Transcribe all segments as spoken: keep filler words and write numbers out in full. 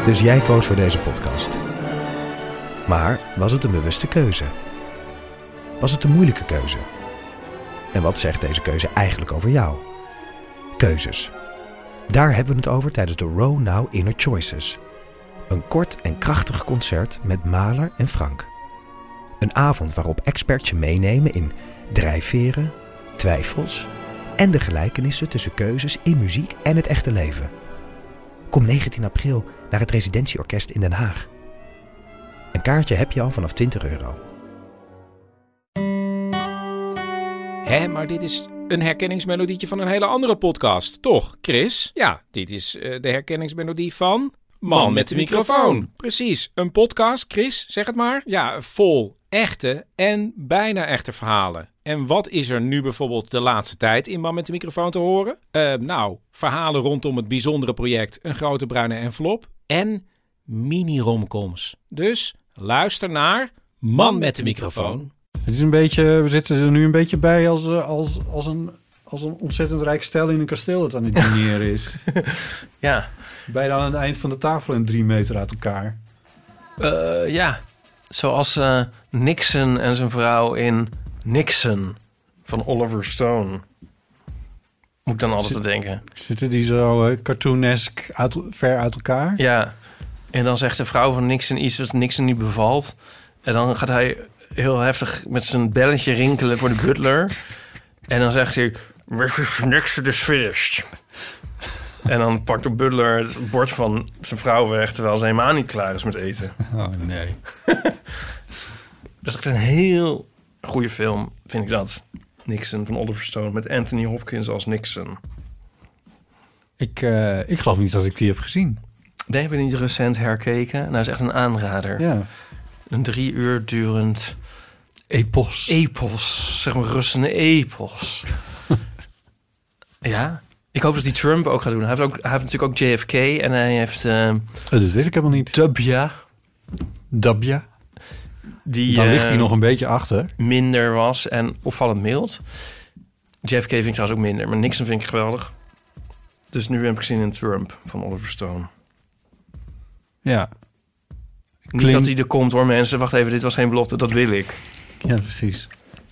Dus jij koos voor deze podcast. Maar was het een bewuste keuze? Was het een moeilijke keuze? En wat zegt deze keuze eigenlijk over jou? Keuzes. Daar hebben we het over tijdens de Row Now Inner Choices. Een kort en krachtig concert met Mahler en Frank. Een avond waarop experts je meenemen in drijfveren, twijfels en de gelijkenissen tussen keuzes in muziek en het echte leven. Kom negentien april naar het Residentieorkest in Den Haag. Een kaartje heb je al vanaf twintig euro. Hé, maar dit is een herkenningsmelodietje van een hele andere podcast, toch, Chris? Ja, dit is uh, de herkenningsmelodie van Man, Man met de microfoon. Precies, een podcast, Chris, zeg het maar. Ja, vol echte en bijna echte verhalen. En wat is er nu bijvoorbeeld de laatste tijd in Man met de microfoon te horen? Uh, nou, verhalen rondom het bijzondere project Een Grote Bruine Envelop en mini-romcoms. Dus luister naar Man met de microfoon. Het is een beetje, we zitten er nu een beetje bij als, als, als, een, als een ontzettend rijk stel in een kasteel dat aan het dineren is. Ja. Bijna aan het eind van de tafel en drie meter uit elkaar. Uh, ja, zoals uh, Nixon en zijn vrouw in Nixon van Oliver Stone. Moet ik dan altijd Zit, denken. Zitten die zo uh, cartoonesk uit, ver uit elkaar? Ja, en dan zegt de vrouw van Nixon iets wat Nixon niet bevalt. En dan gaat hij heel heftig met zijn belletje rinkelen voor de butler. En dan zegt hij, Nixon is finished. En dan pakt de butler het bord van zijn vrouw weg, terwijl ze helemaal niet klaar is met eten. Oh, nee. Dat is echt een heel goede film, vind ik dat. Nixon van Oliver Stone, met Anthony Hopkins als Nixon. Ik, uh, ik geloof niet dat ik die heb gezien. Nee, heb je niet recent herkeken? Nou, dat is echt een aanrader. Ja. Een drie uur durend epos. Epos, zeg maar rustende epos. Ja, ik hoop dat hij Trump ook gaat doen. Hij heeft, ook, hij heeft natuurlijk ook J F K en hij heeft... Uh, oh, dat weet ik helemaal niet. Dabja. Dabja. Die, Dan ligt uh, hij nog een beetje achter. Minder was en opvallend mild. J F K vind ik trouwens ook minder, maar Nixon vind ik geweldig. Dus nu heb ik zin in Trump van Oliver Stone. Ja. Niet Klink... dat hij er komt hoor, mensen. Wacht even, dit was geen belofte, dat wil ik. Ja, precies.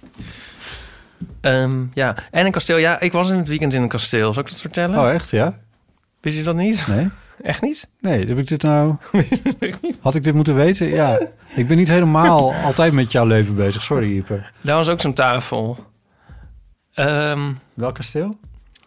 Um, ja, en een kasteel. Ja, ik was in het weekend in een kasteel. Zal ik dat vertellen? Oh, echt, ja? Wist je dat niet? Nee. Echt niet? Nee, heb ik dit nou... Had ik dit moeten weten? Ja. Ik ben niet helemaal altijd met jouw leven bezig. Sorry, Ieper. Daar was ook zo'n tafel. Um, Welk kasteel?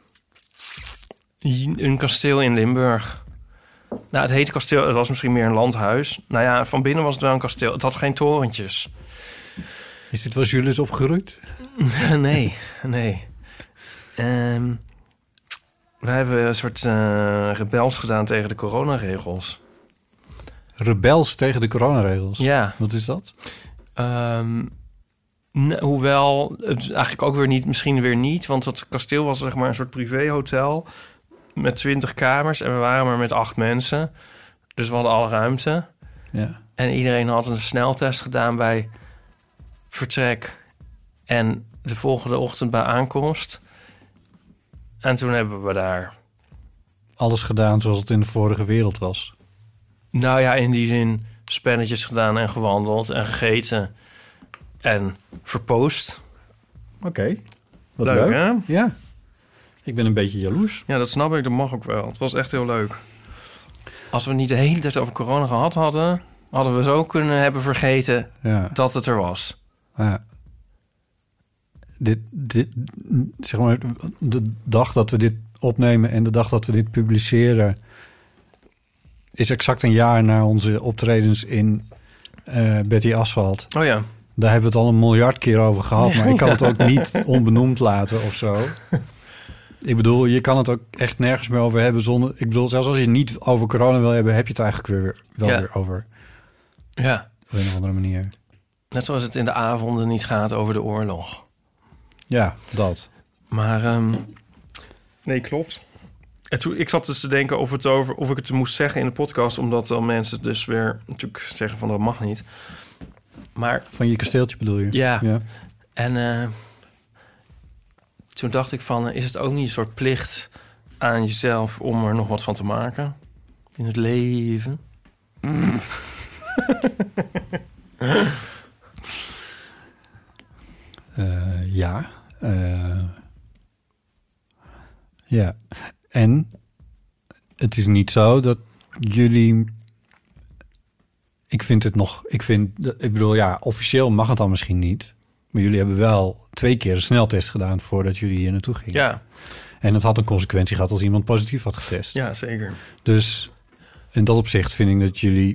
Een kasteel in Limburg. Nou, het heette kasteel. Het was misschien meer een landhuis. Nou ja, van binnen was het wel een kasteel. Het had geen torentjes. Is dit was jullie opgegroeid? nee, nee. Um, wij hebben een soort uh, rebels gedaan tegen de coronaregels. Rebels tegen de coronaregels? Ja. Wat is dat? Um, n- hoewel, het eigenlijk ook weer niet, misschien weer niet. Want dat kasteel was zeg maar een soort privéhotel met twintig kamers. En we waren maar met acht mensen. Dus we hadden alle ruimte. Ja. En iedereen had een sneltest gedaan bij vertrek en de volgende ochtend bij aankomst. En toen hebben we daar alles gedaan zoals het in de vorige wereld was. Nou ja, in die zin spelletjes gedaan en gewandeld en gegeten en verpoost. Oké, okay. Wat leuk, leuk. Hè? Ja. Ik ben een beetje jaloers. Ja, dat snap ik. Dat mag ook wel. Het was echt heel leuk. Als we niet de hele tijd over corona gehad hadden, hadden we zo kunnen hebben vergeten ja. dat het er was. Ja. Dit, dit, zeg maar, de dag dat we dit opnemen en de dag dat we dit publiceren is exact een jaar na onze optredens in uh, Betty Asphalt. Oh ja. Daar hebben we het al een miljard keer over gehad, maar ik kan het ook niet onbenoemd laten of zo. Ik bedoel, je kan het ook echt nergens meer over hebben zonder... Ik bedoel, zelfs als je het niet over corona wil hebben, heb je het eigenlijk weer, wel ja. weer over. Ja. Op een of andere manier. Net zoals het in de avonden niet gaat over de oorlog. Ja, dat. Maar, um, nee, klopt. En toen, ik zat dus te denken of, het over, of ik het moest zeggen in de podcast, omdat dan mensen dus weer natuurlijk zeggen van dat mag niet. Maar van je kasteeltje bedoel je? Ja. ja. En uh, toen dacht ik van, is het ook niet een soort plicht aan jezelf om er nog wat van te maken in het leven? Uh, ja. Uh, ja. En het is niet zo dat jullie... Ik vind het nog... Ik vind... Ik bedoel, ja, officieel mag het dan misschien niet. Maar jullie hebben wel twee keer een sneltest gedaan voordat jullie hier naartoe gingen. Ja. En het had een consequentie gehad als iemand positief had getest. Ja, zeker. Dus in dat opzicht vind ik dat jullie...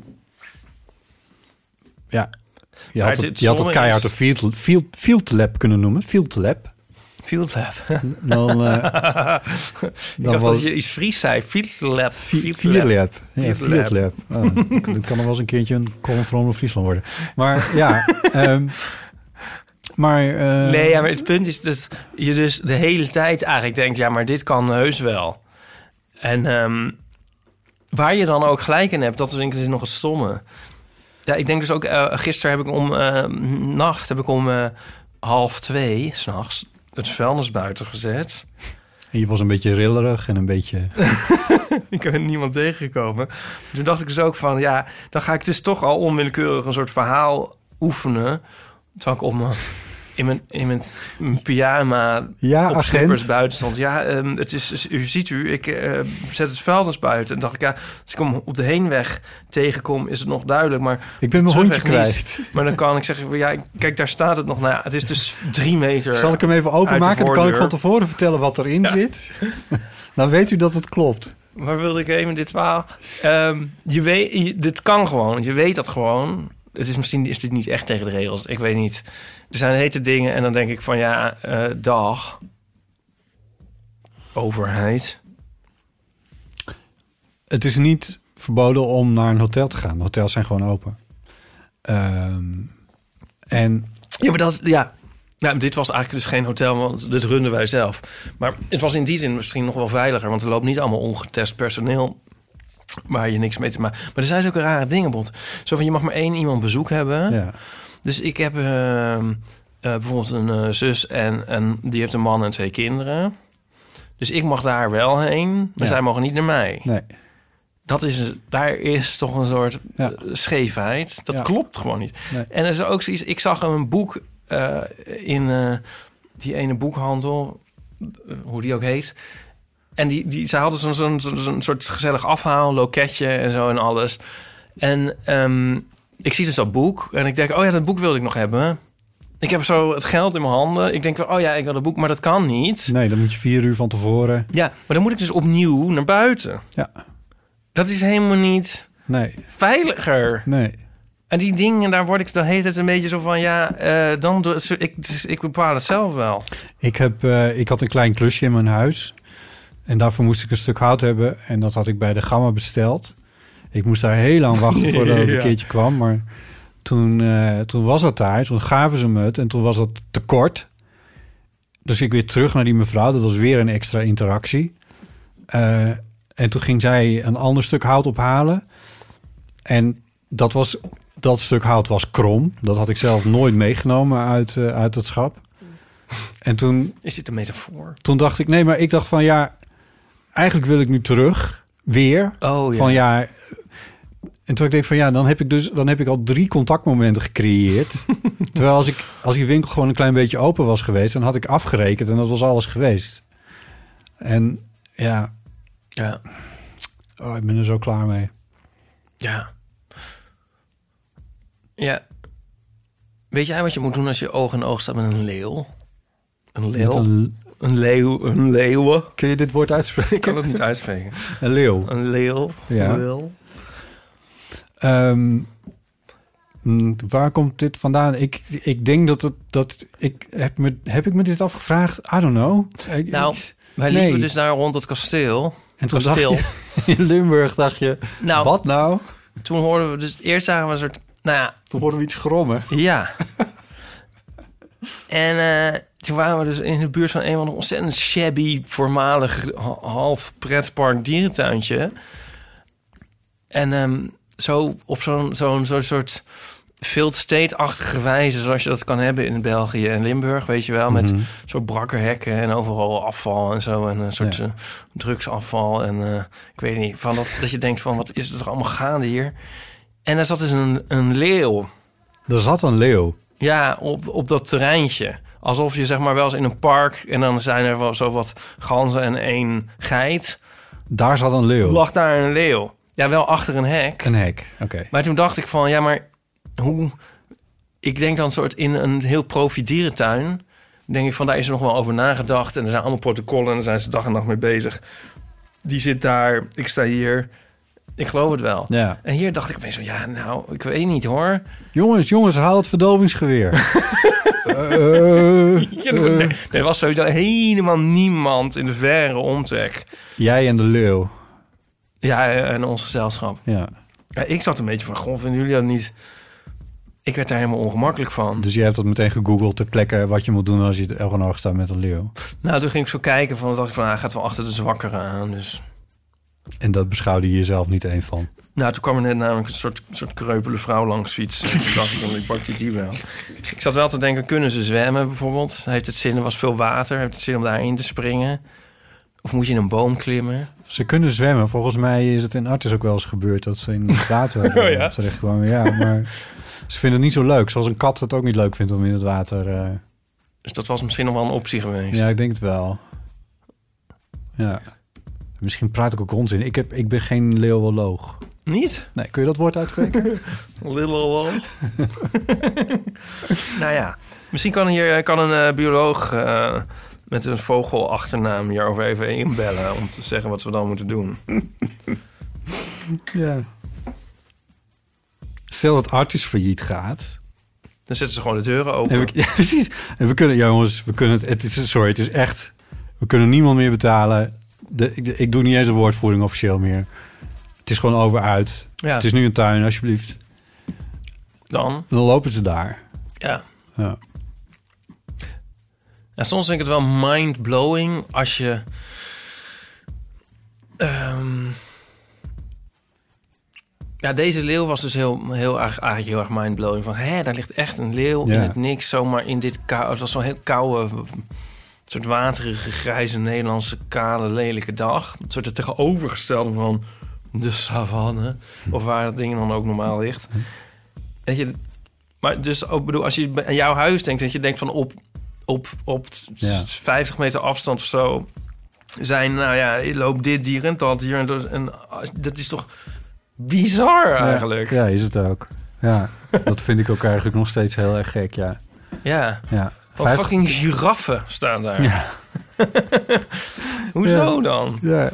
Ja, je had het, je had het keihard een field, field, field lab kunnen noemen. Field lab. Field lab. Dan, uh, dan dacht was... dat je iets Fries zei. Field lab. Field lab. lab. Ja, field lab. Oh, dan kan er wel eens een keertje een column van Omroep Friesland worden. Maar ja... um, maar... Uh... Nee, ja, maar het punt is dat je dus de hele tijd eigenlijk denkt... ja, maar dit kan heus wel. En um, waar je dan ook gelijk in hebt... dat is, denk ik, is nog het stomme. Ja, ik denk dus ook... Uh, gisteren heb ik om... Uh, nacht heb ik om uh, half twee... 's nachts het vuilnis buiten gezet. En je was een beetje rillerig en een beetje... ik ben niemand tegengekomen. Toen dacht ik dus ook van... ja, dan ga ik dus toch al onwillekeurig... een soort verhaal oefenen... terwijl ik op me... In mijn, in mijn, mijn pyjama ja, op agent. slippers buiten stond. Ja, um, het is, u ziet u, ik uh, zet het vuilnis buiten. En dacht ik, ja, als ik hem op de heenweg tegenkom, is het nog duidelijk. Maar ik ben mijn hondje kwijt. Niet. Maar dan kan ik zeggen, ja, kijk, daar staat het nog. Nou ja, het is dus drie meter. Zal ik hem even openmaken? Dan kan ik van tevoren vertellen wat erin ja. zit. Dan weet u dat het klopt. Maar wilde ik even dit verhaal... Um, je weet, je, dit kan gewoon. Je weet dat gewoon... Het is misschien is dit niet echt tegen de regels. Ik weet niet. Er zijn hete dingen en dan denk ik van ja, uh, dag. Overheid. Het is niet verboden om naar een hotel te gaan. De hotels zijn gewoon open. Um, en... Ja, maar dat ja. Nou, dit was eigenlijk dus geen hotel, want dit runden wij zelf. Maar het was in die zin misschien nog wel veiliger, want er loopt niet allemaal ongetest personeel waar je niks mee te maken. Maar er zijn zulke rare dingen, bot. Zo van, je mag maar één iemand bezoek hebben. Ja. Dus ik heb uh, uh, bijvoorbeeld een uh, zus en, en die heeft een man en twee kinderen. Dus ik mag daar wel heen, maar ja. zij mogen niet naar mij. Nee. Dat is, daar is toch een soort ja. scheefheid. Dat ja. klopt gewoon niet. Nee. En er is ook zoiets, ik zag een boek uh, in uh, die ene boekhandel, uh, hoe die ook heet. En die, die, zij hadden zo'n, zo'n, zo'n soort gezellig afhaal, loketje en zo en alles. En um, ik zie dus dat boek en ik denk, oh ja, dat boek wilde ik nog hebben. Ik heb zo het geld in mijn handen. Ik denk, oh ja, ik wil dat boek, maar dat kan niet. Nee, dan moet je vier uur van tevoren. Ja, maar dan moet ik dus opnieuw naar buiten. Ja. Dat is helemaal niet nee. veiliger. Nee. En die dingen, daar word ik dan heet het een beetje zo van, ja, uh, dan doe ik, dus ik bepaal het zelf wel. Ik heb, uh, ik had een klein klusje in mijn huis. En daarvoor moest ik een stuk hout hebben. En dat had ik bij de Gamma besteld. Ik moest daar heel lang wachten voordat het ja. een keertje kwam. Maar toen, uh, toen was het daar. Toen gaven ze me het. En toen was het tekort. Dus ik weer terug naar die mevrouw. Dat was weer een extra interactie. Uh, en toen ging zij een ander stuk hout ophalen. En dat, was, dat stuk hout was krom. Dat had ik zelf nooit meegenomen uit, uh, uit het schap. En toen... Is dit een metafoor? Toen dacht ik, nee, maar ik dacht van ja... Eigenlijk wil ik nu terug, weer. Oh, ja. Van ja... En toen ik denk van ja, dan heb ik dus dan heb ik al drie contactmomenten gecreëerd. Terwijl als ik als die winkel gewoon een klein beetje open was geweest, dan had ik afgerekend en dat was alles geweest. En ja, ja, oh, ik ben er zo klaar mee. Ja, ja. Weet jij wat je moet doen als je oog in oog staat met een leeuw? Een leeuw. Een, een leeuw, een leeuwen. Kun je dit woord uitspreken? Ik kan het niet uitspreken. Een leeuw. Een leeuw. Ja. Een leeuw. Um, waar komt dit vandaan? Ik, ik denk dat het dat ik heb me heb ik me dit afgevraagd. I don't know. Ik, nou, ik, wij nee. liepen dus daar rond het kasteel. En toen kasteel. Dacht je, in Limburg dacht je, nou, wat nou? Toen hoorden we dus eerst zagen we een soort, nou ja, toen hoorden we iets grommen. Ja. En uh, toen waren we dus in de buurt van een van de ontzettend shabby, voormalig half pretpark dierentuintje. En um, zo op zo'n zo'n zo'n soort field state-achtige wijze, zoals je dat kan hebben in België en Limburg, weet je wel, met mm-hmm. soort brakke hekken en overal afval en zo en een soort ja. uh, drugsafval en uh, ik weet niet, van dat dat je denkt van wat is er toch allemaal gaande hier? En daar zat dus een, een leeuw. Er zat een leeuw. Ja, op, op dat terreintje. Alsof je zeg maar wel eens in een park... en dan zijn er wel zo wat ganzen en één geit. Daar zat een leeuw. Lag daar een leeuw. Ja, wel achter een hek. Een hek, oké. Okay. Maar toen dacht ik van, ja, maar hoe... Ik denk dan soort in een heel profi-dierentuin... denk ik van, daar is er nog wel over nagedacht... en er zijn allemaal protocollen en daar zijn ze dag en nacht mee bezig. Die zit daar, ik sta hier... Ik geloof het wel. Ja. En hier dacht ik opeens van, ja, nou, ik weet niet hoor. Jongens, jongens, haal het verdovingsgeweer. uh, ja, uh. Er was sowieso helemaal niemand in de verre omtrek. Jij en de leeuw. Ja, en ons gezelschap. Ja. Ja, ik zat een beetje van, goh, vinden jullie dat niet... Ik werd daar helemaal ongemakkelijk van. Dus jij hebt dat meteen gegoogeld ter plekke wat je moet doen als je elke oog staat met een leeuw. Nou, toen ging ik zo kijken van, dacht ik van, hij gaat wel achter de zwakkeren aan, dus... En dat beschouwde je jezelf niet één van? Nou, toen kwam er net namelijk een soort, soort kreupele vrouw langs fietsen. En toen dacht ik, dan, ik pak je die wel. Ik zat wel te denken, kunnen ze zwemmen bijvoorbeeld? Heeft het zin, er was veel water, heeft het zin om daarin te springen? Of moet je in een boom klimmen? Ze kunnen zwemmen. Volgens mij is het in Artis ook wel eens gebeurd dat ze in het water oh, ja? terechtkwamen. Ja, maar ze vinden het niet zo leuk. Zoals een kat het ook niet leuk vindt om in het water... Uh... Dus dat was misschien nog wel een optie geweest. Ja, ik denk het wel. Ja. Misschien praat ik ook onzin. Ik, heb, ik ben geen leeuwoloog. Niet? Nee, kun je dat woord uitspreken? Leeuwoloog. Nou ja, misschien kan, hier, kan een uh, bioloog uh, met een vogelachternaam hierover even inbellen... om te zeggen wat we dan moeten doen. Ja. Stel dat Artis failliet gaat... Dan zetten ze gewoon de deuren open. En we, ja, precies. En we kunnen, ja, jongens, we kunnen het, het is, sorry, het is echt... We kunnen niemand meer betalen... De, ik, ik doe niet eens een woordvoering officieel meer. Het is gewoon over uit. Ja. Het is nu een tuin, alsjeblieft. Dan? En dan lopen ze daar. Ja. Ja. En soms denk ik het wel mind-blowing als je... Um, ja, deze leeuw was dus heel, heel erg, eigenlijk heel erg mind-blowing. Van, hè, daar ligt echt een leeuw Ja. in het niks. Zomaar in dit kou... Het was zo'n heel koude... soort waterige, grijze, Nederlandse, kale, lelijke dag. Een soort het tegenovergestelde van de savanne. Of waar dat ding dan ook normaal ligt. Weet je, maar dus ook bedoel, als je aan jouw huis denkt... dat je denkt van op, op, op Ja. vijftig meter afstand of zo... zijn, nou ja, je loopt dit dier en dat dier. En, dat, en dat is toch bizar eigenlijk? Ja, ja, is het ook. Ja, dat vind ik ook eigenlijk nog steeds heel erg gek, ja. Ja. Ja. Of fucking giraffen staan daar. Ja. Hoezo Ja. dan? Ja.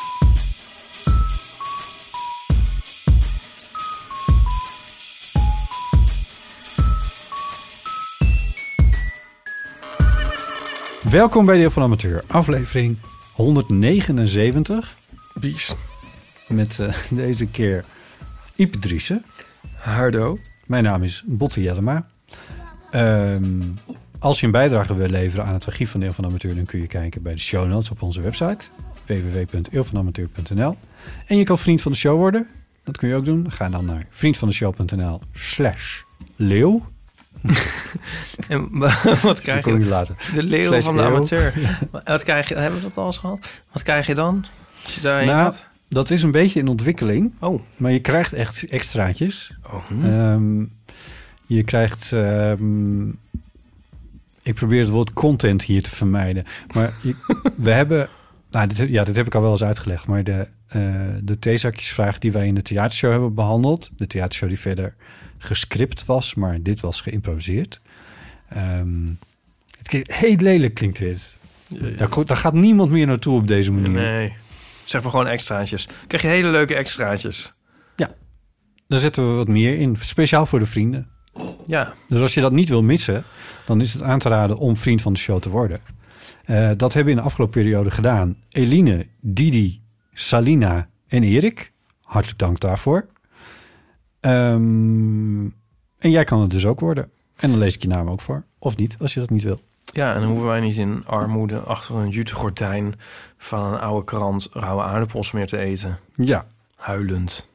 Welkom bij Deel van Amateur, aflevering honderdnegenenzeventig. Bies. Met uh, deze keer Ipe Driessen. Hardo. Mijn naam is Botte Jellema. Um, als je een bijdrage wil leveren aan het archief van Deel van Amateur... dan kun je kijken bij de show notes op onze website... w w w punt eelvanamateur punt n l. En je kan vriend van de show worden. Dat kun je ook doen. Ga dan naar vriendvandeshow.nl slash leeuw. En wat krijg je? je later. De leeuw Slash van de leeuw. amateur. Wat krijg je? Hebben we dat al eens gehad? Wat krijg je dan? Als je daarheen Nou, gaat? dat is een beetje in ontwikkeling. Oh. Maar je krijgt echt extraatjes. Oh. Hm. Um, je krijgt... Um, ik probeer het woord content hier te vermijden. Maar je, we hebben... Nou, dit, ja, dit heb ik al wel eens uitgelegd. Maar de, uh, de theezakjesvraag die wij in de theatershow hebben behandeld... de theatershow die verder gescript was... maar dit was geïmproviseerd. Um, het klinkt, heel lelijk klinkt dit. Daar, daar gaat niemand meer naartoe op deze manier. Nee. Zeg maar gewoon extraatjes. Krijg je hele leuke extraatjes. Ja. Daar zetten we wat meer in. Speciaal voor de vrienden. Ja. Dus als je dat niet wil missen... dan is het aan te raden om vriend van de show te worden. Uh, dat hebben we in de afgelopen periode gedaan. Eline, Didi, Salina en Erik. Hartelijk dank daarvoor. Um, en jij kan het dus ook worden. En dan lees ik je naam ook voor. Of niet, als je dat niet wil. Ja, en dan hoeven wij niet in armoede... achter een juttegordijn van een oude krant... rauwe aardappels meer te eten. Ja. Huilend.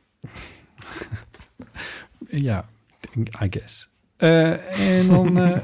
Ja, I guess. Uh, en dan... Uh,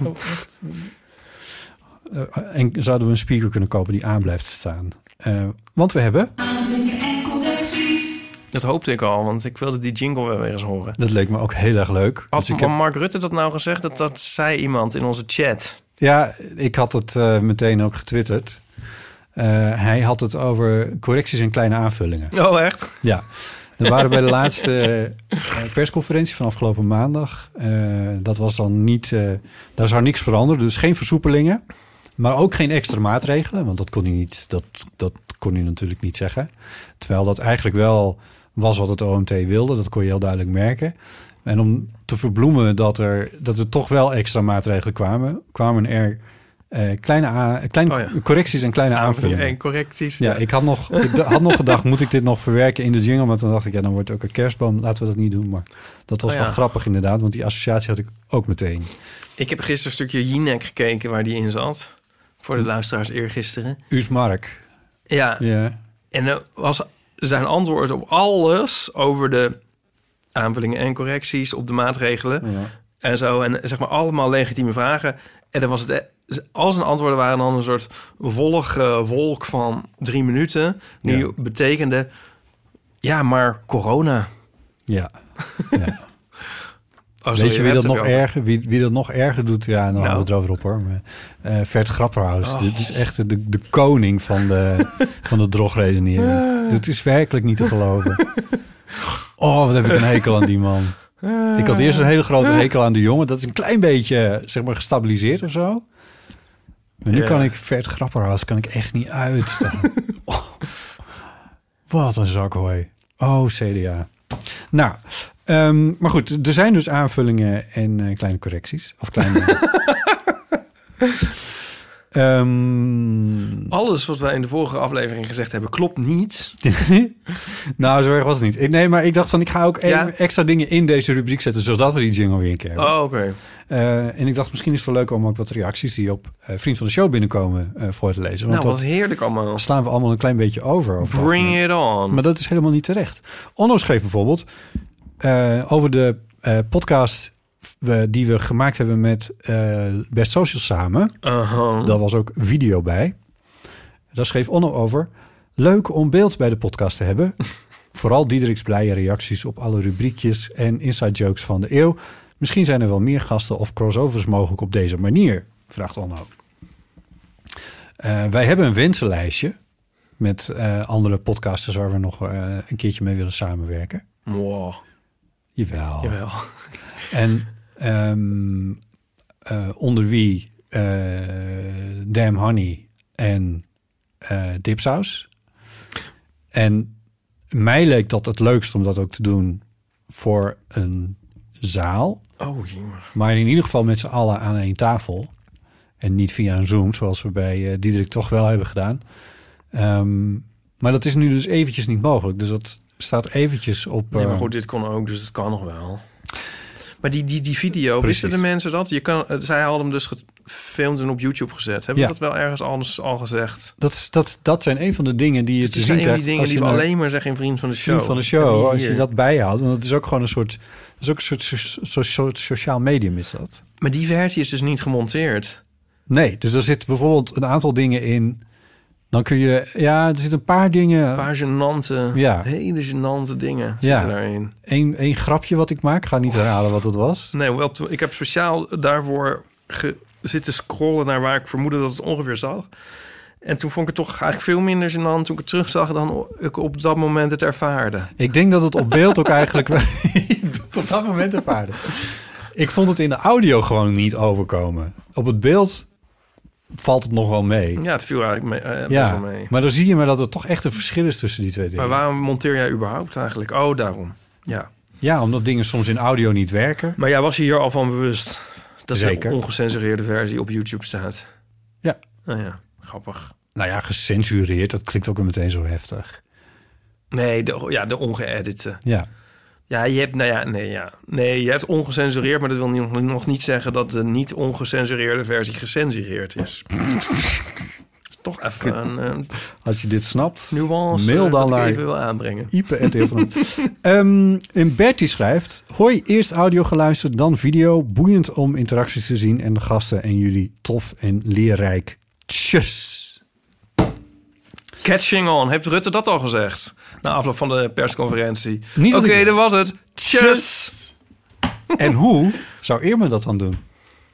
uh, en zouden we een speaker kunnen kopen die aan blijft staan. Uh, want we hebben... Dat hoopte ik al, want ik wilde die jingle wel weer eens horen. Dat leek me ook heel erg leuk. Had Dus ik heb... Mark Rutte dat nou gezegd? Dat, dat zei iemand in onze chat. Ja, ik had het uh, meteen ook getwitterd. Uh, hij had het over correcties en kleine aanvullingen. Oh, echt? Ja. Er waren bij de laatste uh, persconferentie van afgelopen maandag. Uh, dat was dan niet... Uh, daar zou niks veranderen, dus geen versoepelingen. Maar ook geen extra maatregelen, want dat kon hij niet, dat, dat kon hij natuurlijk niet zeggen. Terwijl dat eigenlijk wel was wat het O M T wilde, dat kon je heel duidelijk merken. En om te verbloemen dat er, dat er toch wel extra maatregelen kwamen, kwamen er uh, kleine, a, kleine oh ja. correcties en kleine aanvullingen. En correcties. Ja, ja. ik had nog, ik had nog gedacht, moet ik dit nog verwerken in de jingle? Maar toen dacht ik, ja, dan wordt het ook een kerstboom. Laten we dat niet doen. Maar dat was oh ja. wel grappig inderdaad, want die associatie had ik ook meteen. Ik heb gisteren een stukje Jinek gekeken waar die in zat. Voor de luisteraars eergisteren. Uus Mark. Ja. Ja. En er was zijn antwoord op alles over de aanvullingen en correcties, op de maatregelen Ja. en zo. En zeg maar allemaal legitieme vragen. En dan was het, al zijn antwoorden waren dan een soort wollige wolk van drie minuten. Die Ja. betekende, ja, maar corona. Ja. ja. Oh, Weet sorry, je wie dat, nog hebt het erger, wie, wie dat nog erger doet? Ja, dan Nou. hadden we het erover op hoor. Maar, uh, Vert Grapperhaus. Oh. Dit is echt de, de koning van de, van de drogredenering. Dit is werkelijk niet te geloven. Oh, wat heb ik een hekel aan die man. Ik had eerst een hele grote hekel aan de jongen. Dat is een klein beetje, zeg maar, gestabiliseerd of zo. Maar nu Ja. kan ik Vert Grapperhaus kan ik echt niet uitstaan. Oh, wat een zakhooi. Oh, C D A. Nou, um, maar goed, er zijn dus aanvullingen en uh, kleine correcties. Of kleine... um... Alles wat wij in de vorige aflevering gezegd hebben, klopt niet. nou, zo erg was het niet. Ik, nee, maar ik dacht van, ik ga ook even Ja? extra dingen in deze rubriek zetten, zodat we die jingle weer een keer hebben. Oh, oké. Okay. Uh, en ik dacht, misschien is het wel leuk om ook wat reacties die op uh, Vriend van de Show binnenkomen uh, voor te lezen. Want Nou, wat dat heerlijk allemaal. slaan we allemaal een klein beetje over. over Bring it on. Maar dat is helemaal niet terecht. Onno schreef bijvoorbeeld uh, over de uh, podcast uh, die we gemaakt hebben met uh, Best Social samen. Uh-huh. Daar was ook video bij. Daar schreef Onno over. Leuk om beeld bij de podcast te hebben. Vooral Diederik's blije reacties op alle rubriekjes en inside jokes van de eeuw. Misschien zijn er wel meer gasten of crossovers mogelijk op deze manier, vraagt Onno. Uh, wij hebben een wensenlijstje met uh, andere podcasters waar we nog uh, een keertje mee willen samenwerken. Wow. Jawel. Jawel. En um, uh, onder wie uh, Damn Honey en uh, Dipsaus. En mij leek dat het leukst om dat ook te doen voor een zaal. Oh, jammer. Maar in ieder geval met z'n allen aan één tafel. En niet via een Zoom, zoals we bij uh, Diederik toch wel hebben gedaan. Um, maar dat is nu dus eventjes niet mogelijk. Dus dat staat eventjes op... Nee, maar uh, goed, dit kon ook, dus het kan nog wel. Maar die, die, die video, Precies. wisten de mensen dat? Je kan, uh, zij hadden hem dus gefilmd en op YouTube gezet. Hebben Ja. we dat wel ergens anders al gezegd? Dat, dat, dat zijn een van de dingen die je Het te zien zijn een van krijgt die dingen als die je we naar alleen maar zeggen in Vriend van de Show. Vriend van de En Show, niet als je hier. dat bijhoudt. Want het is ook gewoon een soort... Het is ook een soort so, so, so, sociaal medium is dat. Maar die versie is dus niet gemonteerd. Nee, dus er zit bijvoorbeeld een aantal dingen in. Dan kun je... Ja, er zitten een paar dingen... Een paar gênante, Ja. hele gênante dingen Ja. zitten daarin. Eén één grapje wat ik maak. Ik ga niet herhalen wat het was. Nee, wel, to- ik heb speciaal daarvoor ge- zitten scrollen naar waar ik vermoedde dat het ongeveer zag. En toen vond ik het toch eigenlijk veel minder gênant toen ik het terugzag dan ik op dat moment het ervaarde. Ik denk dat het op beeld ook eigenlijk... wel- Tot dat moment ervaarde. Ik vond het in de audio gewoon niet overkomen. Op het beeld valt het nog wel mee. Ja, het viel eigenlijk mee, eh, best Ja, wel mee. maar dan zie je maar dat er toch echt een verschil is tussen die twee dingen. Maar waarom monteer jij überhaupt eigenlijk? Oh, daarom. Ja. Ja, omdat dingen soms in audio niet werken. Maar jij was je hier al van bewust dat Zeker. de ongecensureerde versie op YouTube staat. Ja. Nou ja, grappig. Nou ja, gecensureerd, dat klinkt ook weer meteen zo heftig. Nee, de, ja, de ongeëdite. Ja, Ja, je hebt, nou ja, nee, ja. Nee, je hebt ongecensureerd, maar dat wil niet- nog niet zeggen dat de niet ongecensureerde versie gecensureerd is. Dat is toch even een, een als je dit snapt, nuance mail eh, dan dat ik naar even wil aanbrengen. Ipe en Theo. um, En Bertie schrijft... Hoi, eerst audio geluisterd, dan video. Boeiend om interacties te zien en de gasten en jullie tof en leerrijk. Tjus. Catching on. Heeft Rutte dat al gezegd? Na afloop van de persconferentie. Niet Oké, dat ik- dat was het. Tjus! En hoe zou Irma dat dan doen?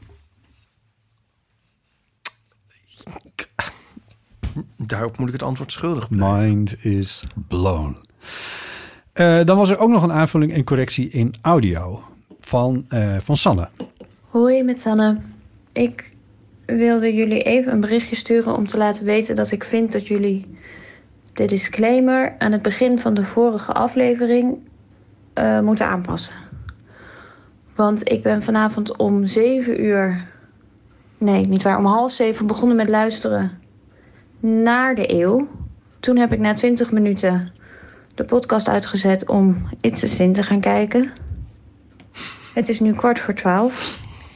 Daarop moet ik het antwoord schuldig blijven. Mind is blown. Uh, dan was er ook nog een aanvulling en correctie in audio van, uh, van Sanne. Hoi, met Sanne. Ik wilde jullie even een berichtje sturen om te laten weten dat ik vind dat jullie de disclaimer aan het begin van de vorige aflevering uh, moeten aanpassen. Want ik ben vanavond om zeven uur, nee niet waar, om half zeven begonnen met luisteren naar de eeuw. Toen heb ik na twintig minuten de podcast uitgezet om It's a Sin te gaan kijken. Het is nu kwart voor twaalf.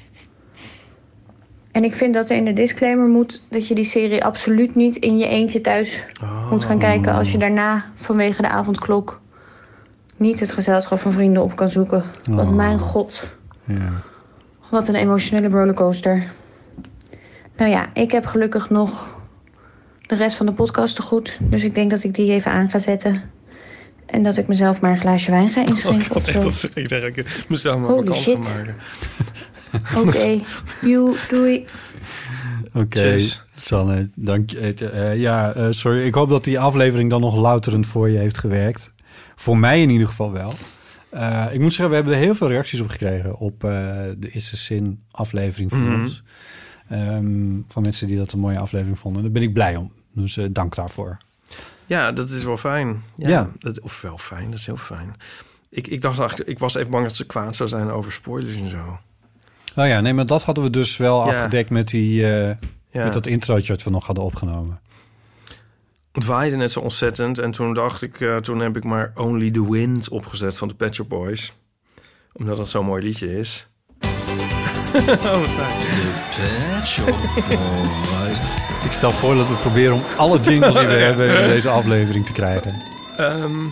En ik vind dat er in de disclaimer moet dat je die serie absoluut niet in je eentje thuis oh. moet gaan kijken als je daarna vanwege de avondklok niet het gezelschap van vrienden op kan zoeken. Oh. Want mijn god, ja. Wat een emotionele rollercoaster. Nou ja, ik heb gelukkig nog de rest van de podcast te goed. Dus ik denk dat ik die even aan ga zetten. En dat ik mezelf maar een glaasje wijn ga inschenken. Oh, echt, dat zeg ik tegen ik mezelf maar Holy vakant shit. gaan maken. Oké, okay. You, doei. Oké, okay. Sanne, dank je. Uh, ja, uh, sorry. Ik hoop dat die aflevering dan nog louterend voor je heeft gewerkt. Voor mij in ieder geval wel. Uh, ik moet zeggen, we hebben er heel veel reacties op gekregen op uh, de Is a Sin aflevering van mm-hmm. ons. Um, van mensen die dat een mooie aflevering vonden. Daar ben ik blij om. Dus uh, dank daarvoor. Ja, dat is wel fijn. Ja, ja. Dat, of wel fijn, dat is heel fijn. Ik, ik dacht eigenlijk, ik was even bang dat ze kwaad zou zijn over spoilers en zo. Oh ja, nee, maar dat hadden we dus wel ja. afgedekt met die uh, ja. met dat introotje dat we nog hadden opgenomen. Het waaide net zo ontzettend en toen dacht ik, uh, toen heb ik maar Only the Wind opgezet van de Pet Shop Boys, omdat dat zo'n mooi liedje is. Oh, wat fijn. De Pet Shop Boys. Ik stel voor dat we proberen om alle jingles die we hebben in deze aflevering te krijgen. Um,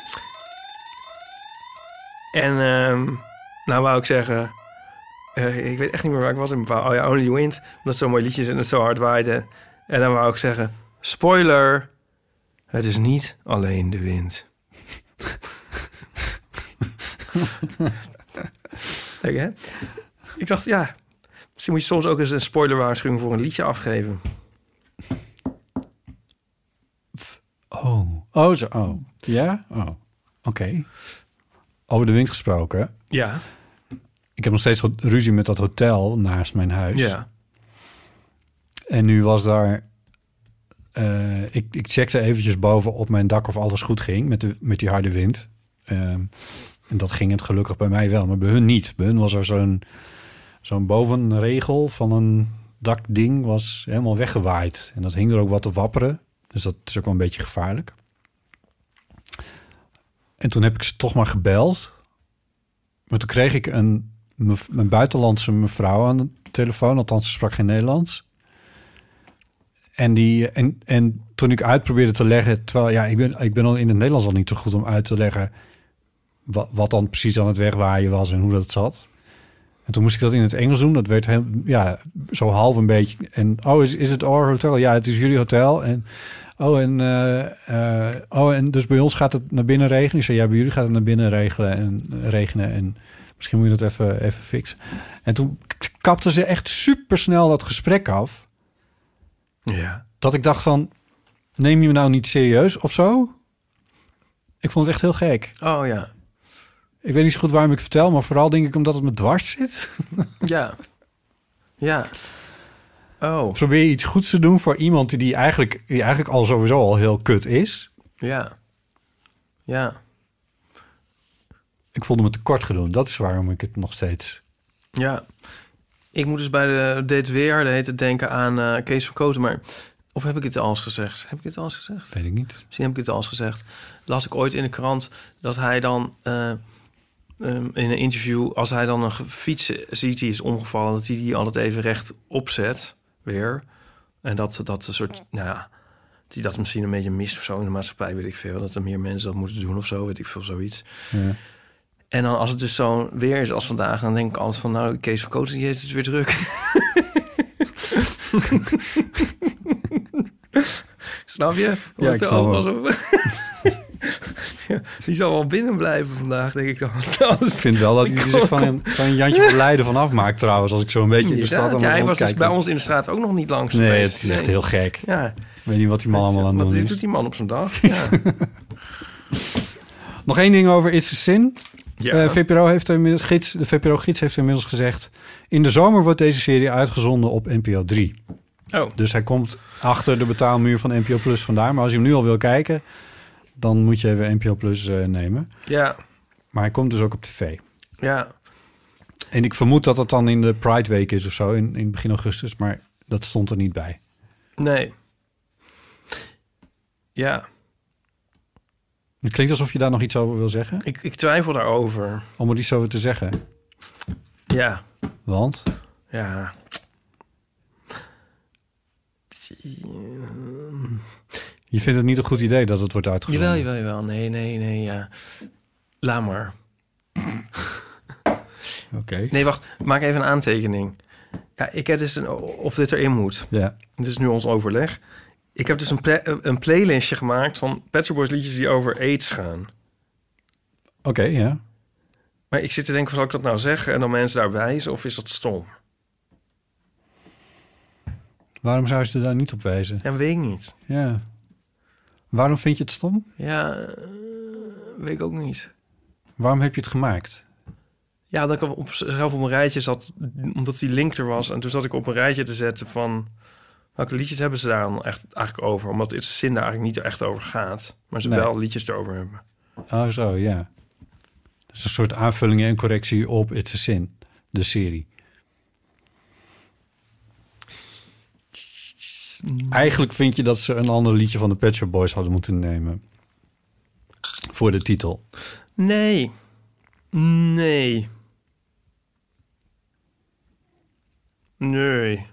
en um, nou wou ik zeggen, uh, ik weet echt niet meer waar ik was in bepaald. Oh ja, Only Wind, omdat het zo'n mooi liedje is en het zo hard waaide. En dan wou ik zeggen, spoiler, het is niet alleen de wind. Leuk hè? Ik dacht, ja, misschien moet je soms ook eens een spoilerwaarschuwing voor een liedje afgeven. Oh, oh, zo, oh. Ja? Oh, oké. Okay. Over de wind gesproken. Ja. Ik heb nog steeds ruzie met dat hotel naast mijn huis. Ja. En nu was daar... Uh, ik, ik checkte eventjes boven op mijn dak of alles goed ging met, de, met die harde wind. Um, en dat ging het gelukkig bij mij wel, maar bij hun niet. Bij hun was er zo'n, zo'n bovenregel van een dakding was helemaal weggewaaid. En dat hing er ook wat te wapperen. Dus dat is ook wel een beetje gevaarlijk. En toen heb ik ze toch maar gebeld. Maar toen kreeg ik een, een buitenlandse mevrouw aan de telefoon. Althans, ze sprak geen Nederlands. En, die, en, en toen ik uitprobeerde te leggen... Terwijl, ja, ik ben, ik ben al in het Nederlands al niet zo goed om uit te leggen... Wat, wat dan precies aan het wegwaaien was en hoe dat zat. En toen moest ik dat in het Engels doen. Dat werd heel, ja, zo half een beetje. En oh, is, is het our hotel? Ja, het is jullie hotel. En oh, en, uh, uh, oh, en dus bij ons gaat het naar binnen regenen. Ik zei, ja, bij jullie gaat het naar binnen regelen en uh, regenen. En misschien moet je dat even, even fixen. En toen kapte ze echt supersnel dat gesprek af. Ja. Dat ik dacht van, neem je me nou niet serieus of zo? Ik vond het echt heel gek. Oh ja. Ik weet niet zo goed waarom ik vertel, maar vooral denk ik omdat het me dwars zit. Ja. Ja. Oh. Probeer je iets goeds te doen voor iemand die, die, eigenlijk, die eigenlijk al sowieso al heel kut is. Ja. Ja. Ik voelde me tekort gedaan. Dat is waarom ik het nog steeds... Ja. Ik moet dus bij de Deed Weer, de heet het denken aan uh, Kees van Koten, maar... Of heb ik het al eens gezegd? Heb ik het al eens gezegd? Weet ik niet. Misschien heb ik het al eens gezegd. Las ik ooit in de krant dat hij dan uh, um, in een interview... als hij dan een fiets ziet die is omgevallen... dat hij die altijd even recht opzet weer. En dat dat een soort... Nou ja, die dat misschien een beetje mist of zo in de maatschappij, weet ik veel. Dat er meer mensen dat moeten doen of zo, weet ik veel, zoiets. Ja. En dan als het dus zo weer is als vandaag... dan denk ik altijd van, nou, Kees van Koten, die heeft het weer druk. Snap je? Ja, ik snap wel. Zo... ja, die zal wel binnen blijven vandaag, denk ik dan. Ik vind wel dat hij zich van een, van een Jantje van Leiden van afmaakt trouwens. Als ik zo een beetje in de stad... Ja, hij was dus bij ons in de straat ook nog niet langs Nee, geweest. het is echt nee. heel gek. Ja. Ik weet niet wat die man allemaal aan het doen is. Wat doet die man op zijn dag? Ja. Nog één ding over It's a Sin. Ja. Uh, V P R O heeft er inmiddels, gids, de V P R O-gids heeft er inmiddels gezegd... in de zomer wordt deze serie uitgezonden op N P O drie. Oh. Dus hij komt achter de betaalmuur van N P O Plus vandaar. Maar als je hem nu al wil kijken... dan moet je even N P O Plus uh, nemen. Ja. Maar hij komt dus ook op tv. Ja. En ik vermoed dat dat dan in de Pride Week is of zo... in, in begin augustus, maar dat stond er niet bij. Nee. Ja. Het klinkt alsof je daar nog iets over wil zeggen. Ik, ik twijfel daarover. Om er iets over te zeggen. Ja. Want? Ja. Je vindt het niet een goed idee dat het wordt uitgezonden? Jawel, jawel, jawel. Nee, nee, nee, ja. Laat maar. Oké. Okay. Nee, wacht. Maak even een aantekening. Ja, ik heb dus een... Of dit erin moet. Ja. Dit is nu ons overleg. Ik heb dus een, pla- een playlistje gemaakt van Pet Shop Boys liedjes die over AIDS gaan. Oké, okay, ja. Maar ik zit te denken, zal ik dat nou zeggen en dan mensen daar wijzen of is dat stom? Waarom zou ze daar niet op wijzen? Ja, weet ik niet. Ja. Waarom vind je het stom? Ja, uh, weet ik ook niet. Waarom heb je het gemaakt? Ja, dat ik op, zelf op een rijtje zat, omdat die link er was. En toen zat ik op een rijtje te zetten van... welke liedjes hebben ze daar dan echt eigenlijk over? Omdat It's a Sin daar eigenlijk niet echt over gaat. Maar ze nee. wel liedjes erover hebben. Oh zo, ja. Dat is een soort aanvulling en correctie op It's a Sin, de serie. Eigenlijk vind je dat ze een ander liedje van de Pet Shop Boys hadden moeten nemen. Voor de titel. Nee. Nee. Nee.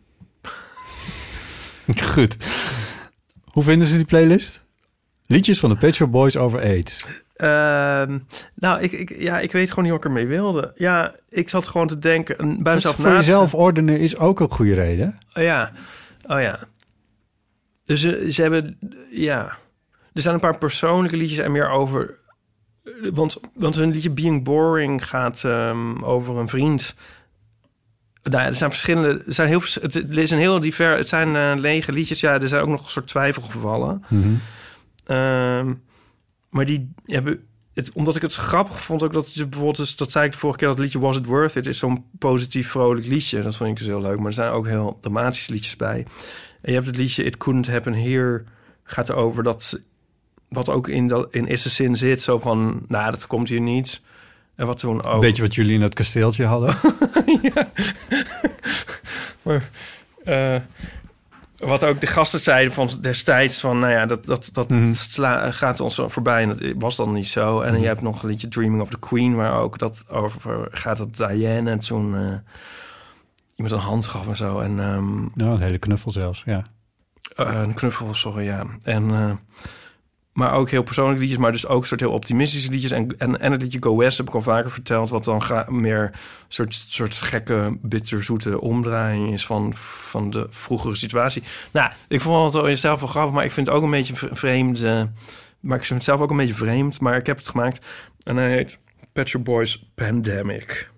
Goed. Hoe vinden ze die playlist? Liedjes van de Pet Shop Boys over AIDS. Uh, nou, ik, ik, ja, ik weet gewoon niet wat ik ermee wilde. Ja, ik zat gewoon te denken... Bij dat mezelf voor jezelf ordenen is ook een goede reden. Oh ja. Oh ja. Dus uh, ze hebben... Ja. Er zijn een paar persoonlijke liedjes en meer over... Want, want hun liedje Being Boring gaat um, over een vriend... Nou, er zijn verschillende... Er zijn heel, het is een heel divers... Het zijn uh, lege liedjes. Ja, er zijn ook nog een soort twijfelgevallen. Mm-hmm. Um, maar die hebben... Het, omdat ik het grappig vond ook dat je bijvoorbeeld... Dus, dat zei ik de vorige keer, dat liedje Was It Worth It... is zo'n positief, vrolijk liedje. Dat vond ik dus heel leuk. Maar er zijn ook heel dramatische liedjes bij. En je hebt het liedje It Couldn't Happen Here... gaat over dat... Wat ook in, dat, in It's a Sin zit. Zo van, nou, dat komt hier niet... En wat toen ook... Een beetje wat jullie in het kasteeltje hadden. ja. maar, uh, wat ook de gasten zeiden van destijds... van, nou ja, dat, dat, dat mm-hmm. sla, gaat ons voorbij. En dat was dan niet zo. En mm-hmm. je hebt nog een liedje Dreaming of the Queen... waar ook dat over gaat dat Diane en toen... Uh, iemand een hand gaf en zo. En, um, nou, een hele knuffel zelfs, ja. Uh, een knuffel, sorry, ja. En... Uh, Maar ook heel persoonlijke liedjes, maar dus ook soort heel optimistische liedjes. En, en, en het liedje Go West heb ik al vaker verteld... wat dan ga, meer soort, soort gekke, bitterzoete omdraaiing is... Van, van de vroegere situatie. Nou, ik vond het wel zelf wel grappig... maar ik vind het ook een beetje vreemd... Uh, maar ik vind het zelf ook een beetje vreemd... maar ik heb het gemaakt. En hij heet Pet Shop Boys Pandemic.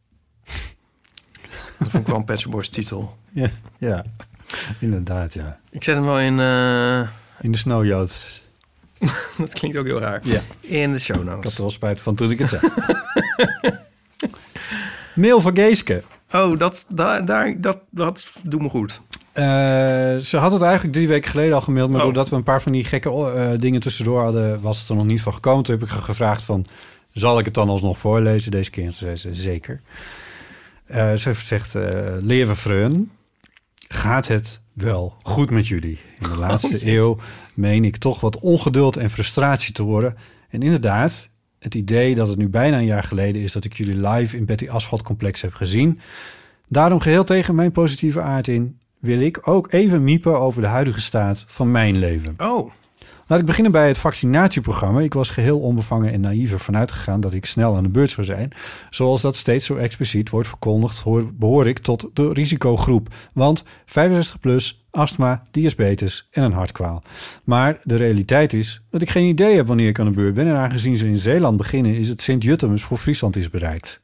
Dat vond ik wel een Pet Shop Boys titel. Ja, ja, inderdaad, ja. Ik zet hem wel in... Uh... In de snowjood. Dat klinkt ook heel raar. Ja. In de show notes. Ik had er wel spijt van toen ik het zei. Mail van Geeske. Oh, dat, daar, daar, dat, dat doet me goed. Uh, ze had het eigenlijk drie weken geleden al gemaild... maar oh. doordat we een paar van die gekke uh, dingen tussendoor hadden... was het er nog niet van gekomen. Toen heb ik haar gevraagd van... zal ik het dan alsnog voorlezen deze keer? En zei ze, zeker. Uh, ze heeft gezegd... Uh, Leven vreun, gaat het wel goed met jullie? In de laatste oh, eeuw meen ik toch wat ongeduld en frustratie te horen. En inderdaad, het idee dat het nu bijna een jaar geleden is... dat ik jullie live in Betty Asphalt Complex heb gezien. Daarom geheel tegen mijn positieve aard in... wil ik ook even miepen over de huidige staat van mijn leven. Oh. Laat ik beginnen bij het vaccinatieprogramma. Ik was geheel onbevangen en naïef ervan uitgegaan dat ik snel aan de beurt zou zijn. Zoals dat steeds zo expliciet wordt verkondigd, hoor, behoor ik tot de risicogroep. Want vijfenzestig plus, astma, diabetes en een hartkwaal. Maar de realiteit is dat ik geen idee heb wanneer ik aan de beurt ben. En aangezien ze in Zeeland beginnen, is het Sint-Jutemus voor Friesland is bereikt.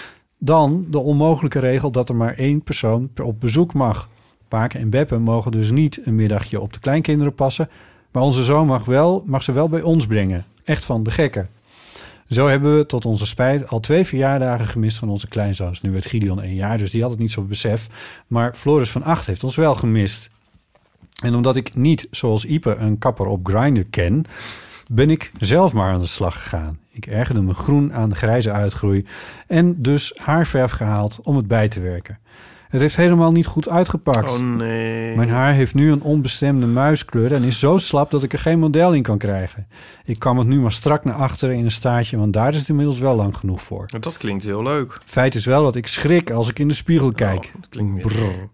Dan de onmogelijke regel dat er maar één persoon per op bezoek mag. Paken en Beppe mogen dus niet een middagje op de kleinkinderen passen, maar onze zoon mag, wel, mag ze wel bij ons brengen. Echt van de gekken. Zo hebben we tot onze spijt al twee verjaardagen gemist van onze kleinzoons. Nu werd Gideon één jaar, dus die had het niet zo besef. Maar Floris van acht heeft ons wel gemist. En omdat ik niet, zoals Ipe, een kapper op Grindr ken, ben ik zelf maar aan de slag gegaan. Ik ergerde me groen aan de grijze uitgroei en dus haarverf gehaald om het bij te werken. Het heeft helemaal niet goed uitgepakt. Oh nee. Mijn haar heeft nu een onbestemde muiskleur en is zo slap dat ik er geen model in kan krijgen. Ik kam het nu maar strak naar achteren in een staartje, want daar is het inmiddels wel lang genoeg voor. Dat klinkt heel leuk. Feit is wel dat ik schrik als ik in de spiegel kijk. Oh, dat klinkt meer.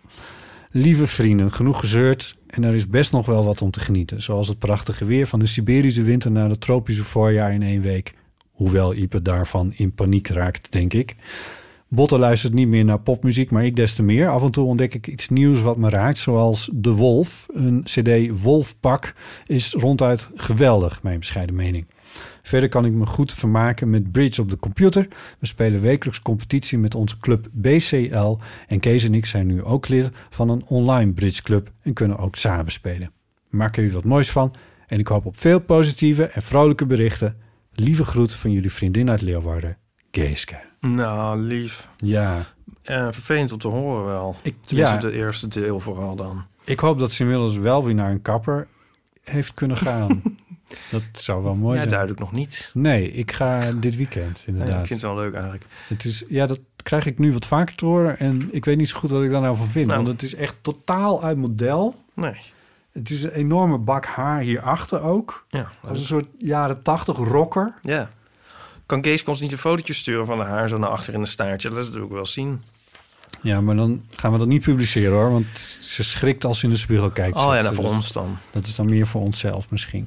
Lieve vrienden, genoeg gezeurd en er is best nog wel wat om te genieten. Zoals het prachtige weer van de Siberische winter naar het tropische voorjaar in één week. Hoewel Ipe daarvan in paniek raakt, denk ik. Botte luistert niet meer naar popmuziek, maar ik des te meer. Af en toe ontdek ik iets nieuws wat me raakt, zoals De Wolf. Een cd Wolfpak is ronduit geweldig, mijn bescheiden mening. Verder kan ik me goed vermaken met bridge op de computer. We spelen wekelijks competitie met onze club B C L. En Kees en ik zijn nu ook lid van een online bridgeclub en kunnen ook samen spelen. Maak er u wat moois van en ik hoop op veel positieve en vrolijke berichten. Lieve groet van jullie vriendin uit Leeuwarden, Geeske. Nou, lief. Ja. Uh, vervelend om te horen wel. Ik, Tenminste, ja. de eerste deel vooral dan. Ik hoop dat ze inmiddels wel weer naar een kapper heeft kunnen gaan. Dat zou wel mooi ja, zijn. duidelijk nog niet. Nee, ik ga dit weekend inderdaad. Ja, ik vind het wel leuk eigenlijk. Het is, ja, dat krijg ik nu wat vaker te horen. En ik weet niet zo goed wat ik daar nou van vind. Nou. Want het is echt totaal uit model. Nee. Het is een enorme bak haar hierachter ook. Ja. Als een soort jaren tachtig rocker. Ja. Kan Kees ons niet een fotootje sturen van de haar zo naar achter in een staartje? Dat wil ik wel zien. Ja, maar dan gaan we dat niet publiceren hoor. Want ze schrikt als ze in de spiegel kijkt. Oh ja, zegt nou ze. voor Dus ons dan. Dat is dan meer voor onszelf misschien.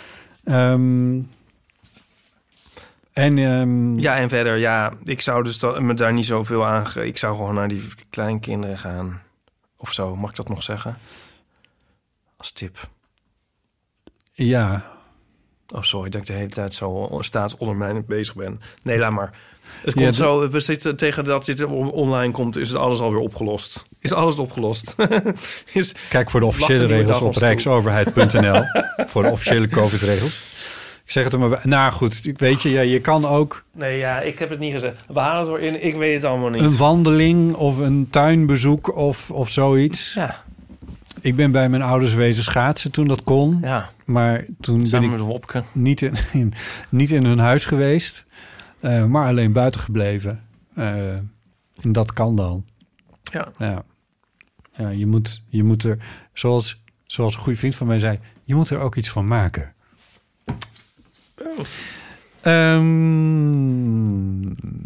Ehm, en um, Ja, en verder, ja, ik zou dus dat, me daar niet zoveel aan... Ge- ik zou gewoon naar die kleinkinderen gaan. Of zo, mag ik dat nog zeggen? Als tip. ja, Oh, sorry dat ik de hele tijd zo staatsondermijnend bezig ben. Nee, laat maar. Het Ja, komt de- zo, we zitten tegen dat dit on- online komt, is het alles alweer opgelost. Is alles opgelost. is, kijk voor de officiële Wacht een regels dag op ons toe. rijksoverheid punt n l. Voor de officiële COVID-regels. Ik zeg het er maar bij. Nou goed, ik weet je, ja, je kan ook nee, ja, ik heb het niet gezegd. We halen het erin, ik weet het allemaal niet. een wandeling of een tuinbezoek of, of zoiets. Ja, Ik ben bij mijn ouders wezen schaatsen toen dat kon. ja. Maar toen ben Samen ik met Wopke. niet in, in- niet in hun huis geweest. eh, maar alleen buiten gebleven. Eh, en dat kan dan. Ja. Ja, ja je, moet, je moet er, zoals, zoals een goede vriend van mij zei, je moet er ook iets van maken. Oh. Ehm,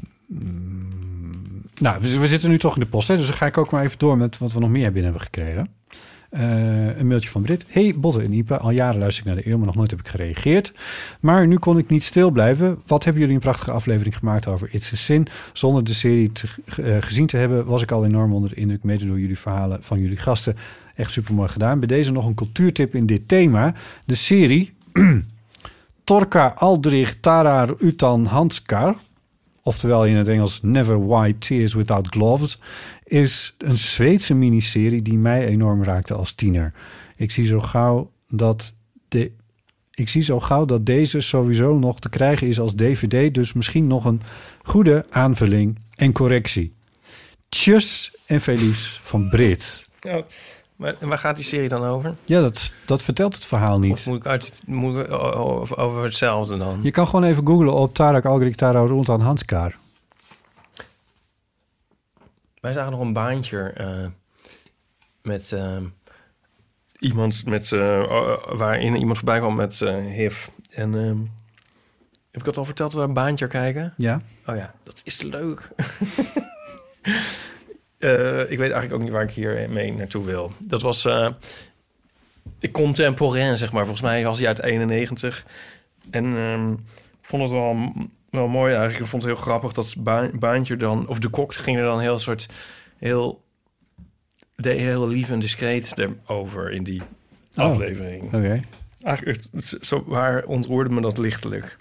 nou, we, we zitten nu toch in de post, hè, dus dan ga ik ook maar even door met wat we nog meer binnen hebben gekregen. Eh, een mailtje van Brit. Hey, Botte en Ipe, al jaren luister ik naar de eeuw, maar nog nooit heb ik gereageerd. Maar nu kon ik niet stil blijven. Wat hebben jullie een prachtige aflevering gemaakt over It's a Sin? Zonder de serie te, uh, gezien te hebben, was ik al enorm onder de indruk, mede door jullie verhalen van jullie gasten. Echt supermooi gedaan. Bij deze nog een cultuurtip in dit thema. De serie Torka Aldrich Tarar Utan Hanskar, oftewel in het Engels Never Wipe Tears Without Gloves, is een Zweedse miniserie die mij enorm raakte als tiener. Ik zie zo gauw dat de ik zie zo gauw dat deze sowieso nog te krijgen is als D V D, dus misschien nog een goede aanvulling en correctie. Tjus en veel liefs van Brit. Oh, maar waar gaat die serie dan over? Ja, dat, dat vertelt het verhaal Of niet. moet ik, uit, moet ik over, over hetzelfde dan? Je kan gewoon even googlen op Tarak Algrik Tara Roentan Hanskar. Wij zagen nog een baantje uh, met uh, iemand met, uh, waarin iemand voorbij kwam met uh, H I V. En uh, heb ik dat al verteld, dat we een baantje kijken? Ja. Oh ja, dat is leuk. uh, ik weet eigenlijk ook niet waar ik hier mee naartoe wil. Dat was uh, contemporain, zeg maar. Volgens mij was hij uit eenennegentig. En um, ik vond het wel, wel mooi eigenlijk. Ik vond het heel grappig dat ba- Baantje dan... Of de Kok ging er dan heel soort... Heel, de, heel lief en discreet erover in die oh, aflevering. Oké. Okay. Eigenlijk, het, zo, waar ontroerde me dat lichtelijk.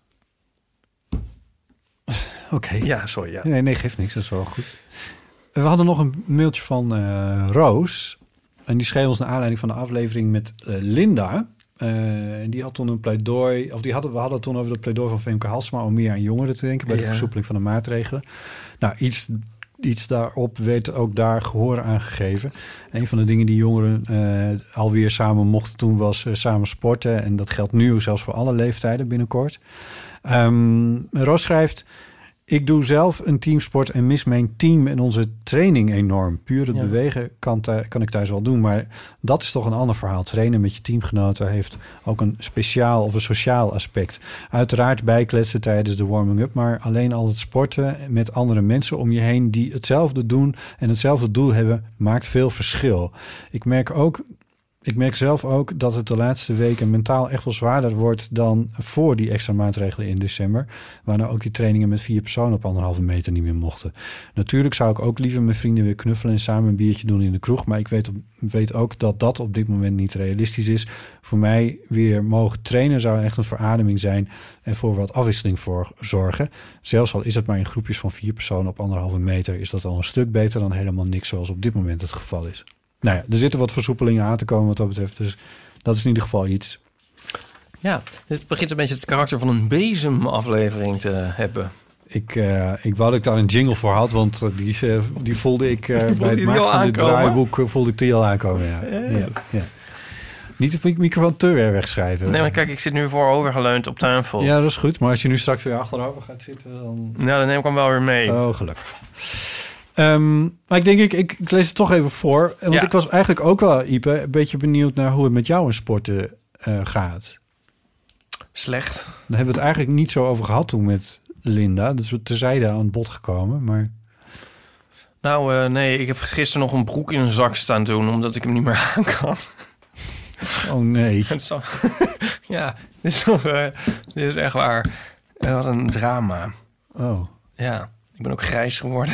Oké. Okay. Ja, sorry. Ja. Nee, nee, geeft niks. Dat is wel goed. We hadden nog een mailtje van uh, Roos. En die schreef ons naar aanleiding van de aflevering met uh, Linda. Uh, en die had toen een pleidooi... Of die hadden, we hadden het toen over het pleidooi van Femke Halsema... om meer aan jongeren te denken bij de ja. versoepeling van de maatregelen. Nou, iets... Iets daarop werd ook daar gehoor aan gegeven. Een van de dingen die jongeren uh, alweer samen mochten doen... was uh, samen sporten. En dat geldt nu zelfs voor alle leeftijden binnenkort. Um, Roos schrijft... Ik doe zelf een teamsport en mis mijn team en onze training enorm. Puur het ja. bewegen kan, th- kan ik thuis wel doen. Maar dat is toch een ander verhaal. Trainen met je teamgenoten heeft ook een speciaal of een sociaal aspect. Uiteraard bijkletsen tijdens de warming-up. Maar alleen al het sporten met andere mensen om je heen... die hetzelfde doen en hetzelfde doel hebben... maakt veel verschil. Ik merk ook... Ik merk zelf ook dat het de laatste weken mentaal echt wel zwaarder wordt dan voor die extra maatregelen in december. Waarna ook die trainingen met vier personen op anderhalve meter niet meer mochten. Natuurlijk zou ik ook liever met vrienden weer knuffelen en samen een biertje doen in de kroeg. Maar ik weet, op, weet ook dat dat op dit moment niet realistisch is. Voor mij weer mogen trainen zou echt een verademing zijn en voor wat afwisseling voor zorgen. Zelfs al is het maar in groepjes van vier personen op anderhalve meter, is dat al een stuk beter dan helemaal niks zoals op dit moment het geval is. Nou ja, er zitten wat versoepelingen aan te komen wat dat betreft. Dus dat is in ieder geval iets. Ja, dit begint een beetje het karakter van een bezemaflevering te hebben. Ik, uh, ik wou dat ik daar een jingle voor had, want uh, die, uh, die voelde ik uh, bij het maken van dit draaiboek uh, voelde ik die al aankomen. Ja. Ja, ja, ja. Niet de microfoon te weer wegschrijven. Nee, maar kijk, ik zit nu voorovergeleund op tafel. Ja, dat is goed. Maar als je nu straks weer achterover gaat zitten, dan... Nou, dan neem ik hem wel weer mee. Oh, gelukkig. Um, maar ik denk, ik, ik, ik lees het toch even voor. Want ja. ik was eigenlijk ook wel, Ipe, een beetje benieuwd naar hoe het met jou in sporten uh, gaat. Slecht. Daar hebben we het eigenlijk niet zo over gehad toen met Linda. Dus we terzijde aan het bod gekomen, maar... Nou, uh, nee, ik heb gisteren nog een broek in een zak staan doen, omdat ik hem niet meer aan kan. Oh nee. Zo, ja, dit is, toch, uh, dit is echt waar. Wat een drama. Oh. Ja. Ik ben ook grijs geworden.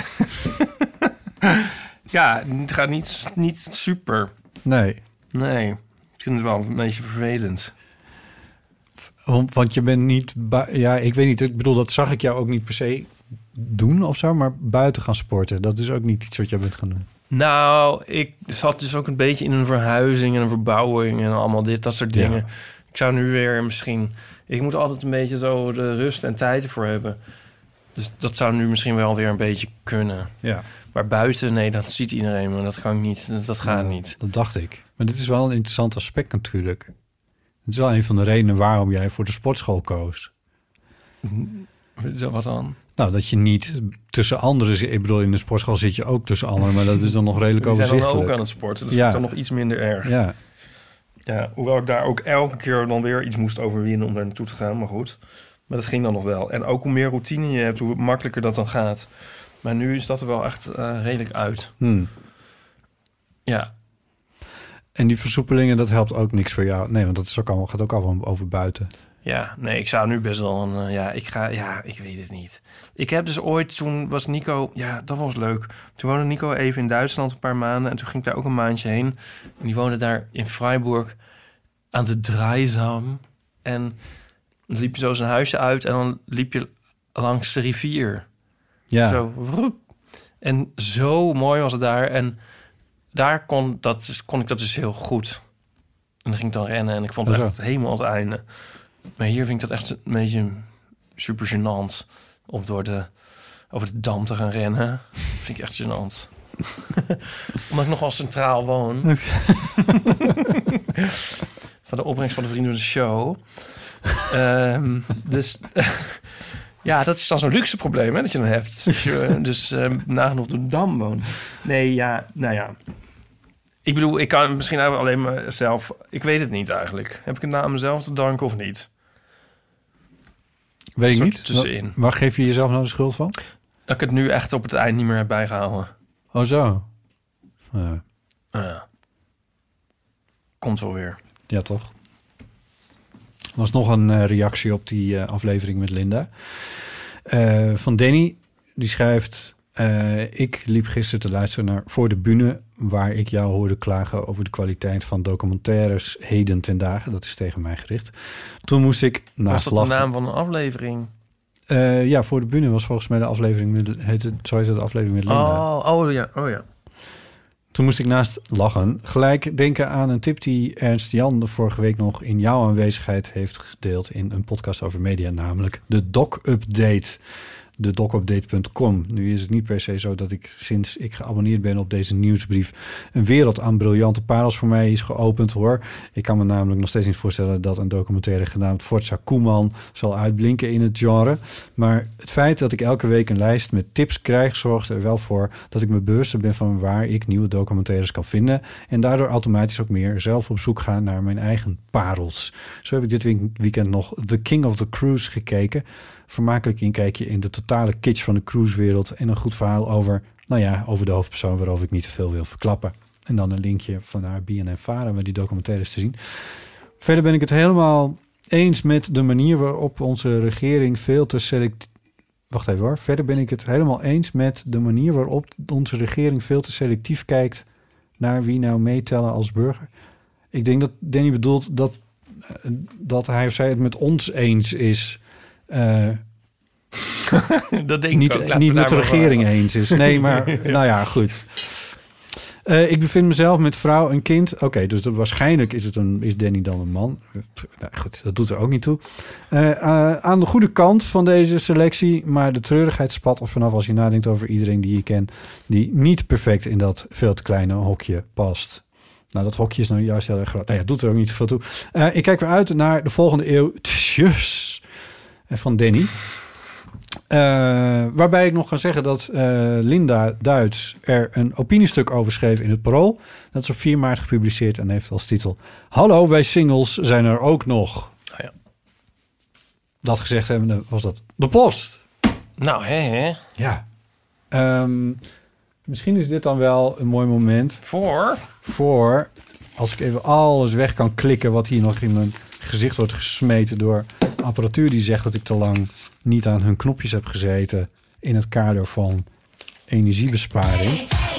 Ja, het gaat niet, niet super. Nee. Nee, ik vind het wel een beetje vervelend. Want, want je bent niet... Bu- ja, ik weet niet. Ik bedoel, dat zag ik jou ook niet per se doen of zo. Maar buiten gaan sporten, dat is ook niet iets wat jij bent gaan doen. Nou, ik zat dus ook een beetje in een verhuizing en een verbouwing en allemaal dit, dat soort dingen. Ja. Ik zou nu weer misschien... Ik moet altijd een beetje zo de rust en tijd ervoor hebben. Dus dat zou nu misschien wel weer een beetje kunnen. Ja. Maar buiten, nee, dat ziet iedereen, maar dat kan niet. Dat, dat gaat ja, niet. Dat dacht ik. Maar dit is wel een interessant aspect natuurlijk. Het is wel een van de redenen waarom jij voor de sportschool koos. Wat dan? Nou, dat je niet tussen anderen zit. Ik bedoel, in de sportschool zit je ook tussen anderen, maar dat is dan nog redelijk overzichtelijk. Die zijn dan ook aan het sporten, dus ja. dat is dan nog iets minder erg. Ja. Ja, hoewel ik daar ook elke keer dan weer iets moest overwinnen om daar naartoe te gaan, maar goed. Maar dat ging dan nog wel. En ook hoe meer routine je hebt, hoe makkelijker dat dan gaat. Maar nu is dat er wel echt uh, redelijk uit. Hmm. Ja. En die versoepelingen, dat helpt ook niks voor jou? Nee, want dat is ook allemaal, gaat ook allemaal over buiten. Ja, nee, ik zou nu best wel een... Uh, ja, ik ga... Ja, ik weet het niet. Ik heb dus ooit... Toen was Nico... Ja, dat was leuk. Toen woonde Nico even in Duitsland een paar maanden. En toen ging ik daar ook een maandje heen. En die woonde daar in Freiburg aan de Dreisam. En dan liep je zo zijn huisje uit en dan liep je langs de rivier. Ja. Zo. En zo mooi was het daar. En daar kon, dat, kon ik dat dus heel goed. En dan ging ik dan rennen en ik vond het echt helemaal aan het einde. Maar hier vind ik dat echt een beetje super gênant. Om door de, over de Dam te gaan rennen. Dat vind ik echt gênant. Omdat ik nogal centraal woon. Van de opbrengst van de Vrienden van de Show. um, dus ja, dat is dan zo'n luxe probleem hè, dat je dan hebt. Dus, je, dus um, nagenoeg op de Dam woont. Nee, ja, nou ja. Ik bedoel, ik kan misschien alleen maar zelf... Ik weet het niet eigenlijk. Heb ik het aan mezelf te danken of niet? Weet ik niet. Tussenin. Waar geef je jezelf nou de schuld van? Dat ik het nu echt op het eind niet meer heb bijgehouden. Oh zo. Ja. Uh. komt wel weer. Ja, toch? Er was nog een uh, reactie op die uh, aflevering met Linda. Uh, van Danny, die schrijft... Uh, ik liep gisteren te luisteren naar Voor de Bühne... waar ik jou hoorde klagen over de kwaliteit van documentaires heden ten dagen. Dat is tegen mij gericht. Toen moest ik naast Was dat de lachen... naam van een aflevering? Uh, ja, Voor de Bühne was volgens mij de aflevering... Met, heet het, zo heet het de aflevering met Linda. Oh, oh ja, oh ja. Toen moest ik naast lachen gelijk denken aan een tip die Ernst Jan de vorige week nog in jouw aanwezigheid heeft gedeeld in een podcast over media, namelijk de Doc-update. de doc update punt com. Nu is het niet per se zo dat ik sinds ik geabonneerd ben op deze nieuwsbrief een wereld aan briljante parels voor mij is geopend, hoor. Ik kan me namelijk nog steeds niet voorstellen dat een documentaire genaamd Forza Koeman zal uitblinken in het genre. Maar het feit dat ik elke week een lijst met tips krijg zorgt er wel voor dat ik me bewuster ben van waar ik nieuwe documentaires kan vinden en daardoor automatisch ook meer zelf op zoek ga naar mijn eigen parels. Zo heb ik dit weekend nog The King of the Cruise gekeken. Vermakelijk inkijkje in de totale kitsch van de cruisewereld en een goed verhaal over, nou ja, over de hoofdpersoon waarover ik niet te veel wil verklappen. En dan een linkje van naar B N N Vara met die documentaires te zien. Verder ben ik het helemaal eens met de manier waarop onze regering veel te select... Wacht even hoor. Verder ben ik het helemaal eens met de manier waarop onze regering veel te selectief kijkt naar wie nou meetellen als burger. Ik denk dat Danny bedoelt dat, dat hij of zij het met ons eens is. Uh, dat denk niet, ik ook. niet met de regering maar eens is. Nee, maar ja. Nou ja, goed. Uh, ik bevind mezelf met vrouw en kind. Oké, okay, dus dat, waarschijnlijk is, het een, is Danny dan een man. Nou, goed, dat doet er ook niet toe. Uh, uh, aan de goede kant van deze selectie, maar de treurigheid spat er vanaf als je nadenkt over iedereen die je kent, die niet perfect in dat veel te kleine hokje past. Nou, dat hokje is nou juist heel erg groot. Nou ja, doet er ook niet veel toe. Uh, ik kijk weer uit naar de volgende eeuw. Tjus. Van Danny. Uh, waarbij ik nog kan zeggen dat uh, Linda Duits er een opiniestuk over schreef in het Parool. Dat is op vier maart gepubliceerd en heeft als titel: Hallo, wij singles zijn er ook nog. Oh ja. Dat gezegd hebbende was dat de post. Nou, hè, hè? Ja. Um, misschien is dit dan wel een mooi moment. Voor? Voor, als ik even alles weg kan klikken wat hier nog in mijn gezicht wordt gesmeten door apparatuur die zegt dat ik te lang niet aan hun knopjes heb gezeten in het kader van energiebesparing.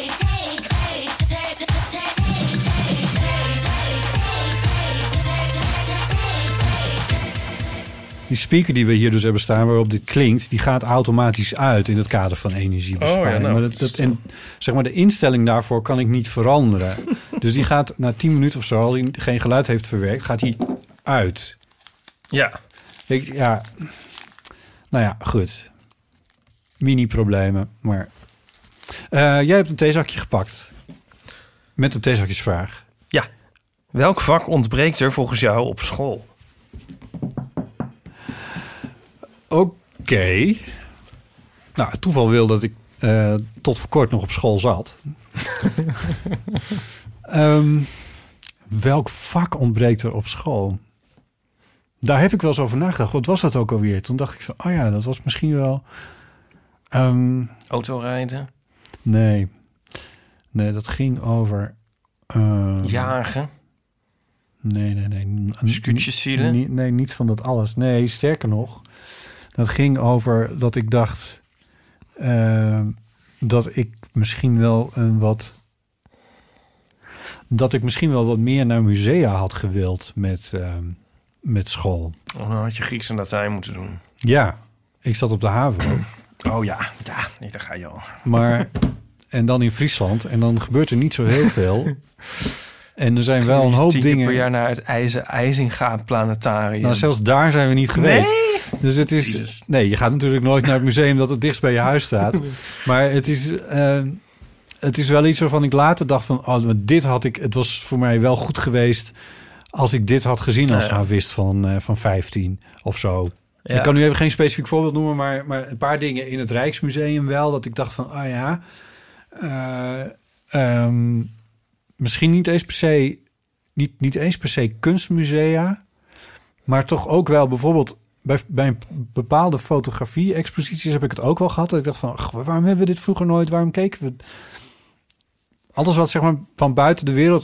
Die speaker die we hier dus hebben staan waarop dit klinkt, die gaat automatisch uit in het kader van energiebesparing. Oh, ja, nou, maar, dat, dat, en, zeg maar de instelling daarvoor kan ik niet veranderen. Dus die gaat na tien minuten of zo, als hij geen geluid heeft verwerkt, gaat hij uit. Ja. Ik, ja. Nou ja, goed. Mini-problemen, maar... Uh, jij hebt een theezakje gepakt. Met een theezakjesvraag. Ja. Welk vak ontbreekt er volgens jou op school? Oké. Okay. Nou, het toeval wil dat ik uh, tot voor kort nog op school zat. um, welk vak ontbreekt er op school? Daar heb ik wel eens over nagedacht. Wat was dat ook alweer? Toen dacht ik van, oh ja, dat was misschien wel... Um, Autorijden? Nee. Nee, dat ging over... Um, Jagen? Nee, nee, nee. Scootjes zielen? Nee, niet van dat alles. Nee, sterker nog. Dat ging over dat ik dacht... Uh, dat ik misschien wel een wat... Dat ik misschien wel wat meer naar musea had gewild met... Uh, met school. Oh, dan had je Grieks en Latijn moeten doen. Ja, ik zat op de HAVO. Oh ja, ja, nee, daar ga je al. Maar, en dan in Friesland. En dan gebeurt er niet zo heel veel. En er zijn wel een hoop dingen... per jaar naar het IJzer, IJzinga Planetarium. Nou, zelfs daar zijn we niet geweest. Nee? Dus het is... Jezus. Nee, je gaat natuurlijk nooit naar het museum dat het dichtst bij je huis staat. Maar het is... Uh, het is wel iets waarvan ik later dacht van... Oh, dit had ik... Het was voor mij wel goed geweest... als ik dit had gezien als havist van, uh, van vijftien of zo. Ja. Ik kan nu even geen specifiek voorbeeld noemen... Maar, maar een paar dingen in het Rijksmuseum wel... dat ik dacht van, ah oh ja... Uh, um, misschien niet eens per se... Niet, niet eens per se kunstmusea... maar toch ook wel bijvoorbeeld... bij, bij bepaalde fotografie-exposities heb ik het ook wel gehad... dat ik dacht van, ach, waarom hebben we dit vroeger nooit... waarom keken we... Alles wat zeg maar van buiten de wereld...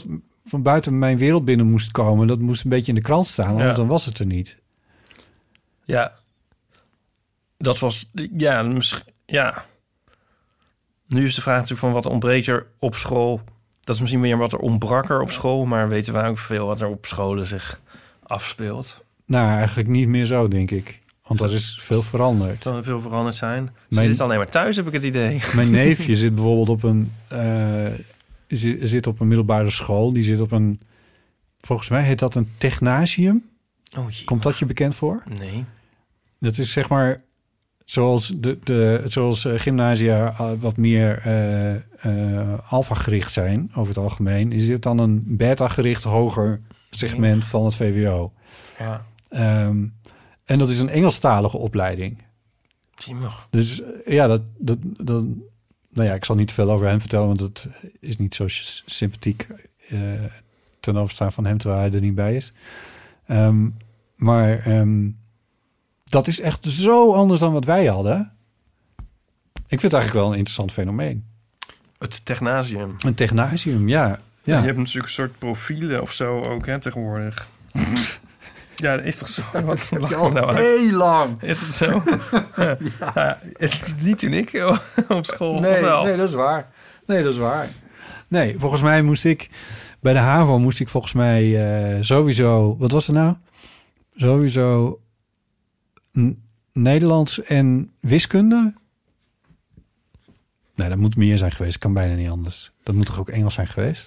van buiten mijn wereld binnen moest komen. Dat moest een beetje in de krant staan, anders Ja. dan was het er niet. Ja. Dat was... Ja, misschien... Ja. Nu is de vraag natuurlijk van wat ontbreekt er op school. Dat is misschien meer wat er ontbrak er op school. Maar weten wij ook veel wat er op scholen zich afspeelt. Nou, eigenlijk niet meer zo, denk ik. Want er is veel veranderd. Zal er veel veranderd zijn. Ze Mijn- zit alleen maar thuis, heb ik het idee. Mijn neefje zit bijvoorbeeld op een... eh, zit, zit op een middelbare school. Die zit op een... Volgens mij heet dat een technasium. Oh, jee. Komt dat je bekend voor? Nee. Dat is zeg maar... Zoals, de, de, zoals uh, gymnasia uh, wat meer uh, uh, alfa-gericht zijn, over het algemeen, is dit dan een beta-gericht hoger segment van het V W O. Ja. Um, en dat is een Engelstalige opleiding. Jimmig. Dus uh, ja, dat, dat, dat, nou ja, ik zal niet veel over hem vertellen, want het is niet zo s- sympathiek uh, ten overstaan van hem, terwijl hij er niet bij is. Um, maar... Um, dat is echt zo anders dan wat wij hadden. Ik vind het eigenlijk wel een interessant fenomeen. Het technasium. Een technasium, ja. Ja. ja. Je hebt natuurlijk een soort profielen of zo ook, hè, tegenwoordig. Ja, dat is toch zo? Wat lachen we nou uit? Heel lang. Is het zo? ja. Ja, het, niet toen ik op school, Nee, of wel? nee, dat is waar. Nee, dat is waar. Nee, volgens mij moest ik... Bij de HAVO moest ik volgens mij uh, sowieso... Wat was het nou? Sowieso... N- Nederlands en wiskunde? Nee, dat moet meer zijn geweest. Kan bijna niet anders. Dat moet toch ook Engels zijn geweest?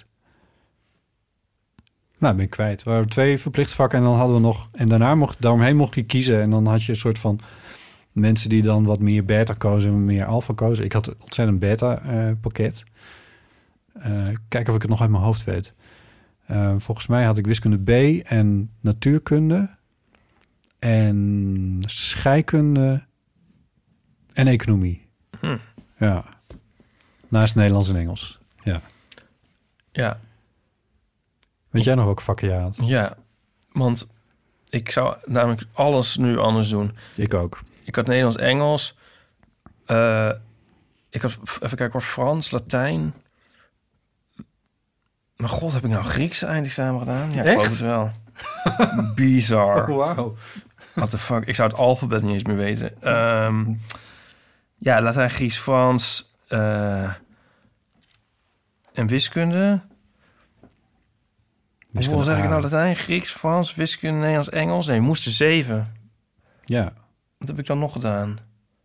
Nou, ben ik kwijt. Er waren twee verplichte vakken en dan hadden we nog... En daarna mocht, daaromheen mocht je kiezen. En dan had je een soort van mensen die dan wat meer beta kozen en meer alfa kozen. Ik had ontzettend beta uh, pakket. Uh, kijken of ik het nog uit mijn hoofd weet. Uh, volgens mij had ik wiskunde B en natuurkunde... En scheikunde en economie. Hm. Ja. Naast Nederlands en Engels. Ja. Ja. Weet jij nog welke vakken je had? Ja, want ik zou namelijk alles nu anders doen. Ik ook. Ik had Nederlands, Engels. Uh, ik had, even kijken hoor, Frans, Latijn. Maar god, heb ik nou Grieks eindexamen gedaan? Ja, ik geloof het wel. Bizar. Wauw. What the fuck? Ik zou het alfabet niet eens meer weten. Um, ja, Latijn, Grieks, Frans uh, en wiskunde. Hoeveel zeg ik nou? Latijn, Grieks, Frans, wiskunde, Nederlands, Engels? Nee, we moesten zeven. Ja. Wat heb ik dan nog gedaan?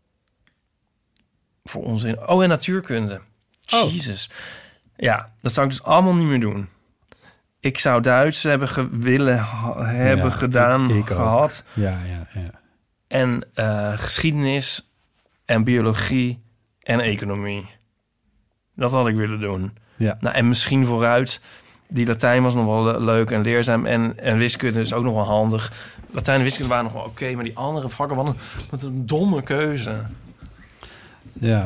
Voor onzin. Oh, en natuurkunde. Oh. Jezus. Ja, dat zou ik dus allemaal niet meer doen. Ik zou Duits hebben ge- willen ha- hebben Ja, gedaan, ik, ik gehad. Ook. Ja, ja, ja. En uh, geschiedenis en biologie en economie. Dat had ik willen doen. Ja. Nou, en misschien vooruit. Die Latijn was nog wel le- leuk en leerzaam. En, en wiskunde is ook nog wel handig. Latijn en wiskunde waren nog wel oké. Okay, maar die andere vakken, wat een, wat een domme keuze. Ja.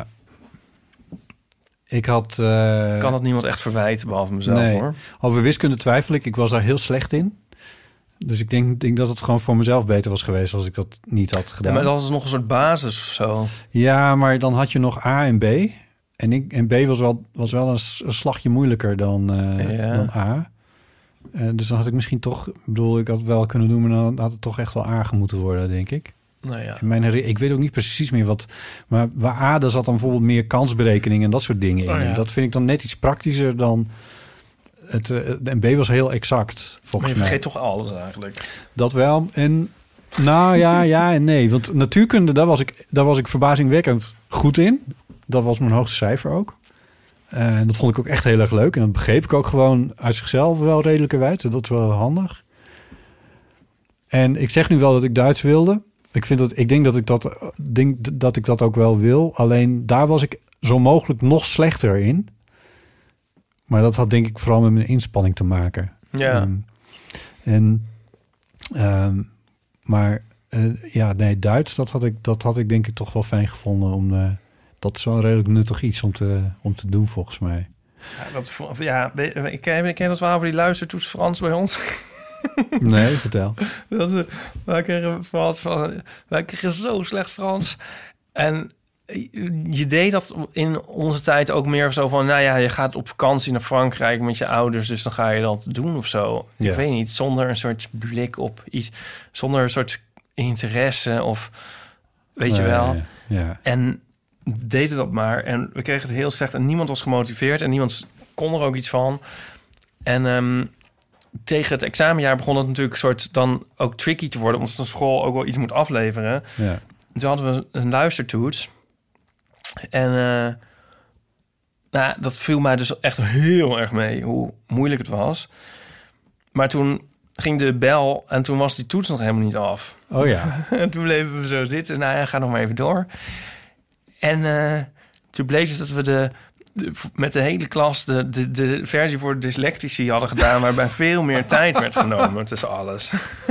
Ik had... Uh, kan dat niemand echt verwijten, behalve mezelf, nee. hoor. Over wiskunde twijfel ik. Ik was daar heel slecht in. Dus ik denk, denk dat het gewoon voor mezelf beter was geweest als ik dat niet had gedaan. Ja, maar dat is nog een soort basis of zo. Ja, maar dan had je nog A en B. En, ik, en B was wel, was wel een, een slagje moeilijker dan, uh, ja. dan A. Uh, dus dan had ik misschien toch... Ik bedoel, ik had het wel kunnen doen, maar dan had het toch echt wel A moeten worden, denk ik. Nou ja. In mijn, ik weet ook niet precies meer wat... Maar waar A, daar zat dan bijvoorbeeld meer kansberekening en dat soort dingen in. Oh, ja. En dat vind ik dan net iets praktischer dan... Het, uh, en B was heel exact, volgens maar je mij. vergeet toch alles eigenlijk? Dat wel. En nou ja, ja en nee. Want natuurkunde, daar was ik, daar was ik verbazingwekkend goed in. Dat was mijn hoogste cijfer ook. En uh, dat vond ik ook echt heel erg leuk. En dat begreep ik ook gewoon uit zichzelf wel redelijkerwijs. Dat is wel handig. En ik zeg nu wel dat ik Duits wilde. Ik, vind dat, ik denk, dat ik dat, denk dat ik dat ook wel wil. Alleen daar was ik zo mogelijk nog slechter in. Maar dat had denk ik vooral met mijn inspanning te maken. Ja. Um, en, um, maar uh, ja, nee, Duits, dat had, ik, dat had ik denk ik toch wel fijn gevonden. Om, uh, dat is wel een redelijk nuttig iets om te, om te doen, volgens mij. Ja, dat, ja ik, ken, ik ken dat verhaal over die luistertoets Frans bij ons. Nee, vertel. Dat, wij kregen Frans van, wij kregen zo slecht Frans. En je deed dat in onze tijd ook meer zo van... nou ja, je gaat op vakantie naar Frankrijk met je ouders... dus dan ga je dat doen of zo. Ja. Ik weet niet, zonder een soort blik op iets... zonder een soort interesse of... weet je Nee, wel. Ja, ja. En we deden dat maar. En we kregen het heel slecht. En niemand was gemotiveerd. En niemand kon er ook iets van. En um, tegen het examenjaar begon het natuurlijk soort dan ook tricky te worden. Omdat de school ook wel iets moet afleveren. Ja. Toen hadden we een luistertoets. En uh, nou, dat viel mij dus echt heel erg mee. Hoe moeilijk het was. Maar toen ging de bel. En toen was die toets nog helemaal niet af. Oh ja. En toen bleven we zo zitten. Nou ja, ga nog maar even door. En uh, toen bleek dus dat we de, de, met de hele klas de, de, de versie voor dyslectici hadden gedaan... waarbij veel meer tijd werd genomen tussen alles.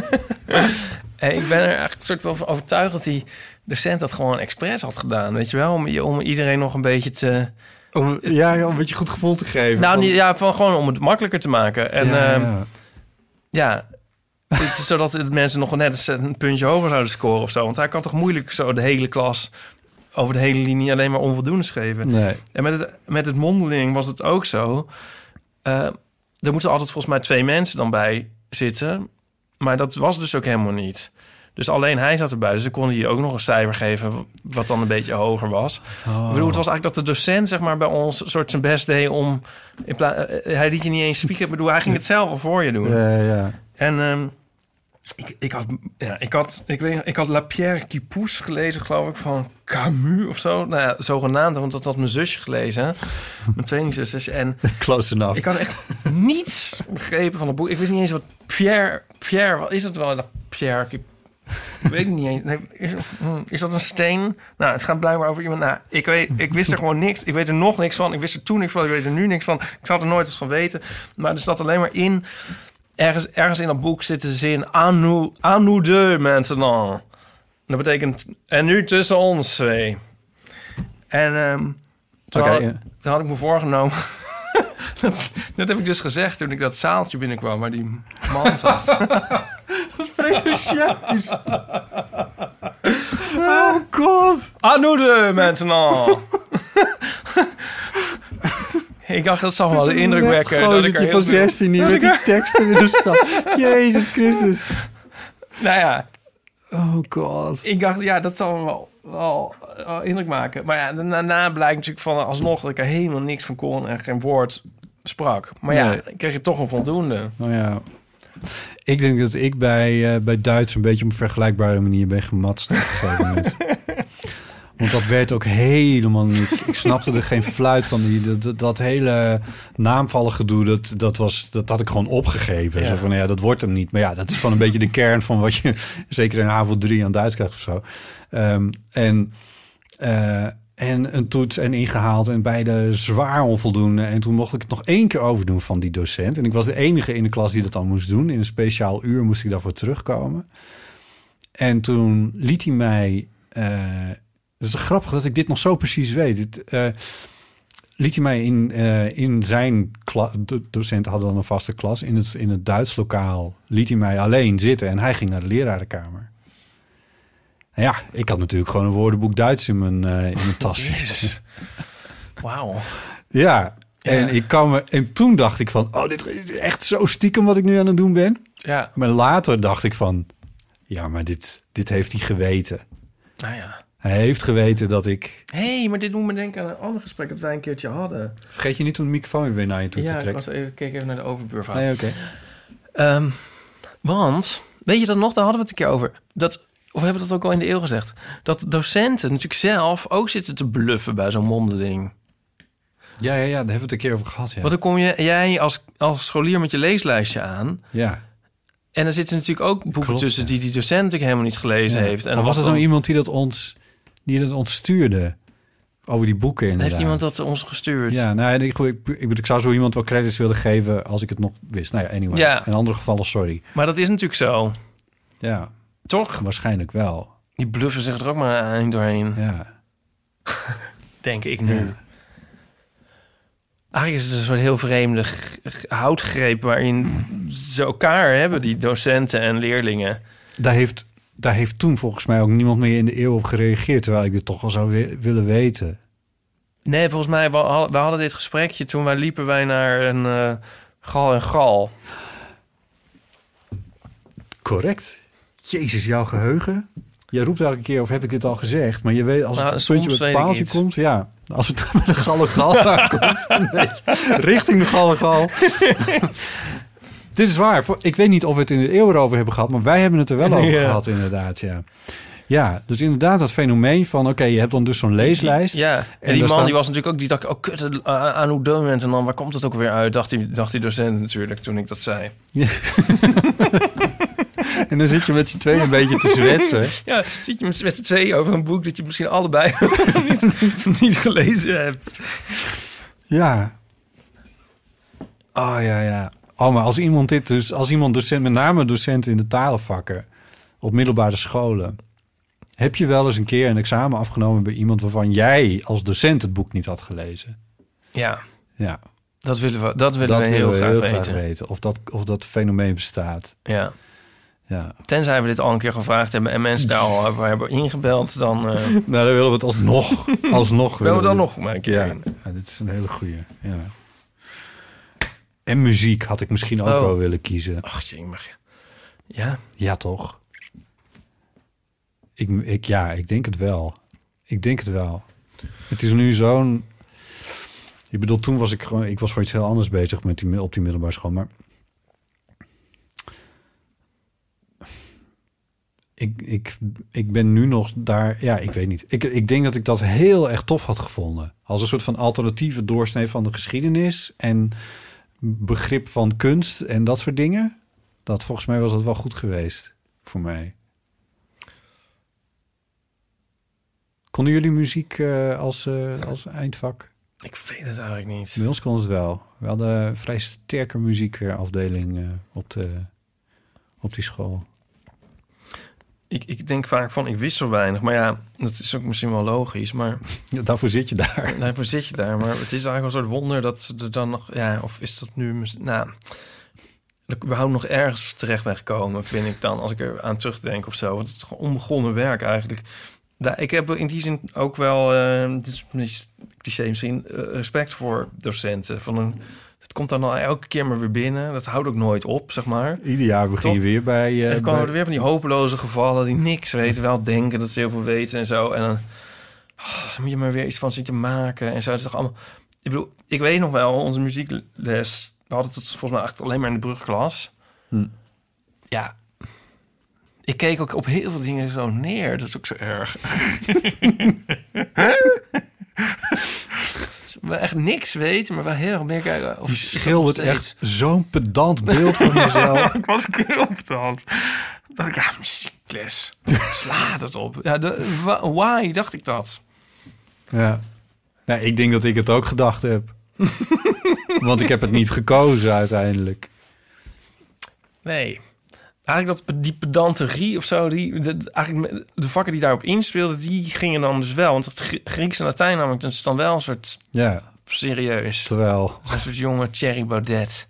En ik ben er eigenlijk soort wel van overtuigd dat die docent dat gewoon expres had gedaan. Weet je wel, om, om iedereen nog een beetje te... Om, ja, ja, om een beetje goed gevoel te geven. Nou, van... niet, ja, van gewoon om het makkelijker te maken. En ja, uh, ja. ja, het is zodat de mensen nog net een puntje hoger zouden scoren of zo. Want hij kan toch moeilijk zo de hele klas over de hele linie alleen maar onvoldoende schreven. Nee. En met het, met het mondeling was het ook zo. Uh, er moeten altijd volgens mij twee mensen dan bij zitten. Maar dat was dus ook helemaal niet. Dus alleen hij zat erbij. Dus ik kon hier ook nog een cijfer geven wat dan een beetje hoger was. Oh. Ik bedoel, het was eigenlijk dat de docent zeg maar bij ons een soort zijn best deed om... In pla- uh, hij liet je niet eens spieken. Ik bedoel, hij ging het zelf al voor je doen. Ja, ja. En um, ik, ik had, ja, ik had, ik weet, ik had La Pierre qui pousse gelezen, geloof ik, van Camus of zo. Nou ja, zogenaamd, want dat had mijn zusje gelezen. Mijn tweelingzusjes. En Close enough. ik had echt niets begrepen van het boek. Ik wist niet eens wat Pierre, Pierre, wat is het wel? La Pierre qui Ik weet het niet eens. Nee, is, is dat een steen? Nou, het gaat blijkbaar over iemand. Nou, ik, weet, ik wist er gewoon niks. Ik weet er nog niks van. Ik wist er toen niks van. Ik weet er nu niks van. Ik zou er nooit iets van weten. Maar er staat alleen maar in... Ergens, ergens in dat boek zit de zin... À nous, à nous deux maintenant. Dat betekent... En nu tussen ons twee. En um, toen, okay, had, ja. toen had ik me voorgenomen... dat, dat heb ik dus gezegd toen ik dat zaaltje binnenkwam... waar die man zat. Precieus. Oh god. À nous deux maintenant. Ik dacht, dat zal wel de indruk wekken. Dat ik er heel van veel... zestien niet met die teksten weer staan. Jezus Christus. Nou ja, Oh god. ik dacht, ja, dat zal wel, wel, wel indruk maken. Maar ja, daarna blijkt natuurlijk van alsnog dat ik er helemaal niks van kon en geen woord sprak. Maar ja, Nee. ik kreeg je toch een voldoende. Nou ja. Ik denk dat ik bij, uh, bij Duits een beetje op een vergelijkbare manier ben gematst op een gegeven moment. Want dat werd ook helemaal niet... Ik snapte er geen fluit van. Die, dat, dat hele naamvallen gedoe, dat, dat, was, dat had ik gewoon opgegeven. Ja. Zo van, ja, dat wordt hem niet. Maar ja, dat is gewoon een beetje de kern van wat je... zeker in HAVO drie aan Duits krijgt of zo. Um, en, uh, en een toets en ingehaald en beide zwaar onvoldoende. En toen mocht ik het nog één keer overdoen van die docent. En ik was de enige in de klas die dat dan moest doen. In een speciaal uur moest ik daarvoor terugkomen. En toen liet hij mij... Uh, Het is grappig dat ik dit nog zo precies weet. Het, uh, liet hij mij in, uh, in zijn klas... De docenten hadden dan een vaste klas. In het, in het Duits lokaal liet hij mij alleen zitten. En hij ging naar de lerarenkamer. En ja, ik had natuurlijk gewoon een woordenboek Duits in mijn, uh, in mijn tas. Jezus. Wauw. Ja, en, Ja. ik kan me, en toen dacht ik van... Oh, dit is echt zo stiekem wat ik nu aan het doen ben. Ja, Maar later dacht ik van... Ja, maar dit, dit heeft hij geweten. nou ja. Hij heeft geweten dat ik... Hé, hey, maar dit doet me denken aan een ander gesprek dat wij een keertje hadden. Vergeet je niet om de microfoon weer naar je toe Ja, te ik trekken. was even, keek even naar de overbuurvrouw. Nee, oké. Okay. Um, want, weet je dat nog? Daar hadden we het een keer over. Dat, of hebben we dat ook al in de eeuw gezegd? Dat docenten natuurlijk zelf ook zitten te bluffen bij zo'n mondeling. Ja, ja, ja, daar hebben we het een keer over gehad, ja. Want dan kom je, jij als, als scholier met je leeslijstje aan. Ja. En er zitten natuurlijk ook boeken Klopt, tussen ja. die die docent natuurlijk helemaal niet gelezen Ja. heeft. En Maar was wat het nou dan- iemand die dat ons, die dat ons stuurde? Over die boeken inderdaad. Heeft iemand dat ons gestuurd? Ja, nou, ik, ik, ik, ik zou zo iemand wel credits willen geven als ik het nog wist. Nou ja, anyway. Ja. In andere gevallen, sorry. Maar dat is natuurlijk zo. Ja, Toch? waarschijnlijk wel. Die bluffen zich er ook maar eind doorheen. Ja. Denk ik nu. Ja. Eigenlijk is het een soort heel vreemde g- g- houtgreep... waarin ze elkaar hebben, die docenten en leerlingen. Daar heeft daar heeft toen volgens mij ook niemand meer in de eeuw op gereageerd, terwijl ik dit toch wel zou wi- willen weten. Nee, volgens mij, we hadden, we hadden dit gesprekje toen wij liepen wij naar een uh, gal en gal. Correct. Jezus, jouw geheugen. Jij roept elke keer, of heb ik dit al gezegd? Maar je weet, als Nou, het soms puntje met weet het ik paaltje iets. komt... Ja, als het met de gallegal aankomt... Nee, richting de gallegal. Dit is waar. Ik weet niet of we het in de eeuw erover hebben gehad... maar wij hebben het er wel over Ja. gehad, inderdaad, ja. Ja, dus inderdaad dat fenomeen van... oké, je hebt dan dus zo'n leeslijst. Ja, en, En die daar man staan- die was natuurlijk ook... Die dacht, oh kut, uh, aan hoe moment. En dan, waar komt het ook weer uit? Dacht die, dacht die docent natuurlijk toen ik dat zei. En dan zit je met z'n tweeën een beetje te zwetsen. Ja, zit je met, met z'n tweeën over een boek... dat je misschien allebei niet, niet gelezen hebt. Ja. Oh, ja, ja. Oh, maar als iemand dit dus... Als iemand docent, met name docenten in de talenvakken... op middelbare scholen... heb je wel eens een keer een examen afgenomen... bij iemand waarvan jij als docent het boek niet had gelezen? Ja, Ja. dat willen we, dat willen Dat we heel, willen we graag, weten. weten. Of dat, of dat fenomeen bestaat. Ja. Ja. Tenzij we dit al een keer gevraagd hebben... en mensen daar al hebben, hebben ingebeld... dan uh, Nou, dan willen we het alsnog... alsnog willen we dan doen. nog maar een keer Ja. in. Ja, dit is een hele goeie. Ja. En muziek had ik misschien ook Oh. wel willen kiezen. Ach, jemig. Ja, Ja, toch? Ik, ik, ja, ik denk het wel. Ik denk het wel. Het is nu zo'n... Ik bedoel, toen was ik gewoon... Ik was voor iets heel anders bezig met die, op die middelbare school. Maar ik, ik, ik ben nu nog daar... Ja, ik weet niet. Ik, ik denk dat ik dat heel erg tof had gevonden. Als een soort van alternatieve doorsnee van de geschiedenis... en begrip van kunst en dat soort dingen. Dat volgens mij was dat wel goed geweest voor mij. Konden jullie muziek uh, als, uh, als eindvak? ik weet het eigenlijk niet. Bij ons kon het wel. We hadden een vrij sterke muziekafdeling uh, op, de, op die school. Ik, ik denk vaak van, ik wist zo weinig. Maar ja, dat is ook misschien wel logisch. Maar Ja, daarvoor zit je daar. daarvoor zit je daar. Maar het is eigenlijk een soort wonder dat ze er dan nog... Ja, of is dat nu... mis- Nou, dat ik überhaupt nog ergens terecht ben gekomen, vind ik dan. Als ik er aan terugdenk of zo. Want het is gewoon onbegonnen werk eigenlijk. Nou, ik heb in die zin ook wel... Uh, dit is een beetje cliché misschien... Uh, respect voor docenten. Van een, het komt dan al elke keer maar weer binnen. Dat houdt ook nooit op, zeg maar. Ieder jaar begin je Top. weer bij... Uh, En dan komen bij... er weer van die hopeloze gevallen die niks weten, wel denken dat ze heel veel weten en zo. En dan, oh, dan moet je maar weer iets van zien te maken en zo. Het is toch allemaal... Ik bedoel, ik weet nog wel, onze muziekles, we hadden het volgens mij echt alleen maar in de brugklas. Hm. Ja, ik keek ook op heel veel dingen zo neer. Dat is ook zo erg. We echt niks weten, maar wel heel erg meer kijken. Of Je is dat nog schildert steeds? echt zo'n pedant beeld van jezelf. Ik was ook heel pedant. dacht ik, ja, muziekles. Slaat het op. Ja, de, wa- why dacht ik dat? Ja. Ja, ik denk dat ik het ook gedacht heb. Want ik heb het niet gekozen uiteindelijk. Nee. Eigenlijk dat die pedanterie of zo, die, de, eigenlijk de vakken die daarop inspeelden, die gingen dan dus wel. Want het Gr- Grieks en Latijn namelijk, dat is dan wel een soort Ja, serieus. terwijl... Een soort jonge Thierry Baudet.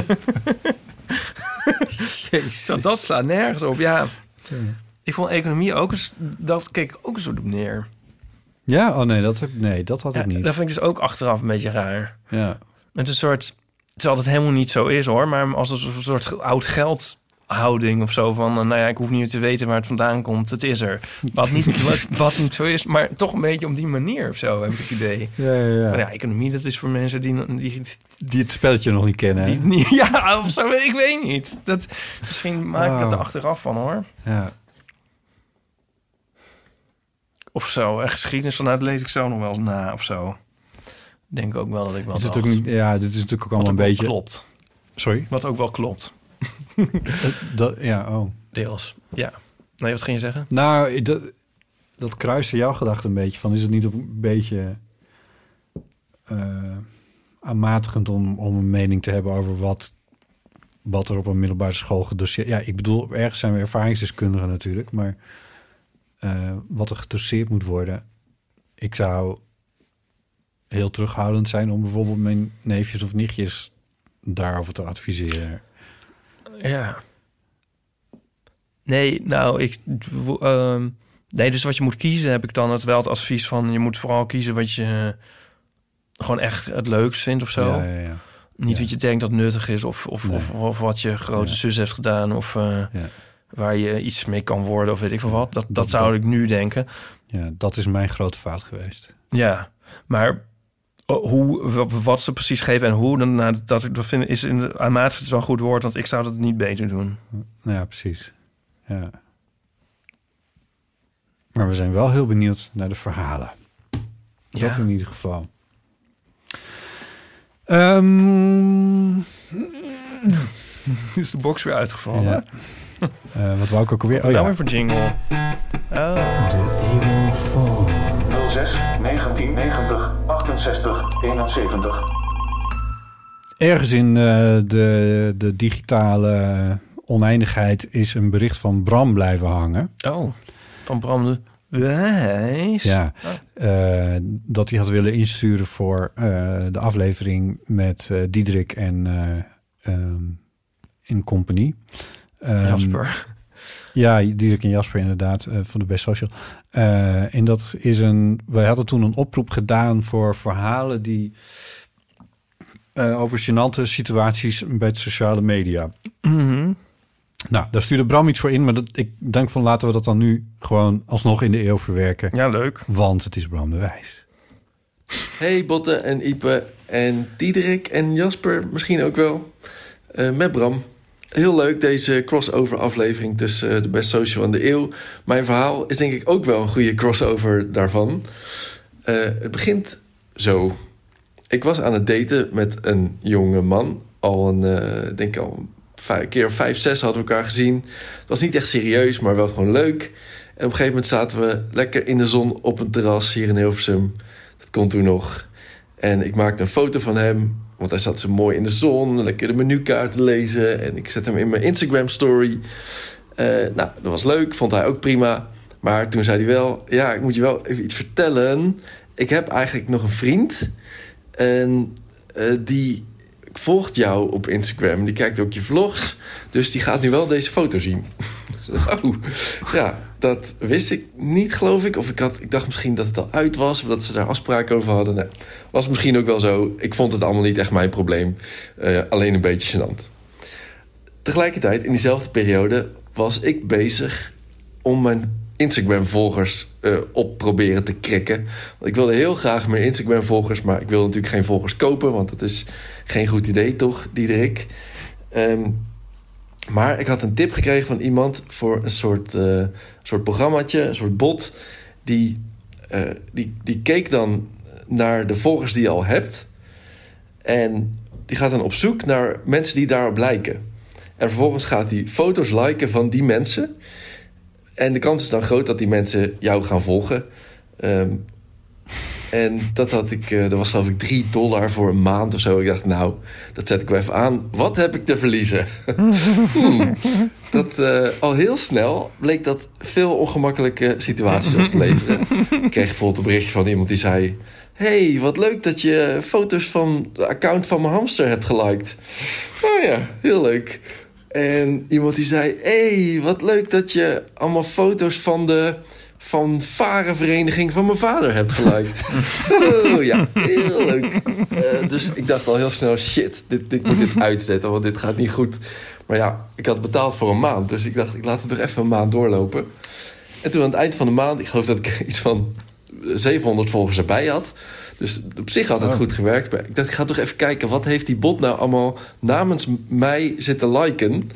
Jezus. Dat, dat slaat nergens op. Ja, Ja. ik vond economie ook eens, dat keek ik ook een soort op neer. Ja, oh nee, dat, heb, nee, dat had Ja, ik niet. dat vind ik dus ook achteraf een beetje raar. Ja. Met een soort, terwijl het helemaal niet zo is hoor, maar als een soort oud geldhouding of zo van, nou ja, ik hoef niet te weten waar het vandaan komt, het is er. Wat niet, wat, wat niet zo is, maar toch een beetje op die manier of zo heb ik het idee. Ja, ja, ja. Van, ja, economie, dat is voor mensen die, die, Die het spelletje nog niet kennen, hè? die niet, ja, of zo, ik weet niet. Dat, misschien maak ik dat er Oh. achteraf van hoor. Ja. Of zo, en geschiedenis vanuit lees ik zo nog wel eens na of zo. Denk ook wel dat ik wel Is het dacht. ook niet, ja, dit is natuurlijk ook Wat allemaal ook een wel beetje... klopt. Sorry? Wat ook wel klopt. Dat, ja, oh. Deels, ja. Nee, wat ging je zeggen? Nou, dat, dat kruiste jouw gedachte een beetje van... is het niet op een beetje uh, aanmatigend om, om een mening te hebben... over wat, wat er op een middelbare school gedoseerd... Ja, ik bedoel, ergens zijn we ervaringsdeskundigen natuurlijk... maar uh, wat er gedoseerd moet worden... ik zou heel terughoudend zijn... om bijvoorbeeld mijn neefjes of nichtjes daarover te adviseren. Ja. Nee, nou, ik... Uh, nee, dus wat je moet kiezen, heb ik dan het wel het advies van... je moet vooral kiezen wat je gewoon echt het leukst vindt of zo. Ja, ja, ja. Niet ja. wat je denkt dat nuttig is... of, of, Nee. of, of wat je grote Ja. zus heeft gedaan... of uh, Ja. waar je iets mee kan worden of weet ik veel wat. Dat, dat, Dat- zou dat- ik nu denken. Ja, dat is mijn grote fout geweest. Ja, maar... Hoe, wat ze precies geven en hoe, dan, nou, dat, dat vind, is in de aanmatig het wel een goed woord, want ik zou dat niet beter doen. Ja, precies. Ja. Maar we zijn wel heel benieuwd naar de verhalen. Dat Ja. in ieder geval. Um, Is de box weer uitgevallen? ja. uh, wat wou ik ook alweer? Oh, Oh nou ja. weer voor jingle. Oh. nul zes negentien negentig achtenzestig eenenzeventig. Ergens in uh, de, de digitale oneindigheid is een bericht van Bram blijven hangen. Oh, van Bram de Wijs. Ja, uh, dat hij had willen insturen voor uh, de aflevering met uh, Diederik en uh, um, in compagnie. Um, Jasper. Ja, Diederik en Jasper inderdaad, uh, van de Best Social. Uh, en dat is een... Wij hadden toen een oproep gedaan voor verhalen die... Uh, over gênante situaties bij de sociale media. Mm-hmm. Nou, daar stuurde Bram iets voor in, maar dat, ik denk van laten we dat dan nu gewoon alsnog in de eeuw verwerken. Ja, leuk. Want het is Bram de Wijs. Hey Botte en Ipe en Diederik en Jasper misschien ook wel. Uh, met Bram. Heel leuk deze crossover aflevering tussen uh, de Best Social en de Eeuw. Mijn verhaal is denk ik ook wel een goede crossover daarvan. Uh, het begint zo. Ik was aan het daten met een jonge man. Al een, uh, denk ik al een keer of vijf, zes hadden we elkaar gezien. Het was niet echt serieus, maar wel gewoon leuk. En op een gegeven moment zaten we lekker in de zon op een terras hier in Hilversum. Dat kon toen nog. En ik maakte een foto van hem, want hij zat zo mooi in de zon, lekker de menukaart te lezen. En ik zet hem in mijn Instagram story. Uh, nou, dat was leuk, vond hij ook prima. Maar toen zei hij wel, ja, ik moet je wel even iets vertellen. Ik heb eigenlijk nog een vriend. En uh, die volgt jou op Instagram. Die kijkt ook je vlogs. Dus die gaat nu wel deze foto zien. Oh, ja, dat wist ik niet, geloof ik. Of ik, had, ik dacht misschien dat het al uit was, of dat ze daar afspraken over hadden. Nee, was misschien ook wel zo. Ik vond het allemaal niet echt mijn probleem. Uh, alleen een beetje gênant. Tegelijkertijd, in diezelfde periode, was ik bezig om mijn Instagram-volgers uh, op proberen te krikken. Want ik wilde heel graag meer Instagram-volgers, maar ik wilde natuurlijk geen volgers kopen, want dat is geen goed idee, toch, Diederik? Um, Maar ik had een tip gekregen van iemand voor een soort, uh, soort programmaatje, een soort bot. Die, uh, die, die keek dan naar de volgers die je al hebt. En die gaat dan op zoek naar mensen die daarop lijken. En vervolgens gaat hij foto's liken van die mensen. En de kans is dan groot dat die mensen jou gaan volgen. Um, En dat had ik, uh, dat was geloof ik drie dollar voor een maand of zo. Ik dacht, nou, dat zet ik wel even aan. Wat heb ik te verliezen? hmm. Dat uh, al heel snel bleek dat veel ongemakkelijke situaties op te leveren. Ik kreeg bijvoorbeeld een berichtje van iemand die zei: hey, wat leuk dat je foto's van de account van mijn hamster hebt geliked. Oh ja, heel leuk. En iemand die zei: hey, wat leuk dat je allemaal foto's van de van varenvereniging van mijn vader hebt geliked. Oh ja, heel leuk. Uh, dus ik dacht al heel snel, shit, dit, dit moet dit uitzetten, want dit gaat niet goed. Maar ja, ik had betaald voor een maand, dus ik dacht, ik laat het nog even een maand doorlopen. En toen aan het eind van de maand, ik geloof dat ik iets van zevenhonderd volgers erbij had. Dus op zich had het goed gewerkt. Maar ik dacht, ik ga toch even kijken, wat heeft die bot nou allemaal namens mij zitten liken?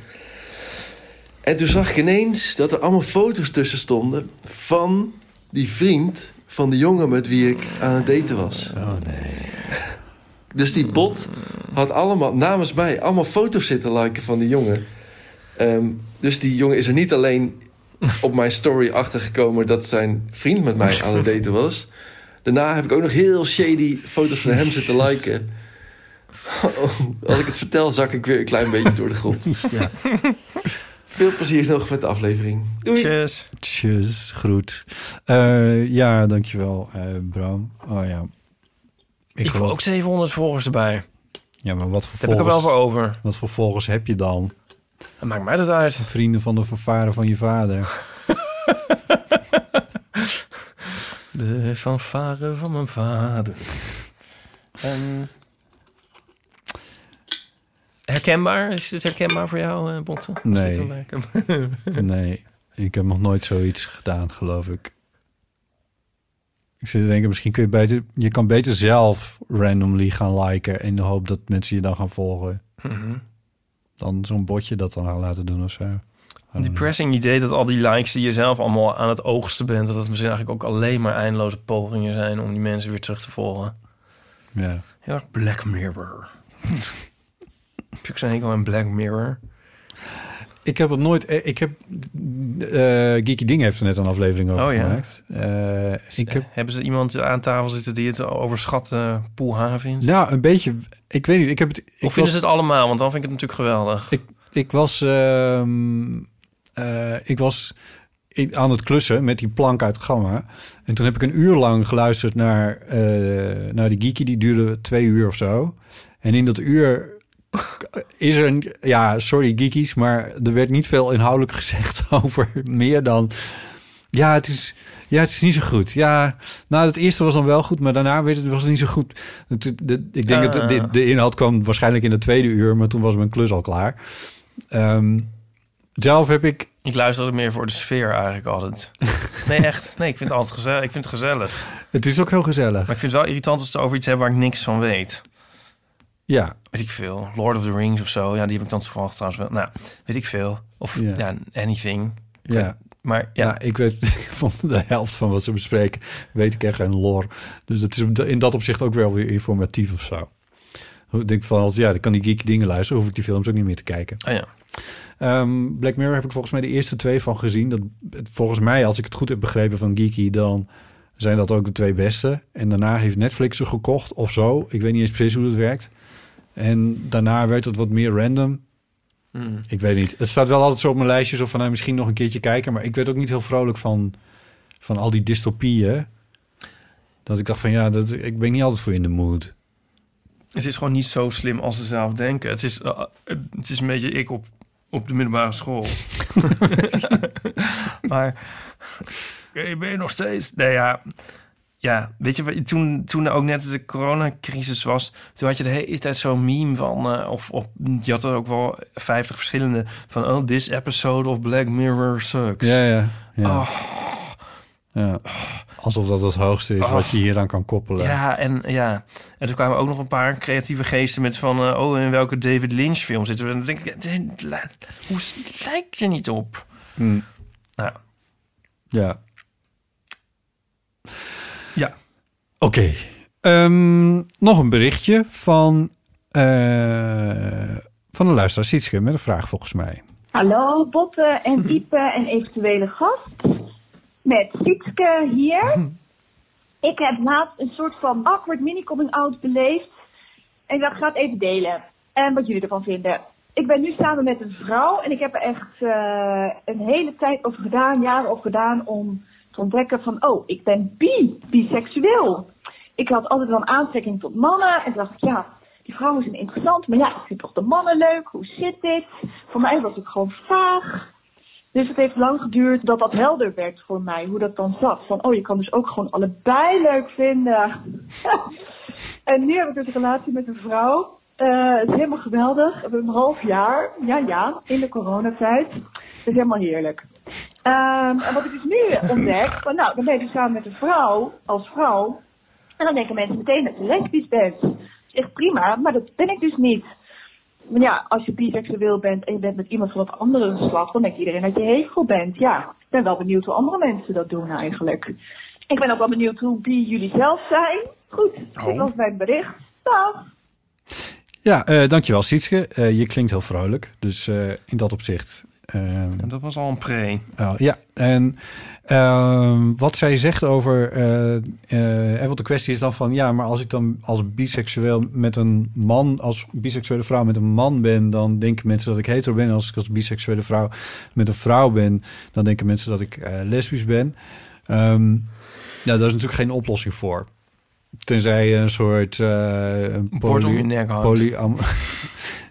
En toen zag ik ineens dat er allemaal foto's tussen stonden van die vriend van de jongen met wie ik aan het daten was. Oh nee. Dus die bot had allemaal namens mij allemaal foto's zitten liken van die jongen. Um, dus die jongen is er niet alleen op mijn story achtergekomen dat zijn vriend met mij aan het daten was. Daarna heb ik ook nog heel shady foto's van hem zitten liken. Als ik het vertel, zak ik weer een klein beetje door de grond. Ja. Veel plezier nog met de aflevering. Doei. Cheers. Tjus, groet. Uh, ja, dankjewel, uh, Bram. Oh ja. Ik, ik wil ook zevenhonderd volgers erbij. Ja, maar wat voor Daar heb ik er wel voor over. Wat voor volgers heb je dan? Dat maakt mij dat uit. Vrienden van de fanfare van je vader. De fanfare van mijn vader. En... Herkenbaar? Is dit herkenbaar voor jou, uh, Botte? Nee. Nee, ik heb nog nooit zoiets gedaan, geloof ik. Ik zit te denken, misschien kun je beter... Je kan beter zelf randomly gaan liken... in de hoop dat mensen je dan gaan volgen. Mm-hmm. Dan zo'n botje dat dan gaan laten doen of zo. Depressing idee dat al die likes die je zelf allemaal aan het oogsten bent... dat het misschien eigenlijk ook alleen maar eindeloze pogingen zijn... om die mensen weer terug te volgen. Ja. Heel erg Black Mirror. Heb je ook zo'n hekel aan Black Mirror? Ik heb het nooit... Ik heb... Uh, Geeky Ding heeft er net een aflevering over oh, gemaakt. Ja. Uh, ik heb... Hebben ze iemand aan tafel zitten die het overschatte Poel H vindt? Nou, een beetje... Ik weet niet. Ik heb het, ik of vinden was, ze het allemaal? Want dan vind ik het natuurlijk geweldig. Ik, ik was... Uh, uh, ik was... aan het klussen met die plank uit Gamma. En toen heb ik een uur lang geluisterd naar, uh, naar die Geeky. Die duurde twee uur of zo. En in dat uur is er een... Ja, sorry Geekies, maar er werd niet veel inhoudelijk gezegd over meer dan... Ja, het is... Ja, het is niet zo goed. Ja, nou, het eerste was dan wel goed, maar daarna werd het, was het niet zo goed. De, de, ik denk uh. dat de, de inhoud kwam waarschijnlijk in het tweede uur, maar toen was mijn klus al klaar. Um, zelf heb ik... Ik luister het meer voor de sfeer eigenlijk altijd. Nee, echt. Nee, ik vind het altijd gezellig. Ik vind het gezellig. Het is ook heel gezellig. Maar ik vind het wel irritant als ze over iets hebben waar ik niks van weet. Ja. Weet ik veel. Lord of the Rings of zo. Ja, die heb ik dan toevallig trouwens wel. Nou, weet ik veel. Of ja, ja anything. Ja. Maar ja. ja, ik weet van de helft van wat ze bespreken, weet ik echt geen lore. Dus dat is in dat opzicht ook wel weer informatief of zo. Ik denk van, ja, dan kan die geeky dingen luisteren, hoef ik die films ook niet meer te kijken. Oh ja. Um, Black Mirror heb ik volgens mij de eerste twee van gezien. Dat, volgens mij, als ik het goed heb begrepen van Geeky, dan zijn dat ook de twee beste. En daarna heeft Netflix ze gekocht of zo. Ik weet niet eens precies hoe dat werkt. En daarna werd het wat meer random. Mm. Ik weet niet. Het staat wel altijd zo op mijn lijstje, zo van nou, misschien nog een keertje kijken. Maar ik werd ook niet heel vrolijk van, van al die dystopieën. Dat ik dacht van ja, dat, ik ben niet altijd voor in de mood. Het is gewoon niet zo slim als ze zelf denken. Het is, uh, het is een beetje ik op, op de middelbare school. Maar okay, ben je nog steeds... Nee, ja... Ja, weet je, toen, toen ook net de coronacrisis was... toen had je de hele tijd zo'n meme van... Uh, of, of je had er ook wel vijftig verschillende... van, oh, this episode of Black Mirror sucks. Ja, ja. ja. Oh. ja. Alsof dat het hoogste is oh. wat je hieraan kan koppelen. Ja, en ja. En toen kwamen ook nog een paar creatieve geesten met van... Uh, oh, in welke David Lynch film zitten we? En dan denk ik, hoe lijkt je niet op? Hmm. Nou. Ja. Ja. Oké. Okay. Um, nog een berichtje van, uh, van de luisteraar Sietske met een vraag volgens mij. Hallo Botte en Ipe en eventuele gast. Met Sietske hier. Ik heb laatst een soort van awkward mini-coming-out beleefd. En ik dacht, ik ga het even delen. En wat jullie ervan vinden. Ik ben nu samen met een vrouw en ik heb er echt uh, een hele tijd over gedaan, jaren over gedaan om... te ontdekken van, oh, ik ben bi, biseksueel. Ik had altijd wel een aantrekking tot mannen. En toen dacht ik, ja, die vrouwen zijn interessant. Maar ja, ik vind toch de mannen leuk. Hoe zit dit? Voor mij was het gewoon vaag. Dus het heeft lang geduurd dat dat helder werd voor mij. Hoe dat dan zat. Van, oh, je kan dus ook gewoon allebei leuk vinden. En nu heb ik dus een relatie met een vrouw. Uh, het is helemaal geweldig. We hebben een half jaar. Ja, ja, in de coronatijd. Het is helemaal heerlijk. Um, en wat ik dus nu ontdek, van nou, dan ben je dus samen met een vrouw, als vrouw, en dan denken mensen meteen dat je lesbisch bent. Dat is echt prima, maar dat ben ik dus niet. Maar ja, als je biseksueel bent en je bent met iemand van het andere geslacht, dan denkt iedereen dat je hetero bent. Ja, ik ben wel benieuwd hoe andere mensen dat doen eigenlijk. Ik ben ook wel benieuwd hoe bi jullie zelf zijn. Goed, oh. Dit was mijn bericht. Dag. Ja, uh, dankjewel Sietske. Uh, je klinkt heel vrolijk, dus uh, in dat opzicht... Uh, en dat was al een pre. Uh, ja, en uh, wat zij zegt over... Uh, uh, en wat de kwestie is dan van... ja, maar als ik dan als biseksueel met een man... als biseksuele vrouw met een man ben... dan denken mensen dat ik hetero ben. Als ik als biseksuele vrouw met een vrouw ben... dan denken mensen dat ik uh, lesbisch ben. Um, ja, daar is natuurlijk geen oplossing voor. Tenzij je een soort... Uh, een poly, polyam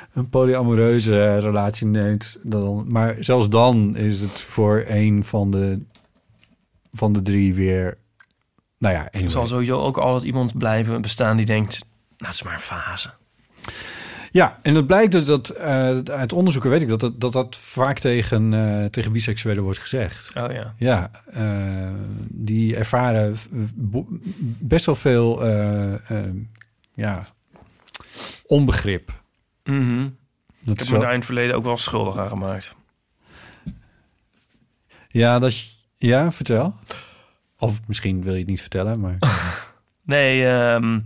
een polyamoreuze uh, relatie neemt, dan, maar zelfs dan is het voor een van de van de drie weer, nou ja, anyway. Er zal sowieso ook altijd iemand blijven bestaan die denkt, nou, het is maar een fase. Ja, en het blijkt dus dat uh, uit onderzoeken weet ik dat dat, dat, dat vaak tegen, uh, tegen biseksuelen wordt gezegd. Oh ja. Ja, uh, die ervaren best wel veel uh, uh, ja, onbegrip. Mm-hmm. Dat ik heb zo... me daar in het verleden ook wel schuldig aan gemaakt. Ja, dat je, ja, vertel. Of misschien wil je het niet vertellen, maar... nee, um,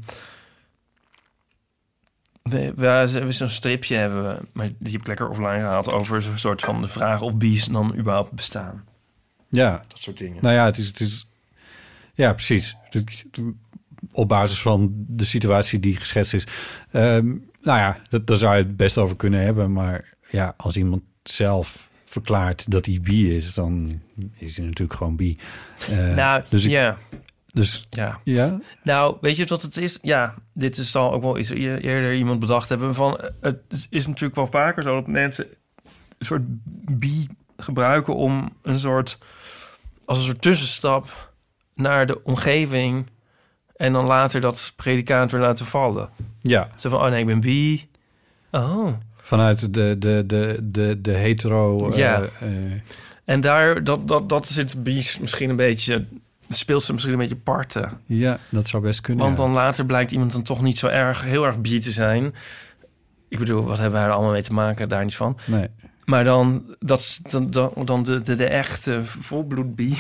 we, we, we zo'n stripje hebben we, maar die heb ik lekker offline gehaald over zo'n soort van de vraag of bi's dan überhaupt bestaan. Ja. Dat soort dingen. Nou ja, het is... Het is ja, precies. Op basis van de situatie die geschetst is. Um, nou ja, dat, daar zou je het best over kunnen hebben. Maar ja, als iemand zelf verklaart dat hij bi is, dan is hij natuurlijk gewoon bi. Uh, nou, dus ik, ja. Dus, ja. ja. Nou, weet je wat het is? Ja, dit is al ook wel eens eerder iemand bedacht hebben van, het is natuurlijk wel vaker zo dat mensen een soort bi gebruiken om een soort, als een soort tussenstap naar de omgeving en dan later dat predicaat weer laten vallen. Ja. Zo van, oh nee, ik ben bi. Oh. Vanuit de, de, de, de, de hetero... Ja. Uh, uh, en daar, dat, dat, dat zit bi's misschien een beetje... speelt ze misschien een beetje parten. Ja, dat zou best kunnen. Want ja. dan later blijkt iemand dan toch niet zo erg, heel erg bi te zijn. Ik bedoel, wat hebben wij er allemaal mee te maken? Daar niet van. Nee. Maar dan, dat, dan, dan, dan de, de, de echte volbloed bi...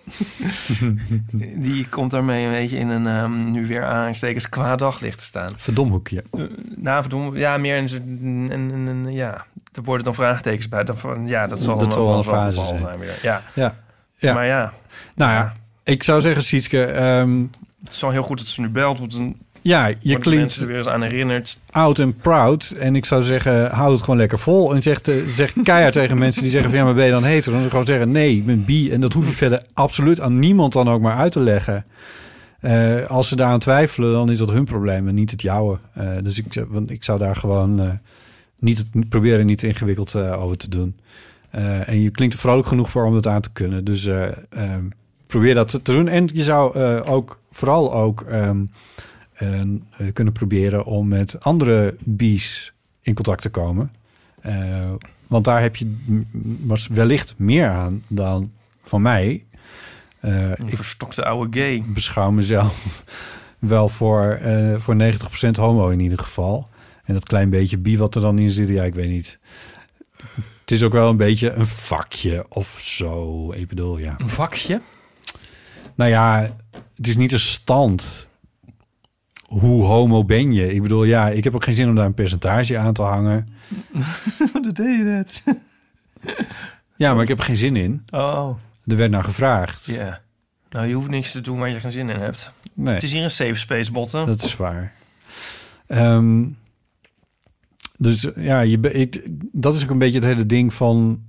die komt daarmee een beetje in een, um, nu weer aanstekens kwaad daglicht te staan. Verdomhoekje. Uh, nou, verdom, ja, meer een, een, een, een, ja, er worden dan vraagtekens bij. Dan van, ja, dat zal dat dan wel een een fase zijn. zijn. Weer. Ja. Ja. ja. Maar ja. Nou ja, ik zou zeggen, Sietske... Um, het is wel heel goed dat ze nu belt, want een... Ja, je klinkt mensen er weer eens aan herinnerd. Oud en proud. En ik zou zeggen, houd het gewoon lekker vol. En zeg, te, zeg keihard tegen mensen die zeggen van... ja, maar ben je dan hetero? Dan gewoon zeggen, nee, ik ben bi. En dat hoef je verder absoluut aan niemand dan ook maar uit te leggen. Uh, als ze daaraan twijfelen, dan is dat hun probleem en niet het jouwe. Uh, dus ik, want ik zou daar gewoon uh, niet het, proberen niet ingewikkeld uh, over te doen. Uh, en je klinkt er vrolijk genoeg voor om dat aan te kunnen. Dus uh, uh, probeer dat te doen. En je zou uh, ook, vooral ook... Um, En uh, kunnen proberen om met andere bi's in contact te komen. Uh, want daar heb je m- wellicht meer aan dan van mij. Uh, een ik verstokte oude gay. Beschouw mezelf wel voor, uh, voor negentig procent homo in ieder geval. En dat klein beetje bi wat er dan in zit, ja, ik weet niet. Het is ook wel een beetje een vakje of zo. Ik bedoel, ja. Een vakje? Nou ja, het is niet een stand... Hoe homo ben je? Ik bedoel, ja, ik heb ook geen zin om daar een percentage aan te hangen. Dat deed je net. Ja, maar ik heb er geen zin in. Oh. Er werd naar gevraagd. Ja. Yeah. Nou, je hoeft niks te doen waar je geen zin in hebt. Nee. Het is hier een safe space, botten. Dat is waar. Um, dus ja, je, ik, dat is ook een beetje het hele ding van...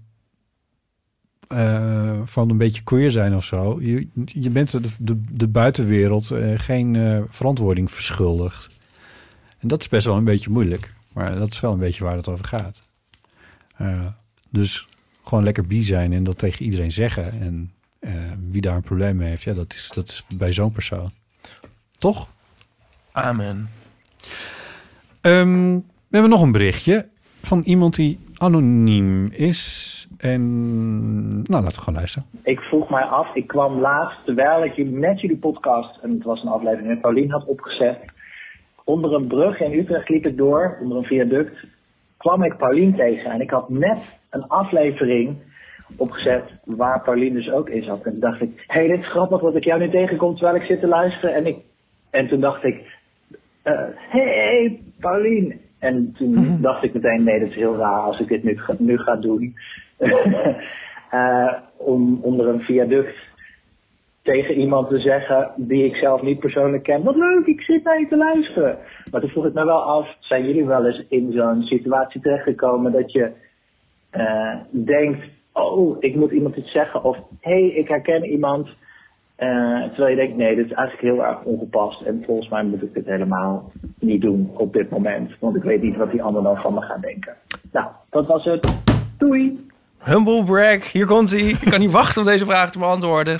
Uh, van een beetje queer zijn of zo. Je, je bent de, de, de buitenwereld uh, geen uh, verantwoording verschuldigd. En dat is best wel een beetje moeilijk. Maar dat is wel een beetje waar het over gaat. Uh, dus gewoon lekker bi zijn en dat tegen iedereen zeggen. En uh, wie daar een probleem mee heeft, ja, dat is, dat is bij zo'n persoon. Toch? Amen. Um, we hebben nog een berichtje van iemand die anoniem is... En nou, laten we gewoon luisteren. Ik vroeg mij af, ik kwam laatst, terwijl ik jullie, net jullie podcast, en het was een aflevering met Paulien, had opgezet. Onder een brug in Utrecht liep ik door, onder een viaduct, kwam ik Paulien tegen. En ik had net een aflevering opgezet waar Paulien dus ook in zat. En toen dacht ik, hé, hey, dit is grappig dat ik jou nu tegenkom terwijl ik zit te luisteren. En, ik, en toen dacht ik, hé, uh, hey, Paulien. En toen mm-hmm. dacht ik meteen, nee, dat is heel raar als ik dit nu, nu ga doen. uh, om onder een viaduct tegen iemand te zeggen die ik zelf niet persoonlijk ken. Wat leuk, ik zit naar je te luisteren. Maar toen vroeg ik me wel af, zijn jullie wel eens in zo'n situatie terechtgekomen dat je uh, denkt, oh, ik moet iemand iets zeggen. Of, hé, hey, ik herken iemand Uh, terwijl je denkt, nee, dit is eigenlijk heel erg ongepast. En volgens mij moet ik dit helemaal niet doen op dit moment. Want ik weet niet wat die ander dan van me gaat denken. Nou, dat was het. Doei! Humble brag, hier komt hij. Ik kan niet wachten om deze vraag te beantwoorden.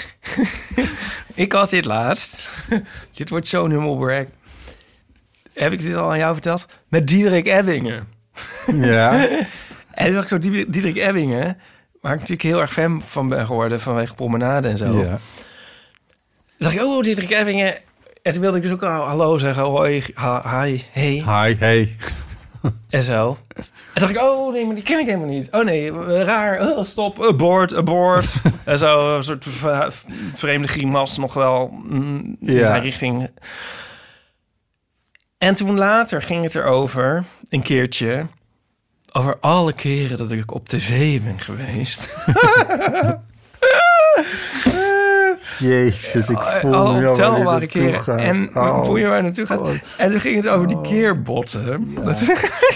Ik had dit laatst. Dit wordt zo'n humble brag. Heb ik dit al aan jou verteld? Met Diederik Ebbingen. Ja. En toen dacht ik zo, Diederik Ebbingen, waar ik natuurlijk heel erg fan van ben geworden vanwege Promenade en zo. Ja. Toen dacht ik, oh, Diederik Ebbingen. En toen wilde ik dus ook al hallo zeggen. Hoi, ha, hi, hey. Hi, hey. En zo. En dacht ik, oh nee, maar die ken ik helemaal niet. Oh nee, raar. Oh, stop, abort, abort. En zo, een soort vreemde grimas nog wel mm, in Ja. zijn richting. En toen later ging het erover, een keertje, over alle keren dat ik op tv ben geweest. Jezus, ik voel Al me ontelbare keren. En oh. voel je waar naartoe gaat. Oh. En toen ging het over die keerbotten. Ja. Dat...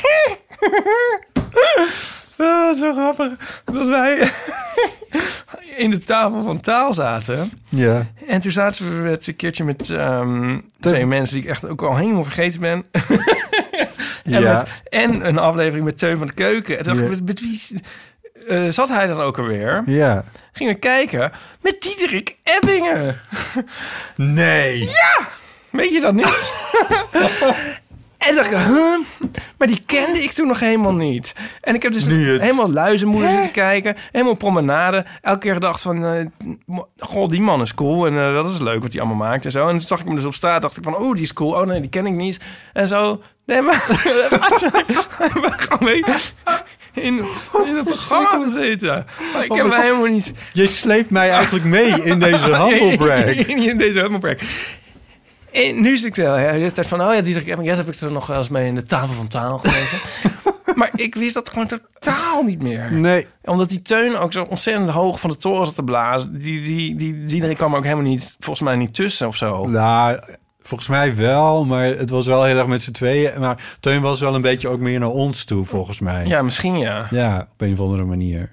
oh, zo grappig. Dat wij in de tafel van taal zaten. Ja. En toen zaten we met een keertje met um, twee mensen die ik echt ook al helemaal vergeten ben. en, Ja. met, en een aflevering met Teun van de Keuken. En toen dacht ik, Ja. met, met wie uh, zat hij dan ook alweer? Ja. Gingen we kijken met Diederik Ebbingen. Nee. Ja! Weet je dat niet? En dacht ik, huh? Maar die kende ik toen nog helemaal niet. En ik heb dus Nu het. helemaal Luizenmoeder zitten kijken. Helemaal Promenade. Elke keer gedacht van, uh, goh, die man is cool. En uh, dat is leuk wat hij allemaal maakt en zo. En toen zag ik hem dus op straat. Dacht ik van, oh, die is cool. Oh nee, die ken ik niet. En zo. Nee, maar... we gaan mee in, in het programma gezeten. Maar ik heb hem helemaal niet... Je sleept mij eigenlijk mee in deze humble brag. in deze humble brag. En nu is ik zo, ja, de tijd van, oh ja, die ja, heb ik er nog wel eens mee in de tafel van taal gelezen. Maar ik wist dat gewoon totaal niet meer. Nee. Omdat die Teun ook zo ontzettend hoog van de toren zat te blazen. Die, die, die, die, die kwam ook helemaal niet, volgens mij niet tussen of zo. Nou, volgens mij wel, maar het was wel heel erg met z'n tweeën. Maar Teun was wel een beetje ook meer naar ons toe, volgens mij. Ja, misschien ja. Ja, op een of andere manier.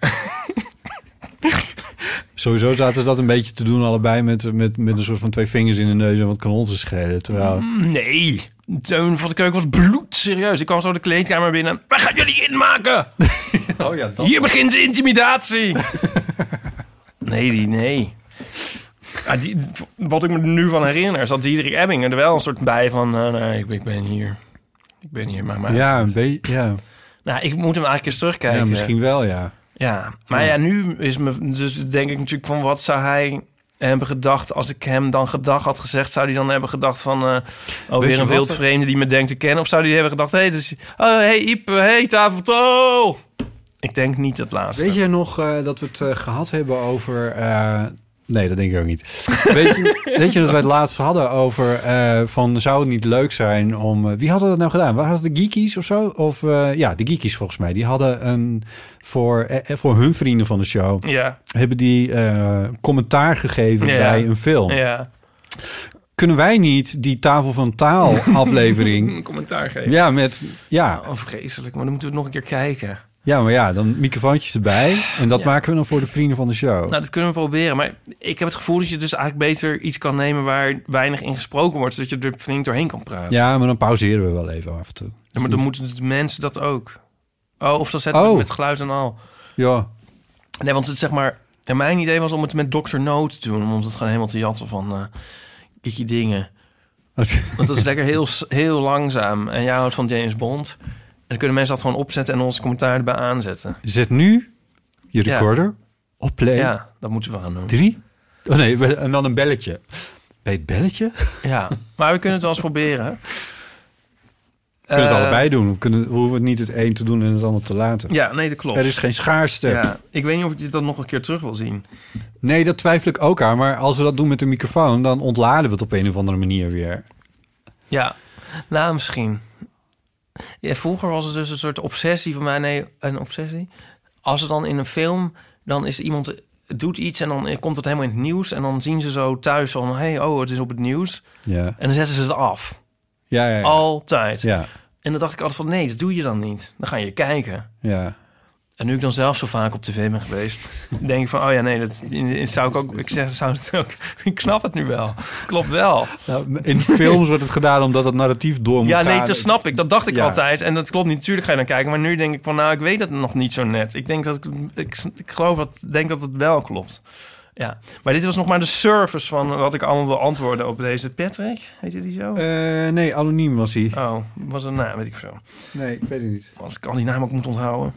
Sowieso zaten ze dat een beetje te doen allebei met, met, met een soort van twee vingers in de neus en wat kanons te schelen. Terwijl... Nee, Teun van de Keuken was bloedserieus. Ik kwam zo de kleedkamer binnen. Waar gaan jullie inmaken? Oh ja, dat Hier begint de intimidatie. nee, die, nee. Ja, die, wat ik me er nu van herinner, is dat Diederik Ebbingen er wel een soort bij van... Uh, nee, ik, ik ben hier. Ik ben hier, maar... maar ja, een beetje, ja. Nou, ik moet hem eigenlijk eens terugkijken. Ja, misschien wel, ja. Ja, maar ja, nu is me... Dus denk ik natuurlijk van, wat zou hij hebben gedacht... als ik hem dan gedag had gezegd... zou hij dan hebben gedacht van... Uh, oh, weer een wildvreemde die me denkt te kennen? Of zou hij hebben gedacht... Hey, dus, oh, hey, Iep, hey, tafeltol! Ik denk niet het laatste. Weet je nog uh, dat we het uh, gehad hebben over... Uh, nee, dat denk ik ook niet. Weet je, weet je dat wij het laatst hadden over... Uh, van zou het niet leuk zijn om... Uh, wie hadden dat nou gedaan? Waren het de Geekies of zo? Of uh, ja, de Geekies volgens mij. Die hadden een... Voor, uh, voor hun vrienden van de show... Ja. Hebben die uh, commentaar gegeven ja. bij een film. Ja. Kunnen wij niet die Tafel van Taal aflevering... een commentaar geven? Ja, met... Ja. Oh, vreselijk. Maar dan moeten we nog een keer kijken. Ja, maar ja, dan microfoontjes erbij. En dat ja. maken we dan voor de vrienden van de show. Nou, dat kunnen we proberen. Maar ik heb het gevoel dat je dus eigenlijk beter iets kan nemen... waar weinig in gesproken wordt... zodat je er flink doorheen kan praten. Ja, maar dan pauzeren we wel even af en toe. Ja, maar dan moeten de mensen dat ook. Oh, of dan zetten we oh. het met geluid en al. Ja. Nee, want het zeg maar... En mijn idee was om het met dokter No te doen. Om het gewoon helemaal te jatten van... Uh, Kikkie dingen. Want dat is lekker heel, heel langzaam. En jij houdt van James Bond... En dan kunnen mensen dat gewoon opzetten en onze commentaar erbij aanzetten. Zet nu je recorder ja. op play. Ja, dat moeten we gaan doen. Drie? Oh nee, en dan een belletje. Bij het belletje? Ja, maar we kunnen het wel eens proberen. We kunnen uh, het allebei doen. We, kunnen, we hoeven het niet het een te doen en het ander te laten. Ja, nee, dat klopt. Er is geen schaarste. Ja, ik weet niet of ik dit dan nog een keer terug wil zien. Nee, dat twijfel ik ook aan. Maar als we dat doen met de microfoon... dan ontladen we het op een of andere manier weer. Ja, nou misschien... Ja, vroeger was het dus een soort obsessie van mij. Nee, een obsessie. Als er dan in een film... dan is iemand... doet iets en dan komt het helemaal in het nieuws... en dan zien ze zo thuis van... hey, oh, het is op het nieuws. Ja. En dan zetten ze het af. Ja, ja, ja. Altijd. Ja. En dan dacht ik altijd van... nee, dat doe je dan niet. Dan ga je kijken. Ja. En nu ik dan zelf zo vaak op tv ben geweest, denk ik van, oh ja, nee, dat, dat zou ik ook, ik zeg, zou het ook, ik snap het nu wel. Het klopt wel. Nou, in films wordt het gedaan omdat het narratief door moet ja, gaan. nee, dat snap ik. Dat dacht ik Ja. altijd. En dat klopt niet. Natuurlijk ga je dan kijken. Maar nu denk ik van, nou, ik weet het nog niet zo net. Ik denk dat ik, ik, ik geloof dat, denk dat het wel klopt. Ja, maar dit was nog maar de service van wat ik allemaal wil antwoorden op deze Patrick. Heet die zo? Uh, nee, anoniem was hij. Oh, was een naam, weet ik veel. Nee, ik weet het niet. Als ik al die naam ook moet onthouden.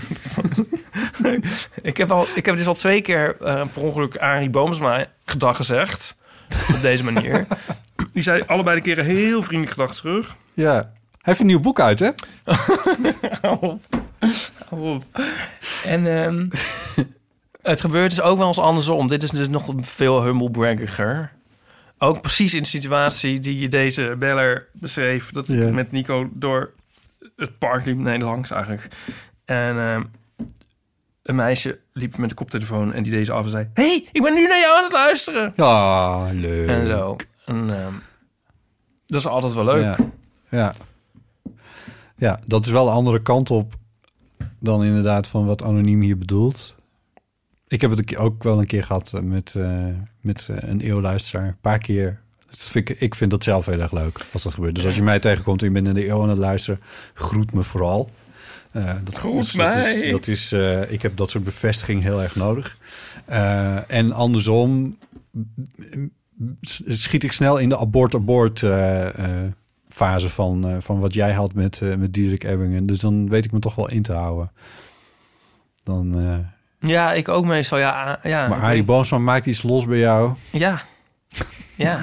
ik, heb al, ik heb dus al twee keer uh, per ongeluk Arie Boomsma gedag gezegd. Op deze manier. Die zei allebei de keren heel vriendelijk gedag terug. Ja, hij heeft een nieuw boek uit, hè? Hou op. Hou op. En um, het gebeurt dus ook wel eens andersom. Dit is dus nog veel humblebraggiger. Ook precies in de situatie die je deze beller beschreef. Dat ik Ja. met Nico door het park liep. Nee, langs eigenlijk. En um, een meisje liep met de koptelefoon en die deze af en zei... hey, ik ben nu naar jou aan het luisteren. Ja, leuk. En zo. En, um, dat is altijd wel leuk. Ja. Ja. Ja, dat is wel een andere kant op dan inderdaad van wat anoniem hier bedoelt. Ik heb het een keer- ook wel een keer gehad met, uh, met uh, een eeuwluisteraar. Een paar keer. Dat vind ik, ik vind dat zelf heel erg leuk als dat gebeurt. Dus als je mij tegenkomt en je bent naar de eeuw aan het luisteren, groet me vooral. Uh, dat Groet is, dat mij. is, dat is, uh, ik heb dat soort bevestiging heel erg nodig. Uh, en andersom schiet ik snel in de abort-abort uh, uh, fase van, uh, van wat jij had met, uh, met Diederik Ebbingen. Dus dan weet ik me toch wel in te houden. Dan, uh, Ja, ik ook meestal. Ja, ja, maar Arie Boomsma maakt iets los bij jou. Ja. Ja.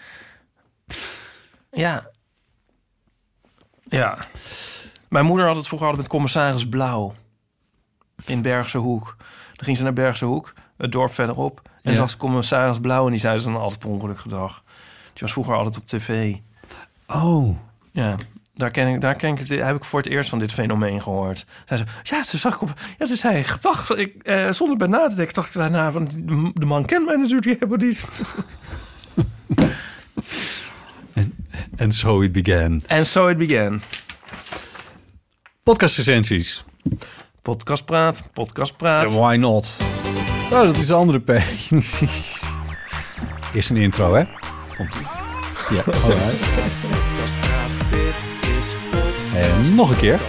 Ja. Ja. Mijn moeder had het vroeger altijd met commissaris Blauw. In Bergse Hoek. Dan ging ze naar Bergse Hoek, het dorp verderop. En Ja. zag ze commissaris Blauw en die zei ze dan altijd per ongeluk gedag. Die was vroeger altijd op tv. Oh. Ja. Daar, ken ik, daar ken ik, heb ik voor het eerst van dit fenomeen gehoord. Zei ze, ja, ze zag ik op... Ja, ze zei, gedacht, ik, eh, zonder bij na te denken, dacht ik daarna van... De, de man kent mij natuurlijk, die hebben die... And so it began. And so it began. Podcast-recensies. Podcast praat, podcast praat. Yeah, why not? Oh, dat is de andere P. Eerst een intro, hè? Komt-ie. Ja, alright. En nog een keer.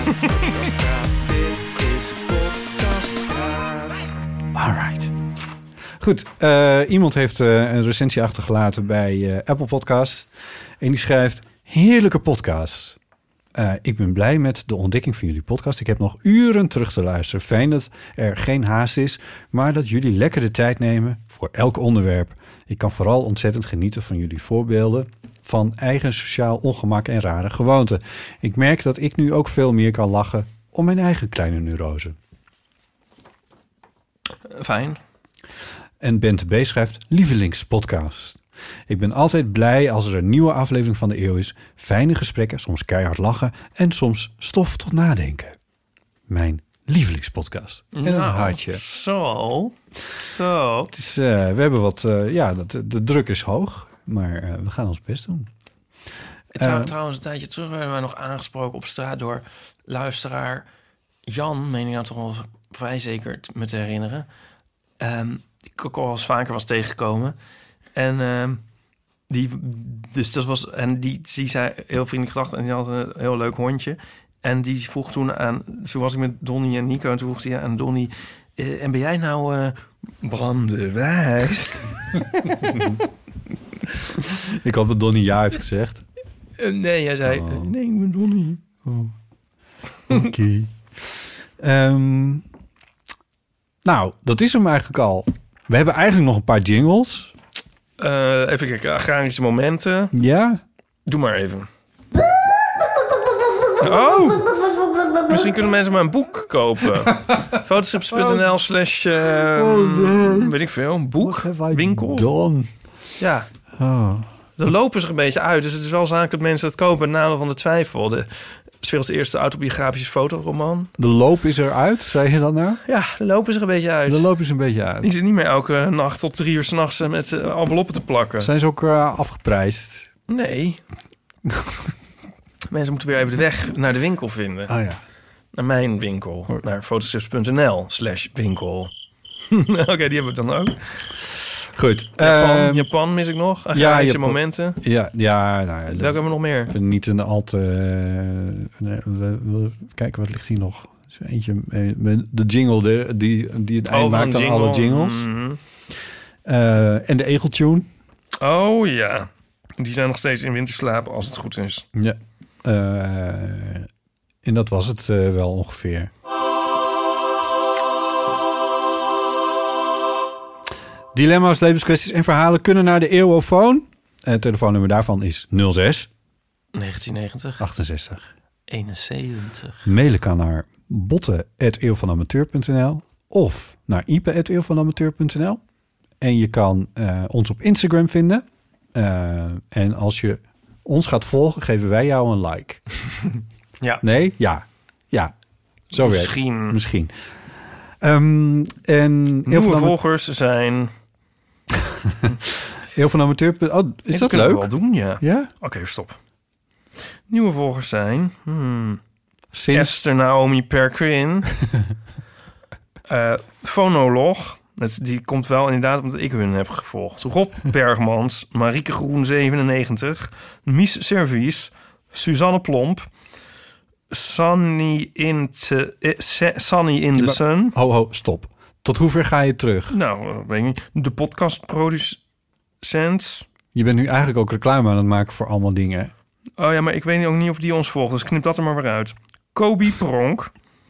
Alright. Goed, uh, iemand heeft uh, een recensie achtergelaten bij uh, Apple Podcast. En die schrijft, heerlijke podcast. Uh, ik ben blij met de ontdekking van jullie podcast. Ik heb nog uren terug te luisteren. Fijn dat er geen haast is, maar dat jullie lekker de tijd nemen voor elk onderwerp. Ik kan vooral ontzettend genieten van jullie voorbeelden van eigen sociaal ongemak en rare gewoonten. Ik merk dat ik nu ook veel meer kan lachen om mijn eigen kleine neurose. Fijn. En Bente B. schrijft, lievelingspodcast. Ik ben altijd blij als er een nieuwe aflevering van de eeuw is. Fijne gesprekken, soms keihard lachen en soms stof tot nadenken. Mijn lievelingspodcast. En een Nou, hartje. Zo. Zo. Het is, uh, we hebben wat, uh, ja, de, de druk is hoog, maar uh, we gaan ons best doen. Trouw, Uh, trouwens, een tijdje terug werden wij nog aangesproken op straat door luisteraar Jan, meen ik nou toch wel vrij zeker me te herinneren. Um, die ik ook al eens vaker was tegengekomen. En um, die, dus dat was, en die, die zei heel vriendelijk gedacht en die had een heel leuk hondje. En die vroeg toen aan, toen was ik met Donnie en Nico en toen vroeg hij aan Donnie, uh, en ben jij nou uh, Bram de Wijs? Ik had wat Donnie ja heeft gezegd. Uh, nee, jij zei, Oh. uh, nee, ik ben Donnie. Oh. Oké. Okay. um, nou, dat is hem eigenlijk al. We hebben eigenlijk nog een paar jingles. Uh, even kijken, agrarische momenten. Ja? Doe maar even. Oh! Misschien kunnen mensen maar een boek kopen. Fotostrips punt n l slash... Uh, Oh, nee. weet ik veel, boek, winkel. Done? Ja. Oh. Dan lopen ze er een beetje uit. Dus het is wel zaak dat mensen het kopen. Nadeel van de twijfel. De werelds eerste autobiografische fotoroman. De loop is eruit, zei je dat nou? Ja, dan lopen ze er een beetje uit. De loop is een beetje uit. Die zit niet meer elke nacht tot drie uur 's nachts met uh, enveloppen te plakken. Zijn ze ook uh, afgeprijsd? Nee. Mensen moeten weer even de weg naar de winkel vinden. Oh ja. naar mijn winkel. Naar fotostrips.nl slash winkel. Oké, okay, die hebben we dan ook. Goed. Japan, Uh, Japan mis ik nog. Agrarische ja, momenten. Ja, ja. Nou, Welke hebben we nog meer? Niet een al te... Uh, nee, we, we, kijken, wat ligt hier nog? Eentje, de jingle de, die, die het eind oh, maakt aan jingle. alle jingles. Mm-hmm. Uh, en de egeltune. Oh ja. Die zijn nog steeds in winterslaap als het goed is. Ja. Uh, en dat was het uh, wel ongeveer. Dilemma's, levenskwesties en verhalen kunnen naar de Eeuwofoon. Het telefoonnummer daarvan is nul zes negentien negentig achtenzestig eenenzeventig. Mailen kan naar botten at eeuwvanamateur punt n l of naar ipe at eeuwvanamateur punt n l. En je kan uh, ons op Instagram vinden. Uh, en als je ons gaat volgen, geven wij jou een like. Ja. Nee? Ja. Ja. Zo werkt het. Misschien. Misschien. Um, en Nieuwe volgers zijn... Heel van amateur. Oh, is nee, dat leuk? leuk? Dat wel doen, ja. Ja? Oké, okay, stop. Nieuwe volgers zijn... Hmm, Sinds... Esther Naomi Perquin. uh, Fonolog. Het, die komt wel inderdaad omdat ik hun heb gevolgd. Rob Bergmans. Marieke Groen zevenennegentig. Mies Servies. Suzanne Plomp. Sunny in, te, eh, Sunny in the Sun. Ho, ho, stop. Tot hoe ver ga je terug? Nou, weet ik niet. De podcastproducent. Je bent nu eigenlijk ook reclame aan het maken voor allemaal dingen. Oh ja, maar ik weet ook niet of die ons volgt. Dus knip dat er maar weer uit. Kobi Pronk.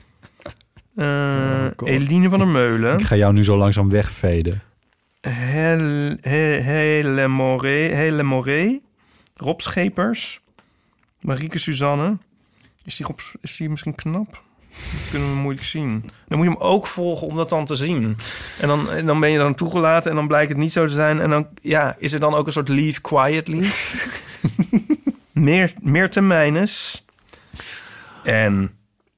Uh, oh, Eline van der Meulen. Ik ga jou nu zo langzaam wegveden. Hele he, Hele Moré. Hele Moré. Rob Schepers. Marieke Suzanne. Is die, Rob, is die misschien knap? Dat kunnen we moeilijk zien. Dan moet je hem ook volgen om dat dan te zien. En dan, en dan ben je dan toegelaten en dan blijkt het niet zo te zijn. En dan ja, is er dan ook een soort leave quietly. meer, meer termijnes. En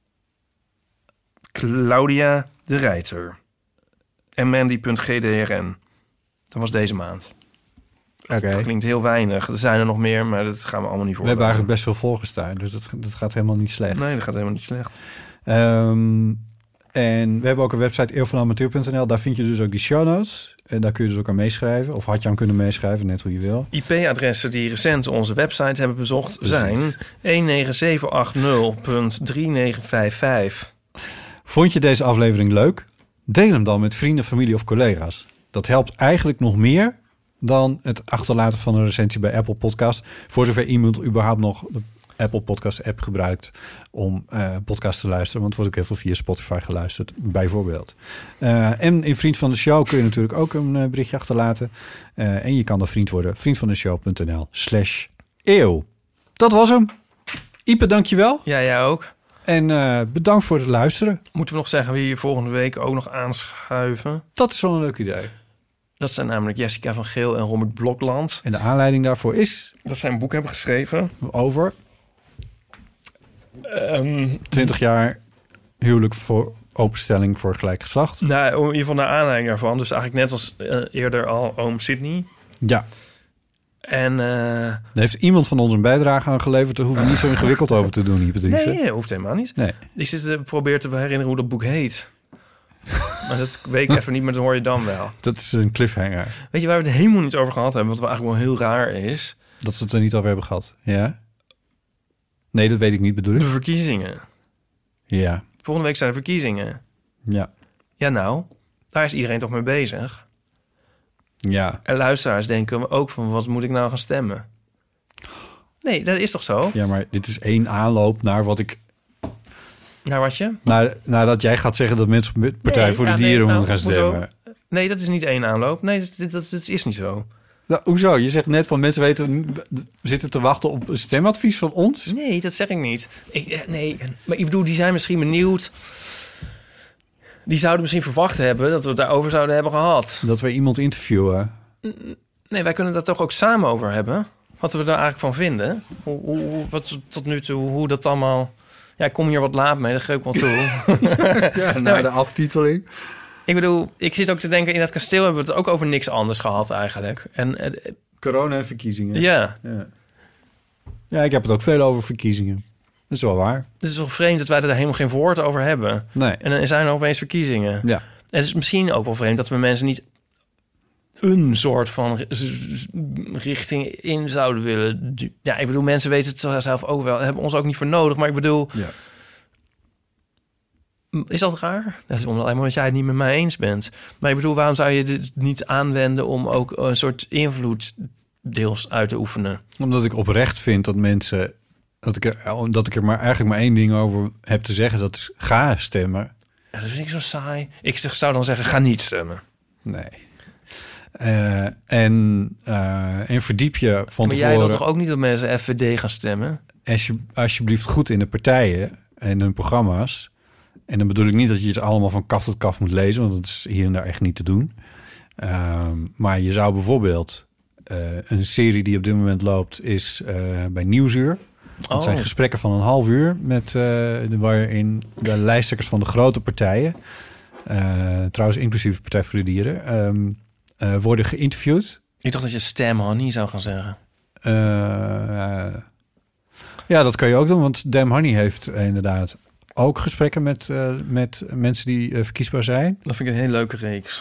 Claudia de Rijter. En Mandy.gdrn. Dat was deze maand. Oké. Okay. Dat klinkt heel weinig. Er zijn er nog meer, maar dat gaan we allemaal niet voor. We hebben eigenlijk best veel volgers daar, dus dat, dat gaat helemaal niet slecht. Nee, dat gaat helemaal niet slecht. Um, en we hebben ook een website eeuwvanamateur punt n l. Daar vind je dus ook die show notes. En daar kun je dus ook aan meeschrijven. Of had je aan kunnen meeschrijven, net hoe je wil. I P-adressen die recent onze website hebben bezocht zijn een negen zeven acht nul punt drie negen vijf vijf. Vond je deze aflevering leuk? Deel hem dan met vrienden, familie of collega's. Dat helpt eigenlijk nog meer dan het achterlaten van een recensie bij Apple Podcast. Voor zover iemand überhaupt nog de Apple Podcast app gebruikt om uh, podcast te luisteren. Want er wordt ook heel veel via Spotify geluisterd, bijvoorbeeld. Uh, en in Vriend van de Show kun je natuurlijk ook een uh, berichtje achterlaten. Uh, en je kan dan vriend worden. vriendvandeshow.nl slash eeuw. Dat was hem. Ipe, dankjewel. Ja, jij ook. En uh, bedankt voor het luisteren. Moeten we nog zeggen wie je volgende week ook nog aanschuiven? Dat is wel een leuk idee. Dat zijn namelijk Jessica van Geel en Robert Blokland. En de aanleiding daarvoor is... dat zij een boek hebben geschreven. Over... Um, twintig jaar huwelijk voor openstelling voor gelijk geslacht. Nou, in ieder geval naar aanleiding daarvan. Dus eigenlijk net als uh, eerder al oom Sydney. Ja. En... Uh, Daar heeft iemand van ons een bijdrage aan geleverd. Daar hoeven we niet zo ingewikkeld over te doen, Patrice. Nee, hoeft helemaal niet. Nee. Ik zit te proberen te herinneren hoe dat boek heet. Maar dat weet ik even niet, maar dat hoor je dan wel. Dat is een cliffhanger. Weet je waar we het helemaal niet over gehad hebben? Wat wel eigenlijk wel heel raar is. Dat we het er niet over hebben gehad. Ja? Nee, dat weet ik niet, bedoel ik. De verkiezingen. Ja. Volgende week zijn er verkiezingen. Ja. Ja, nou, daar is iedereen toch mee bezig. Ja. En luisteraars denken ook van, wat moet ik nou gaan stemmen? Nee, dat is toch zo? Ja, maar dit is één aanloop naar wat ik... Naar wat je? Naar, nadat jij gaat zeggen dat mensen op Partij nee, voor de ja, Dieren nee, moeten nou, gaan stemmen. Zo. Nee, dat is niet één aanloop. Nee, dat, dat, dat, dat is niet zo. Nou, hoezo? Je zegt net van mensen weten, zitten te wachten op een stemadvies van ons? Nee, dat zeg ik niet. Ik, nee, maar ik bedoel, die zijn misschien benieuwd. Die zouden misschien verwacht hebben dat we het daarover zouden hebben gehad. Dat we iemand interviewen. Nee, wij kunnen het daar toch ook samen over hebben. Wat we daar eigenlijk van vinden. Hoe, hoe, wat tot nu toe, hoe dat allemaal... Ja, ik kom hier wat laat mee, dat geef ik wel toe. Ja, na de aftiteling. Ik bedoel, ik zit ook te denken... in dat kasteel hebben we het ook over niks anders gehad eigenlijk. En, corona en verkiezingen. Ja. ja. Ja, ik heb het ook veel over verkiezingen. Dat is wel waar. Het is wel vreemd dat wij er helemaal geen woord over hebben. Nee. En dan zijn er opeens verkiezingen. Ja. En het is misschien ook wel vreemd dat we mensen niet een soort van richting in zouden willen. Ja, ik bedoel, mensen weten het zelf ook wel. Hebben ons ook niet voor nodig. Maar ik bedoel, ja. Is dat raar? Dat is alleen maar omdat jij het niet met mij eens bent. Maar ik bedoel, waarom zou je dit niet aanwenden om ook een soort invloed deels uit te oefenen? Omdat ik oprecht vind dat mensen, dat ik er, dat ik er maar eigenlijk maar één ding over heb te zeggen. Dat is ga stemmen. Ja, dat vind ik zo saai. Ik zeg, zou dan zeggen, ga niet stemmen. Nee. Uh, en, uh, en verdiep je van maar tevoren... jij wil toch ook niet dat mensen F V D gaan stemmen? Als je, alsjeblieft goed in de partijen en hun programma's. En dan bedoel ik niet dat je het allemaal van kaf tot kaf moet lezen, want dat is hier en daar echt niet te doen. Uh, maar je zou bijvoorbeeld uh, een serie die op dit moment loopt is uh, bij Nieuwsuur. Dat oh. zijn gesprekken van een half uur met uh, waarin de lijsttrekkers van de grote partijen, uh, trouwens inclusief Partij voor de Dieren, um, uh, worden geïnterviewd. Ik dacht dat je Stem Honey zou gaan zeggen. Uh, uh, ja, dat kan je ook doen, want Dem Honey heeft uh, inderdaad ook gesprekken met, uh, met mensen die uh, verkiesbaar zijn. Dat vind ik een hele leuke reeks.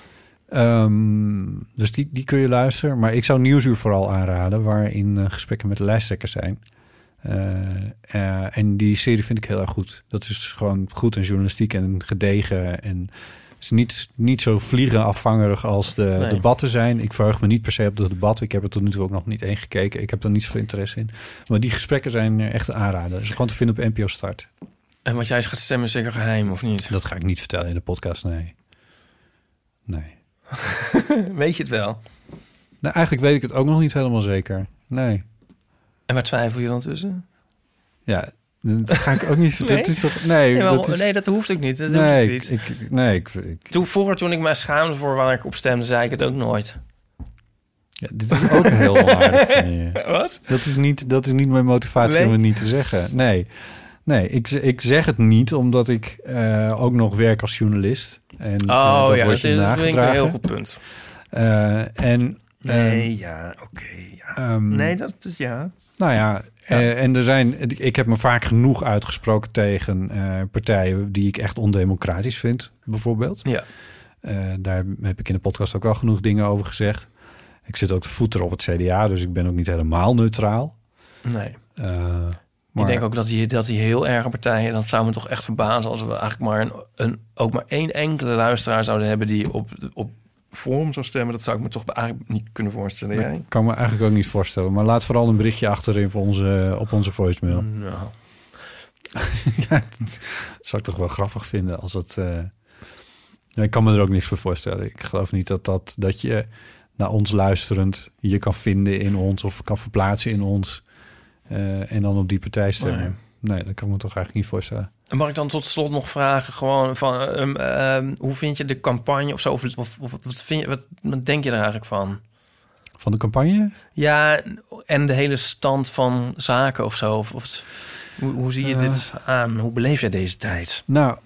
Um, dus die, die kun je luisteren. Maar ik zou Nieuwsuur vooral aanraden, waarin uh, gesprekken met de lijsttrekkers zijn. Uh, uh, en die serie vind ik heel erg goed. Dat is gewoon goed en journalistiek en gedegen. En is niet, niet zo vliegenafvangerig als de nee. debatten zijn. Ik verheug me niet per se op de debatten. Ik heb er tot nu toe ook nog niet één gekeken. Ik heb er niet zoveel interesse in. Maar die gesprekken zijn echt een aanrader. Dus gewoon te vinden op N P O Start. En wat jij gaat stemmen is zeker geheim, of niet? Dat ga ik niet vertellen in de podcast, nee. Nee. Weet je het wel? Nou, eigenlijk weet ik het ook nog niet helemaal zeker. Nee. En waar twijfel je dan tussen? Ja, dat ga ik ook niet vertellen. Nee? Dat is toch, nee, nee, maar, dat is, nee, dat hoeft ook niet. Dat nee, hoeft ik, ik, nee, ik, ik, toen, vroeger, toen ik mij schaamde voor waar ik op stemde, zei ik het ook nooit. Ja, dit is ook heel onaardig van je. Wat? Dat is niet, dat is niet mijn motivatie nee? om het niet te zeggen. Nee, nee ik, ik zeg het niet omdat ik uh, ook nog werk als journalist. En, oh uh, dat ja, wordt dat je is vind ik een heel goed punt. Uh, en, nee, um, ja, oké. Okay, ja. um, nee, dat is ja. Nou ja, ja. Uh, en er zijn, ik heb me vaak genoeg uitgesproken tegen uh, partijen die ik echt ondemocratisch vind, bijvoorbeeld. Ja. Uh, daar heb ik in de podcast ook al genoeg dingen over gezegd. Ik zit ook te voeteren op het C D A, dus ik ben ook niet helemaal neutraal. Nee. Uh, maar... Ik denk ook dat die, dat die heel erge partijen, dat zou me toch echt verbazen als we eigenlijk maar een, een ook maar één enkele luisteraar zouden hebben die op, op Forum zou stemmen. Dat zou ik me toch eigenlijk niet kunnen voorstellen. Dat jij? kan me eigenlijk ook niet voorstellen. Maar laat vooral een berichtje achterin voor onze, op onze voicemail. Nou. Ja, dat zou ik toch wel grappig vinden als het... Uh... Ja, ik kan me er ook niks voor voorstellen. Ik geloof niet dat, dat, dat je naar ons luisterend je kan vinden in ons of kan verplaatsen in ons uh, en dan op die partij stemmen. Nee. nee, dat kan ik me toch eigenlijk niet voorstellen. En mag ik dan tot slot nog vragen, gewoon van um, um, hoe vind je de campagne of zo? Of, of, of wat, vind je, wat, wat denk je er eigenlijk van? Van de campagne? Ja, en de hele stand van zaken of zo. Of, of, hoe, hoe zie je uh, dit aan? Hoe beleef je deze tijd? Nou,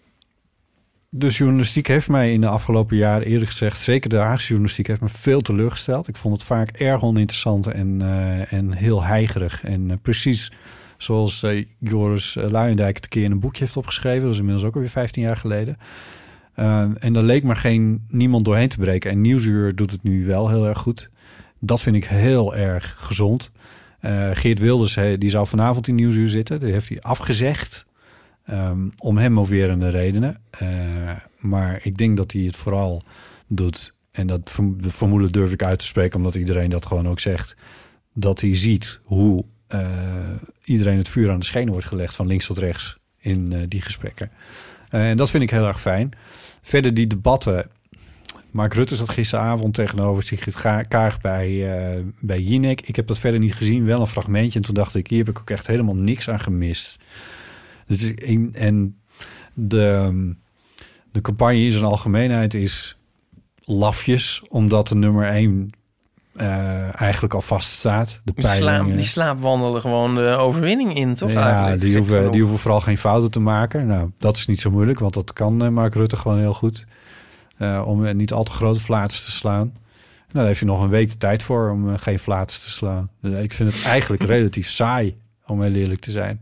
de journalistiek heeft mij in de afgelopen jaren eerlijk gezegd, zeker de Haagse journalistiek, heeft me veel teleurgesteld. Ik vond het vaak erg oninteressant en, uh, en heel heigerig. En uh, precies zoals uh, Joris uh, Luijendijk het een keer in een boekje heeft opgeschreven. Dat is inmiddels ook alweer vijftien jaar geleden. Uh, en daar leek maar geen niemand doorheen te breken. En Nieuwsuur doet het nu wel heel erg goed. Dat vind ik heel erg gezond. Uh, Geert Wilders, hey, die zou vanavond in Nieuwsuur zitten. Die heeft hij afgezegd. Um, om hem moverende redenen. Uh, maar ik denk dat hij het vooral doet. En dat vermoeden durf ik uit te spreken, omdat iedereen dat gewoon ook zegt. Dat hij ziet hoe uh, iedereen het vuur aan de schenen wordt gelegd van links tot rechts in uh, die gesprekken. Uh, en dat vind ik heel erg fijn. Verder die debatten. Mark Rutte zat gisteravond tegenover Sigrid Kaag bij, uh, bij Jinek. Ik heb dat verder niet gezien, wel een fragmentje. En toen dacht ik, hier heb ik ook echt helemaal niks aan gemist. Dus in, en de, de campagne in zijn algemeenheid is lafjes, omdat de nummer één uh, eigenlijk al vaststaat. De die, slaap, die slaapwandelen gewoon de overwinning in, toch? Ja, die hoeven, die hoeven vooral geen fouten te maken. Nou, dat is niet zo moeilijk, want dat kan uh, Mark Rutte gewoon heel goed. Uh, om niet al te grote flaters te slaan. Nou, daar heeft hij nog een week de tijd voor om uh, geen flaters te slaan. Dus ik vind het eigenlijk relatief saai, om heel eerlijk te zijn.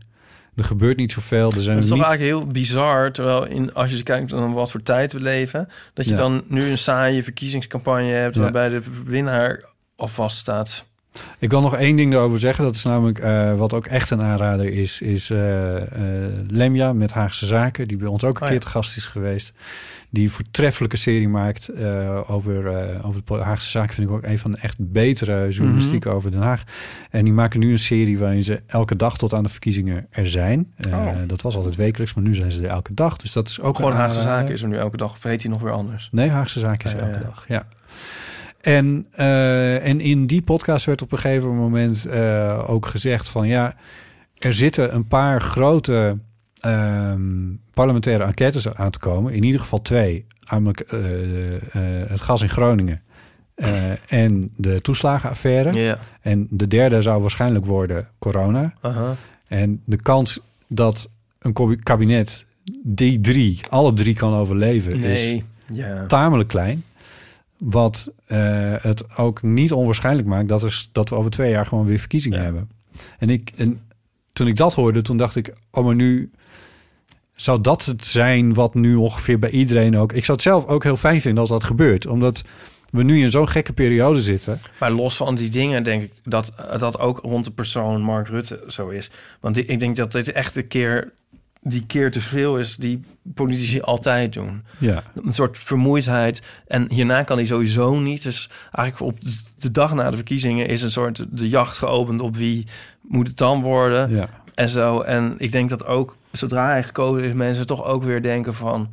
Er gebeurt niet zoveel. Er zijn Het is niet... toch eigenlijk heel bizar, terwijl in, als je kijkt naar wat voor tijd we leven, dat je Ja. dan nu een saaie verkiezingscampagne hebt Ja. waarbij de winnaar al vaststaat. Ik wil nog één ding daarover zeggen. Dat is namelijk uh, wat ook echt een aanrader is... is uh, uh, Lemja met Haagse Zaken... die bij ons ook een Oh, keer ja. te gast is geweest... die een voortreffelijke serie maakt uh, over, uh, over de Haagse Zaken... vind ik ook een van de echt betere journalistiek Mm-hmm. over Den Haag. En die maken nu een serie waarin ze elke dag tot aan de verkiezingen er zijn. Uh, Oh. Dat was altijd wekelijks, maar nu zijn ze er elke dag. Dus dat is ook Gewoon een Haagse aanrader. Zaken is er nu elke dag, of heet hij nog weer anders? Nee, Haagse Zaken is Ja, elke ja. dag, ja. En, uh, en in die podcast werd op een gegeven moment uh, ook gezegd van... ja, er zitten een paar grote um, parlementaire enquêtes aan te komen. In ieder geval twee. Namelijk uh, uh, het gas in Groningen uh, en de toeslagenaffaire. Ja. En de derde zou waarschijnlijk worden corona. Aha. En de kans dat een kabinet die drie, alle drie kan overleven... is Nee. Ja. tamelijk klein. Wat uh, het ook niet onwaarschijnlijk maakt... Dat, er, dat we over twee jaar gewoon weer verkiezingen Ja. hebben. En, ik, en toen ik dat hoorde, toen dacht ik... oh, maar nu zou dat het zijn wat nu ongeveer bij iedereen ook... Ik zou het zelf ook heel fijn vinden als dat gebeurt. Omdat we nu in zo'n gekke periode zitten. Maar los van die dingen denk ik dat dat ook rond de persoon Mark Rutte zo is. Want ik denk dat dit echt de keer... die keer te veel is die politici altijd doen. Ja. Een soort vermoeidheid. En hierna kan hij sowieso niet. Dus eigenlijk op de dag na de verkiezingen... is een soort de jacht geopend op wie moet het dan worden. Ja. En zo. En ik denk dat ook, zodra hij gekozen is... mensen toch ook weer denken van...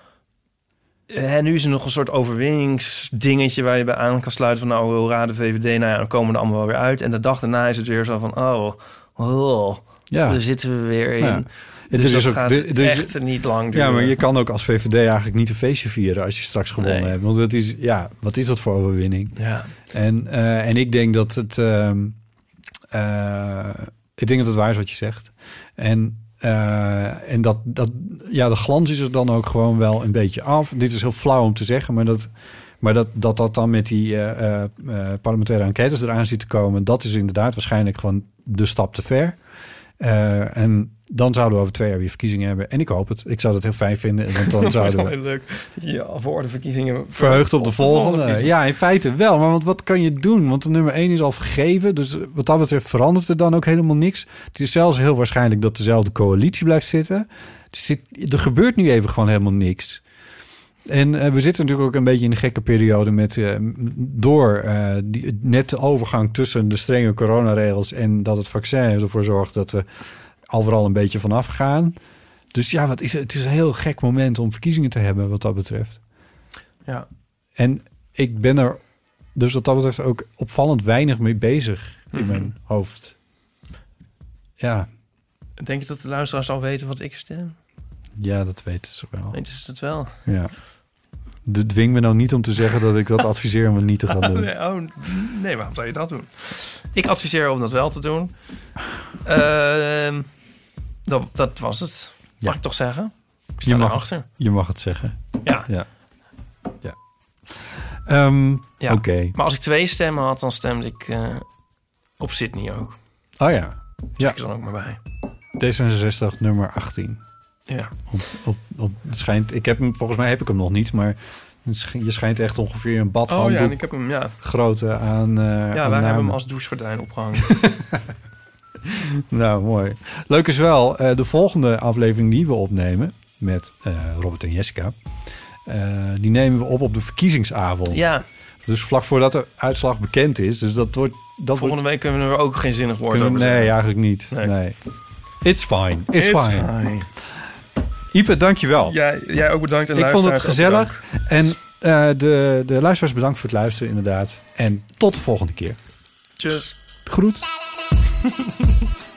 En nu is er nog een soort overwinningsdingetje... waar je bij aan kan sluiten van... nou, we raden V V D, nou ja, dan komen we er allemaal wel weer uit. En de dag daarna is het weer zo van... oh, oh Ja. daar zitten we weer in. Ja. Dus Er is dat ook- gaat er- er is- echt niet lang duren. Ja, maar je kan ook als V V D eigenlijk niet een feestje vieren... als je straks gewonnen Nee. hebt. Want het is, ja, wat is dat voor overwinning? Ja. En, uh, en ik denk dat het... Um, uh, ik denk dat het waar is wat je zegt. En, uh, en dat, dat... Ja, de glans is er dan ook gewoon wel een beetje af. Dit is heel flauw om te zeggen, maar dat... Maar dat dat, dat dan met die uh, uh, parlementaire enquêtes eraan zit te komen... dat is inderdaad waarschijnlijk gewoon de stap te ver. Uh, en dan zouden we over twee jaar weer verkiezingen hebben. En ik hoop het. Ik zou dat heel fijn vinden. Want dan zouden we... heel leuk dat je je voor de verkiezingen... Verheugd op de volgende. verkiezingen. Ja, in feite wel. Maar want wat kan je doen? Want de nummer één is al vergeven. Dus wat dat betreft verandert er dan ook helemaal niks. Het is zelfs heel waarschijnlijk dat dezelfde coalitie blijft zitten. Dus dit, er gebeurt nu even gewoon helemaal niks. En uh, we zitten natuurlijk ook een beetje in een gekke periode met uh, door uh, die, net de overgang tussen de strenge coronaregels en dat het vaccin ervoor zorgt dat we overal een beetje vanaf gaan. Dus ja, wat is het? Het is een heel gek moment om verkiezingen te hebben wat dat betreft. Ja. En ik ben er dus wat dat betreft ook opvallend weinig mee bezig in Mhm. mijn hoofd. Ja, Denk je dat de luisteraars al weten wat ik stem? ja, dat weten ze wel. Weten ze het wel? Ja. De dwing me nou niet om te zeggen dat ik dat adviseer om het niet te gaan doen. nee, oh, nee, waarom zou je dat doen? Ik adviseer om dat wel te doen. Uh, dat, dat was het. Mag Ja. ik toch zeggen? Ik sta Je mag, erachter. je mag het zeggen. Ja. Ja. ja. Um, Ja. Oké. Okay. Maar als ik twee stemmen had, dan stemde ik uh, op Sydney ook. Oh ja. Ja. Ik er dan ook maar bij. D zesenzestig nummer achttien. Ja. Op, op, op, het schijnt, ik heb hem, volgens mij heb ik hem nog niet, maar je schijnt echt ongeveer een badhanddoek Oh ja, en ik heb hem, ja. grootte aan uh, Ja, aan wij namen. hebben hem als douchegordijn opgehangen. Nou, mooi. Leuk is wel, uh, de volgende aflevering die we opnemen met uh, Robert en Jessica, uh, die nemen we op op de verkiezingsavond. Ja. Dus vlak voordat de uitslag bekend is. Dus dat wordt... Dat Volgende wordt, week kunnen we er ook geen zinnig woord kunnen, over Nee, zeggen. eigenlijk niet. Nee. nee. It's fine. It's, It's fine. fine. Ipe, dankjewel. Ja, jij ook bedankt. En Ik vond het luisteraars ook gezellig. En uh, de, de luisteraars bedankt voor het luisteren inderdaad. En tot de volgende keer. Tjus. Groet.